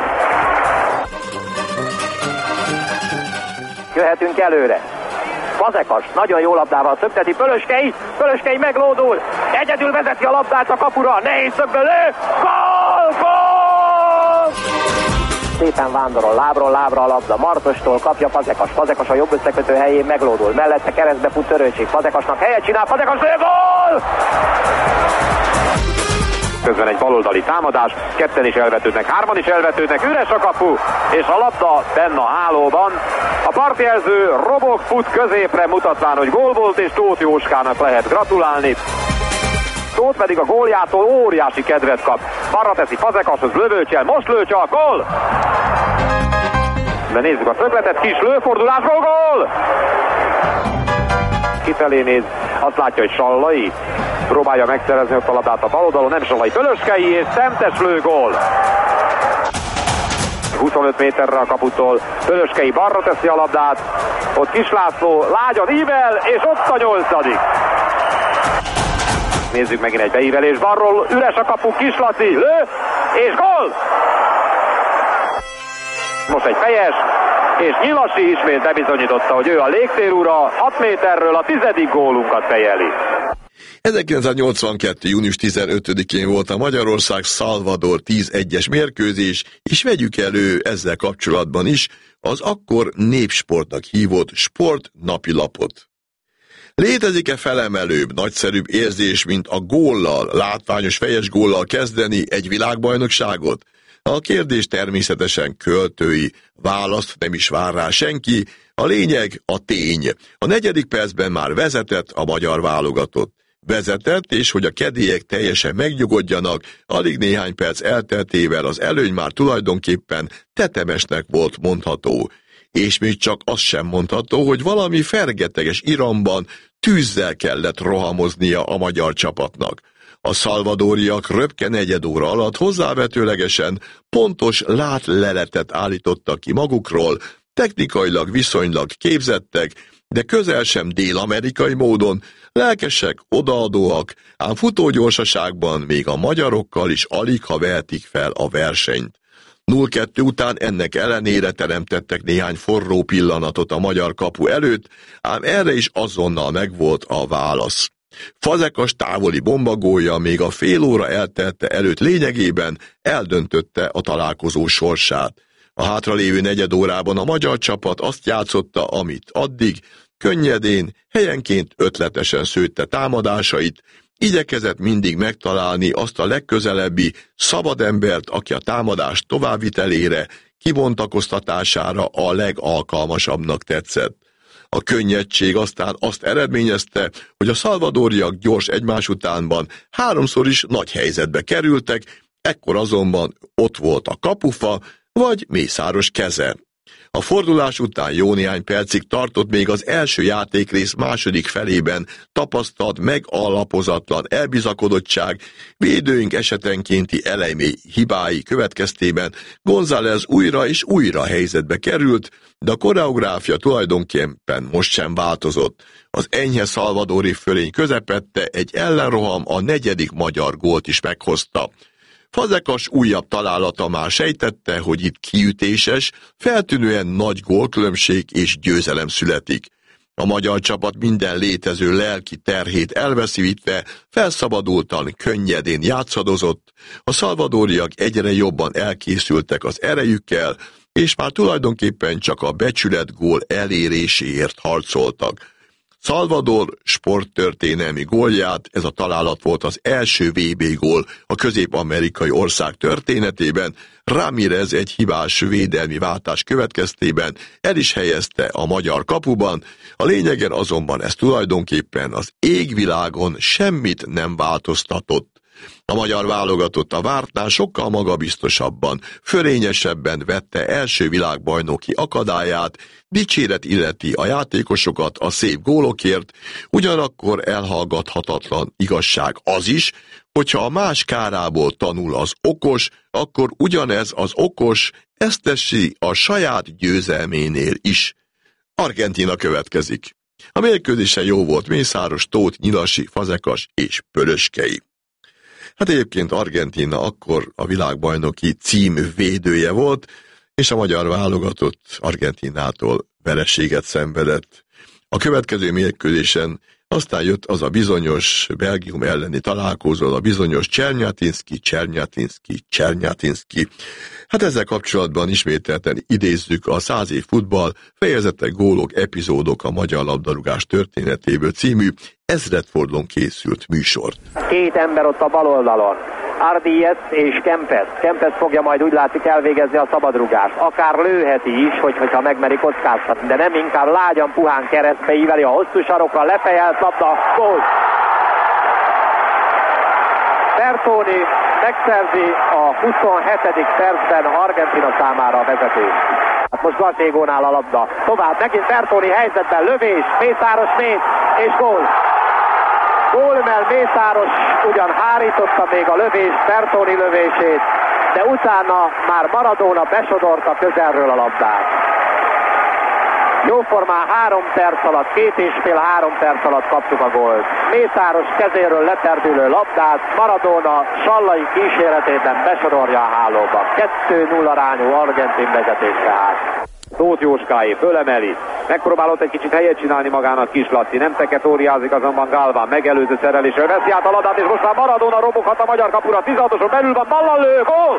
Jöhetünk előre. Fazekas nagyon jó labdával szökteti, Pölöskei meglódul, egyedül vezeti a labdát a kapura, nehéz szögből lő, gól, gól! Szépen vándorol, lábról lábra a labda, Martostól kapja Fazekas a jobb összekötő helyén meglódul, mellette keresztbe fut Törőcsik, Fazekasnak helyet csinál, Fazekas lő, gól! Közben egy baloldali támadás, ketten is elvetődnek, hárman is elvetődnek, üres a kapu, és a labda benne a hálóban. A partjelző robog fut középre, mutatván, hogy gól volt, és Tóth Jóskának lehet gratulálni. Tóth pedig a góljától óriási kedvet kap. Balra teszi Fazekashoz, lövőcsel, most lőcse a gól! De nézzük a szögletet, kis lőfordulás, gól! Kifelé néz, azt látja, hogy Sallai próbálja megszerezni a labdát a bal oldalon, nem Sallai, Pölöskei, és Szentes lőgól! 25 méterre a kaputól, Pölöskei balra teszi a labdát, ott Kis László lágyan ível, és ott a 8. Nézzük megint egy beívelés balról, üres a kapu, Kis Laci, lő, és gól! Most egy fejes, és Nyilasi ismét bebizonyította, hogy ő a légtérúra, 6 méterről a 10. gólunkat fejeli. 1982. június 15-én volt a Magyarország-Salvador 10-1-es mérkőzés, és vegyük elő ezzel kapcsolatban is az akkor népsportnak hívott Sport napilapot. Létezik-e felemelőbb, nagyszerűbb érzés, mint a góllal, látványos fejes góllal kezdeni egy világbajnokságot? A kérdés természetesen költői, választ nem is vár rá senki, a lényeg a tény. A 4. percben már vezetett a magyar válogatott. Vezetett, és hogy a kedélyek teljesen megnyugodjanak, alig néhány perc elteltével az előny már tulajdonképpen tetemesnek volt mondható. És még csak azt sem mondható, hogy valami fergeteges iramban tűzzel kellett rohamoznia a magyar csapatnak. A szalvadóriak röpke negyed óra alatt hozzávetőlegesen pontos látleletet állítottak ki magukról, technikailag viszonylag képzettek, de közel sem dél-amerikai módon, lelkesek, odaadóak, ám futógyorsaságban még a magyarokkal is aligha vehetik fel a versenyt. 0-2 után ennek ellenére teremtettek néhány forró pillanatot a magyar kapu előtt, ám erre is azonnal megvolt a válasz. Fazekas távoli bombagólja még a fél óra eltelte előtt lényegében eldöntötte a találkozó sorsát. A hátralévő negyed órában a magyar csapat azt játszotta, amit addig, könnyedén, helyenként ötletesen szőtte támadásait, igyekezett mindig megtalálni azt a legközelebbi szabad embert, aki a támadás továbbvitelére, kibontakoztatására a legalkalmasabbnak tetszett. A könnyedség aztán azt eredményezte, hogy a szalvadóriak gyors egymás utánban 3-szor is nagy helyzetbe kerültek, ekkor azonban ott volt a kapufa, vagy Mészáros keze. A fordulás után jó néhány percig tartott még az első játékrész második felében tapasztalt megalapozatlan elbizakodottság, védőink esetenkénti elejmély hibái következtében González újra és újra helyzetbe került, de a koreográfia tulajdonképpen most sem változott. Az enyhe szalvadóri fölény közepette egy ellenroham a 4. magyar gólt is meghozta. Fazekas újabb találata már sejtette, hogy itt kiütéses, feltűnően nagy gólkülönbség és győzelem születik. A magyar csapat minden létező lelki terhét elveszítve, felszabadultan, könnyedén játszadozott, a szalvadóriak egyre jobban elkészültek az erejükkel, és már tulajdonképpen csak a becsületgól eléréséért harcoltak. Salvador sporttörténelmi gólját, ez a találat volt az első VB gól a közép-amerikai ország történetében, Ramírez egy hibás védelmi váltás következtében el is helyezte a magyar kapuban, a lényegen azonban ez tulajdonképpen az égvilágon semmit nem változtatott. A magyar válogatott a vártnál sokkal magabiztosabban, fölényesebben vette első világbajnoki akadályát, dicséret illeti a játékosokat a szép gólokért, ugyanakkor elhallgathatatlan igazság az is, hogyha a más kárából tanul az okos, akkor ugyanez az okos ezt teszi a saját győzelménél is. Argentína következik. A mérkőzése jó volt Mészáros, Tóth, Nyilasi, Fazekas és Pölöskei. Hát egyébként Argentína akkor a világbajnoki cím védője volt, és a magyar válogatott Argentínától vereséget szenvedett. A következő mérkőzésen aztán jött az a bizonyos Belgium elleni találkozó, a bizonyos Csernyátinszky. Hát ezzel kapcsolatban ismételten idézzük a 100 év futball, fejezetek, gólok, epizódok a magyar labdarúgás történetéből című ezredfordulón készült műsort. Két ember ott a bal oldalon. Ardies és Kempes. Kempes fogja majd úgy látszik elvégezni a szabadrugást. Akár lőheti is, hogyha megmeri kockáztatni, de nem, inkább lágyan, puhán keresztbe íveli a hosszú sarokra, lefejelt labda, gól! Bertoni megszerzi a 27. percben Argentina számára a vezetést. Hát most Gatégónál a labda. Tovább megint Bertoni helyzetben, lövés, Mészáros néz, és gól! Gólmel Mészáros ugyan hárította még a lövés, Bertoni lövését, de utána már Maradona besodorta közelről a labdát. Jóformán 3 perc alatt, 2,5-3 perc alatt kaptuk a gólt. Mészáros kezéről leterdülő labdát Maradona Sallai kíséretében besodorja a hálóba. 2-0 arányú argentin vezetés tehát. Tóth Jóskáé fölemeli, megpróbálott egy kicsit helyet csinálni magának Kis Laci, nem teketóriázik azonban Galván, megelőző szerelésre veszi át a labdát, és most már Maradona roboghat a magyar kapura, 16-oson belül van, ballal lő, gól!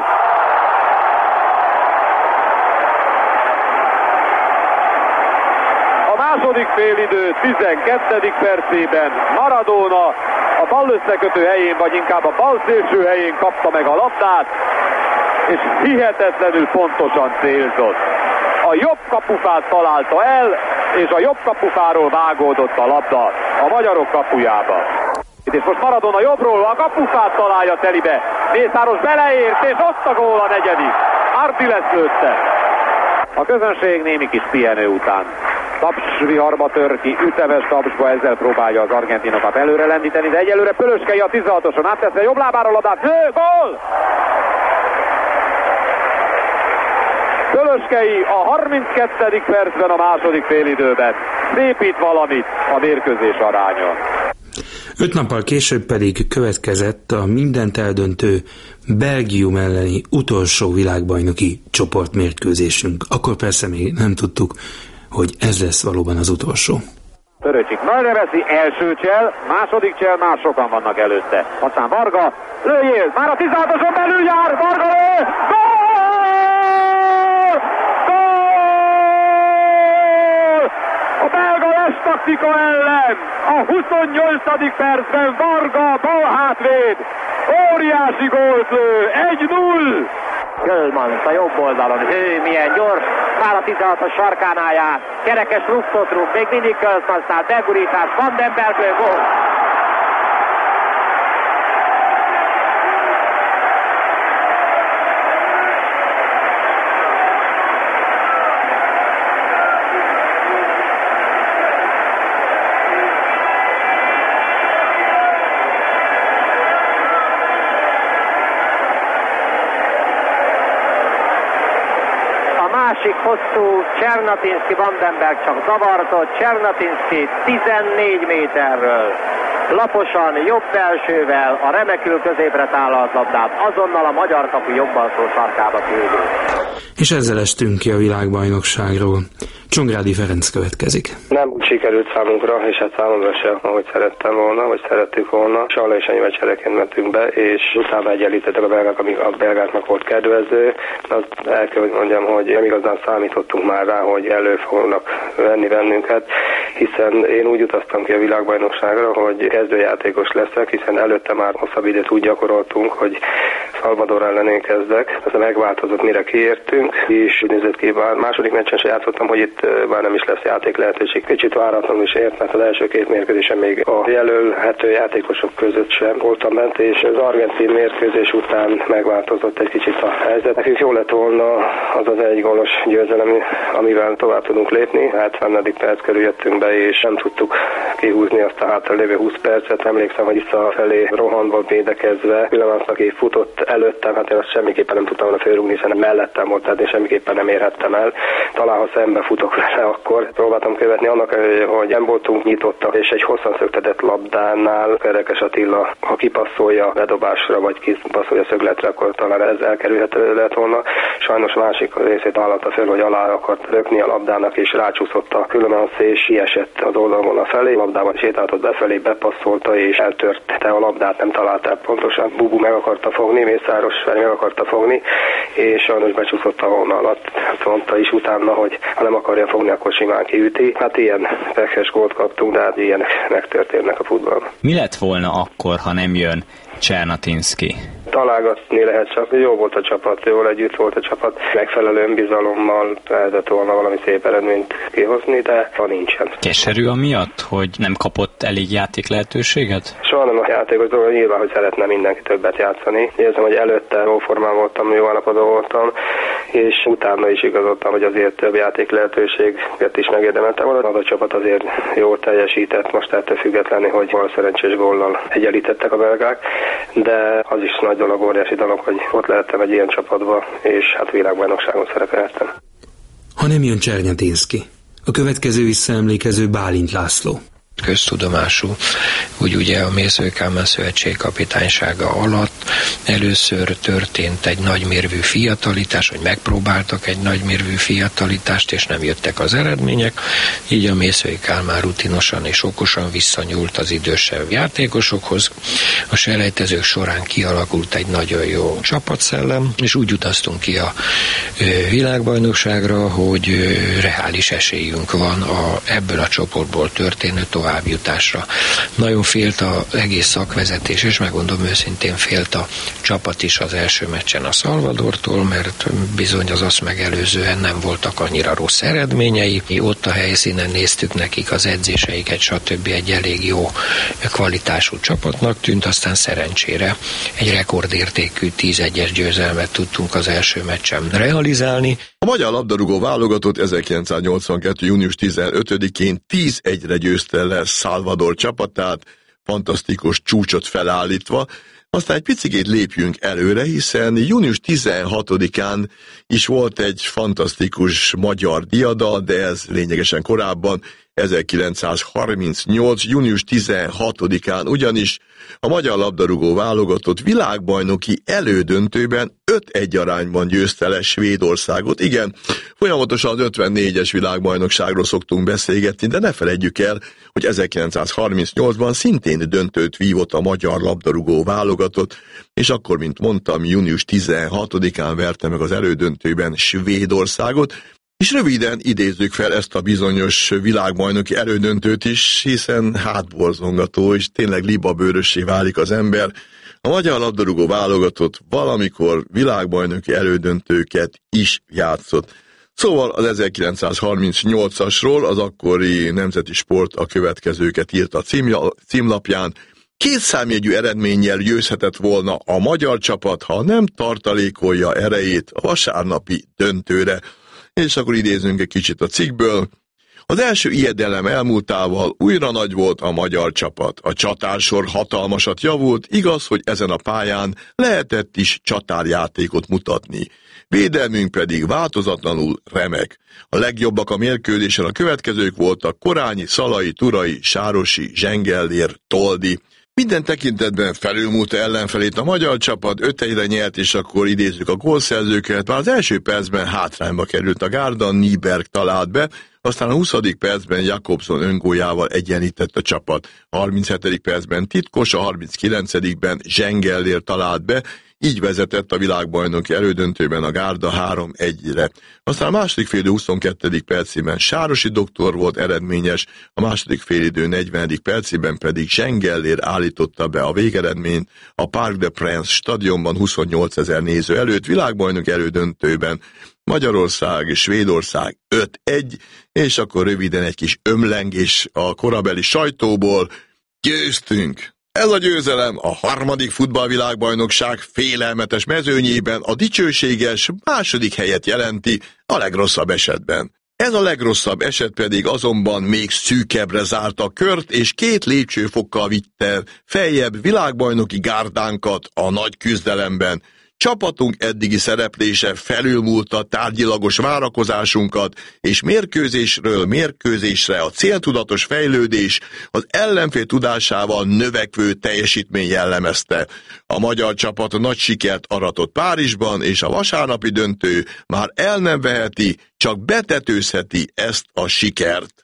A második félidő 12. percében Maradona a bal összekötő helyén, vagy inkább a bal szélső helyén kapta meg a labdát, és hihetetlenül pontosan célzott. A jobb kapufát találta el, és a jobb kapufáról vágódott a labda a magyarok kapujába. És most Maradona jobbról a kapufát találja telibe. Mészáros beleért, és ott a gól a negyedik. Ardiles lőtte. A közönség némi kis pihenő után. Tapsviharba tör ki, ütemes tapsba, ezzel próbálja az argentinokat előre lendíteni, de egyelőre Pölöskei a 16-oson áttesz a jobb lábáról labdát. Gól! Pölöskei a 32. percben a második félidőben szépít valamit a mérkőzés arányon. 5 nappal később pedig következett a mindent eldöntő Belgium elleni utolsó világbajnoki csoportmérkőzésünk. Akkor persze még nem tudtuk, hogy ez lesz valóban az utolsó. Töröcsik nagyra veszi, első csel, második csel, már sokan vannak előtte. Aztán Varga, lőjél, már a 16-oson belül jár, Varga lő, gól! A belga taktika ellen a 28. percben Varga bal hátvéd óriási gólt lő, 1-0. Kölmans a jobb oldalon, milyen gyors, már a 16-os sarkánál jár, kerekes rúgtot rúg, még mindig Kölmansnál begurítás, Vandenberg lő, gól. Hosszú Csernatinszki, Vandenberg csak zavartott, Csernatinszki 14 méterről laposan, jobb belsővel a remekül középre tálalt labdát azonnal a magyar kapu jobb alsó sarkába küldi. És ezzel estünk ki a világbajnokságról. Csongrádi Ferenc következik. Nem sikerült számunkra, és hát számomra sem, ahogy szerettem volna, vagy szerettük volna. Sallai és ennyi csereként mentünk be, és utána egyenlítettek a belgák, amíg a belgáknak volt kedvező. Azt el kell, hogy mondjam, hogy nem igazán számítottunk már rá, hogy elő fognak venni bennünket, hiszen én úgy utaztam ki a világbajnokságra, hogy kezdőjátékos leszek, hiszen előtte már hosszabb időt úgy gyakoroltunk, hogy Salvador ellen én kezdek. Ez megváltozott, mire kiértünk, és úgy nézett ki, bár második meccsen se játszottam, hogy itt már nem is lesz játék lehetőség. Kicsit váratlanul is ért, mert az első 2 mérkőzésen még a jelölhető játékosok között sem voltam bent, és az argentin mérkőzés után megváltozott egy kicsit a helyzet. Nekünk jó lett volna az az 1 gólos győzelem, amivel tovább tudunk lépni. 70. perc körül jöttünk be, és nem tudtuk kihúzni azt a hátralévő 20 percet. Emlékszem, hogy visszafelé rohanva védekezve, pillanatnak aki futott előttem, hát én azt semmiképpen nem tudtam volna fölrúgni, hiszen mellettem volt, tehát én semmiképpen nem érhettem el. Talán ha szembe futok vele, akkor próbáltam követni annak, hogy nem voltunk nyitottak, és egy hosszan szöktetett labdánál Kerekes Attila, ha kipasszolja bedobásra, vagy kipasszolja szögletre, akkor talán ez elkerülhető lett volna. Sajnos másik részét állata föl, hogy alá akart lökni a labdának, és rácsúszott a Kölmans, és siesett az oldalvonal felé, labdával sétáltott befelé, bepasszolta, és eltörte a labdát, nem találta pontosan. Bubu meg akarta fogni, Mészáros Feri meg akarta fogni, és sajnos becsúszott a hóna alatt. Hát mondta is utána, hogy ha nem akarja fogni, akkor simán kiüti. Hát ilyen pekhes gólt kaptunk, de hát ilyenek megtörténnek a futballban. Mi lett volna akkor, ha nem jön Csernatinszky? Találgatni lehet, csak jó volt a csapat, jól együtt volt a csapat, megfelelő önbizalommal lehetett volna valami szép eredményt kihozni, de ha nincsen. Keserű amiatt, hogy nem kapott elég játék lehetőséget? Soha nem a játékos dolog, nyilván, hogy szeretne mindenki többet játszani. Érzem, hogy előtte jó formán voltam, jó állapotban voltam, és utána is igazodtam, hogy azért több játék lehetőséget is megérdemeltem. Az a csapat azért jól teljesített, most ettől függetlenül, hogy val szerencsés góllal egyenlítettek a belgák, de az is nagy dolog, óriási dolog, hogy ott lehettem egy ilyen csapatba, és hát világbajnokságon szerepeltem. Ha nem jön Csernatinszky, a következő visszaemlékező Bálint László. Köztudomású, hogy ugye a Mészői Kálmán Szövetség kapitánysága alatt először történt egy nagymérvű fiatalítás, hogy megpróbáltak egy nagymérvű fiatalítást, és nem jöttek az eredmények, így a Mészői Kálmán rutinosan és okosan visszanyúlt az idősebb játékosokhoz. A selejtezők során kialakult egy nagyon jó csapatszellem, és úgy utaztunk ki a világbajnokságra, hogy reális esélyünk van ebből a csoportból történő továbbjutásra. Nagyon félt az egész szakvezetés, és megmondom őszintén, félt a csapat is az első meccsen a Salvadortól, mert bizony az azt megelőzően nem voltak annyira rossz eredményei. Ott a helyszínen néztük nekik az edzéseiket, stb. Egy elég jó kvalitású csapatnak tűnt, aztán szerencsére egy rekordértékű 10-1-es győzelmet tudtunk az első meccsen realizálni. A magyar labdarúgó válogatott 1982. június 15-én 10-1-re győzte le Salvador csapatát, fantasztikus csúcsot felállítva. Aztán egy picikét lépjünk előre, hiszen június 16-án is volt egy fantasztikus magyar diadal, de ez lényegesen korábban, 1938. június 16-án ugyanis a magyar labdarúgó válogatott világbajnoki elődöntőben 5-1 arányban győzte le Svédországot. Igen, folyamatosan az 54-es világbajnokságról szoktunk beszélgetni, de ne feledjük el, hogy 1938-ban szintén döntőt vívott a magyar labdarúgó válogatott, és akkor, mint mondtam, június 16-án verte meg az elődöntőben Svédországot, és röviden idézzük fel ezt a bizonyos világbajnoki elődöntőt is, hiszen hátborzongató, és tényleg libabőrössé válik az ember. A magyar labdarúgó válogatott valamikor világbajnoki elődöntőket is játszott. Szóval az 1938-asról az akkori Nemzeti Sport a következőket írt a címlapján. 2 számjegyű eredménnyel győzhetett volna a magyar csapat, ha nem tartalékolja erejét a vasárnapi döntőre. És akkor idézünk egy kicsit a cikkből. Az első ijedelem elmúltával újra nagy volt a magyar csapat. A csatársor hatalmasat javult, igaz, hogy ezen a pályán lehetett is csatárjátékot mutatni. Védelmünk pedig változatlanul remek. A legjobbak a mérkőzésen a következők voltak: Korányi, Szalai, Turai, Sárosi, Zsengellér, Toldi. Minden tekintetben felülmúlta ellenfelét a magyar csapat, 5-1-re nyert, és akkor idézzük a gólszerzőket. Már az első percben hátrányba került a gárda, Nyberg talált be, aztán a 20. percben Jakobson öngóljával egyenlített a csapat. A 37. percben Titkos, a 39-ben Zsengellér talált be, így vezetett a világbajnoki elődöntőben a gárda 3-1-re. Aztán a második félidő 22. percében Sárosi doktor volt eredményes, a második félidő 40. percében pedig Zsengellér állította be a végeredményt a Parc des Princes stadionban 28 000 néző előtt, világbajnok elődöntőben Magyarország és Svédország 5-1, és akkor röviden egy kis ömlengés a korabeli sajtóból. Győztünk! Ez a győzelem a 3. futballvilágbajnokság félelmetes mezőnyében a dicsőséges második helyet jelenti a legrosszabb esetben. Ez a legrosszabb eset pedig azonban még szűkebbre zárta a kört, és 2 lépcsőfokkal vitte feljebb világbajnoki gárdánkat a nagy küzdelemben. Csapatunk eddigi szereplése felülmúlta tárgyilagos várakozásunkat, és mérkőzésről mérkőzésre a céltudatos fejlődés az ellenfél tudásával növekvő teljesítmény jellemezte. A magyar csapat nagy sikert aratott Párizsban, és a vasárnapi döntő már el nem veheti, csak betetőzheti ezt a sikert.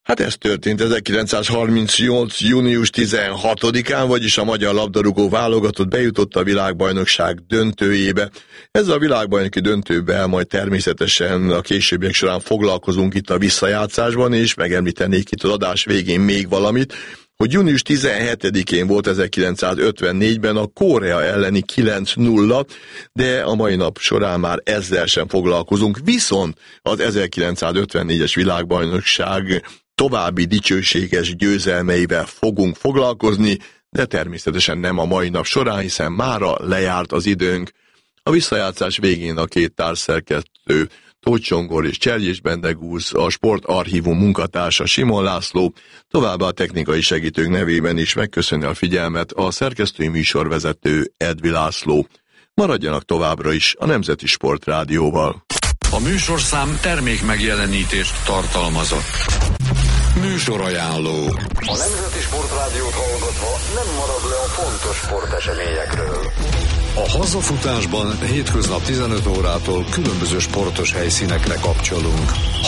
Hát ez történt 1938. június 16-án, vagyis a magyar labdarúgó válogatott bejutott a világbajnokság döntőjébe. Ezzel a világbajnoki döntővel majd természetesen a későbbiek során foglalkozunk itt a visszajátszásban, és megemlítenék itt az adás végén még valamit, hogy június 17-én volt 1954-ben a Korea elleni 9-0, de a mai nap során már ezzel sem foglalkozunk, viszont az 1954-es világbajnokság további dicsőséges győzelmeivel fogunk foglalkozni, de természetesen nem a mai nap során, hiszen mára lejárt az időnk. A visszajátszás végén a két társszerkesztő, Tóth Csongor és Cserjés Bendegúz, a Sportarchívum munkatársa Simon László, továbbá a technikai segítők nevében is megköszöni a figyelmet a szerkesztői műsorvezető Edvi László. Maradjanak továbbra is a Nemzeti Sportrádióval. A műsorszám termék megjelenítést tartalmazott. Műsorajánló. A Nemzeti Sportrádiót hallgatva nem marad le a fontos sporteseményekről. A hazafutásban hétköznap 15 órától különböző sportos helyszínekre kapcsolunk.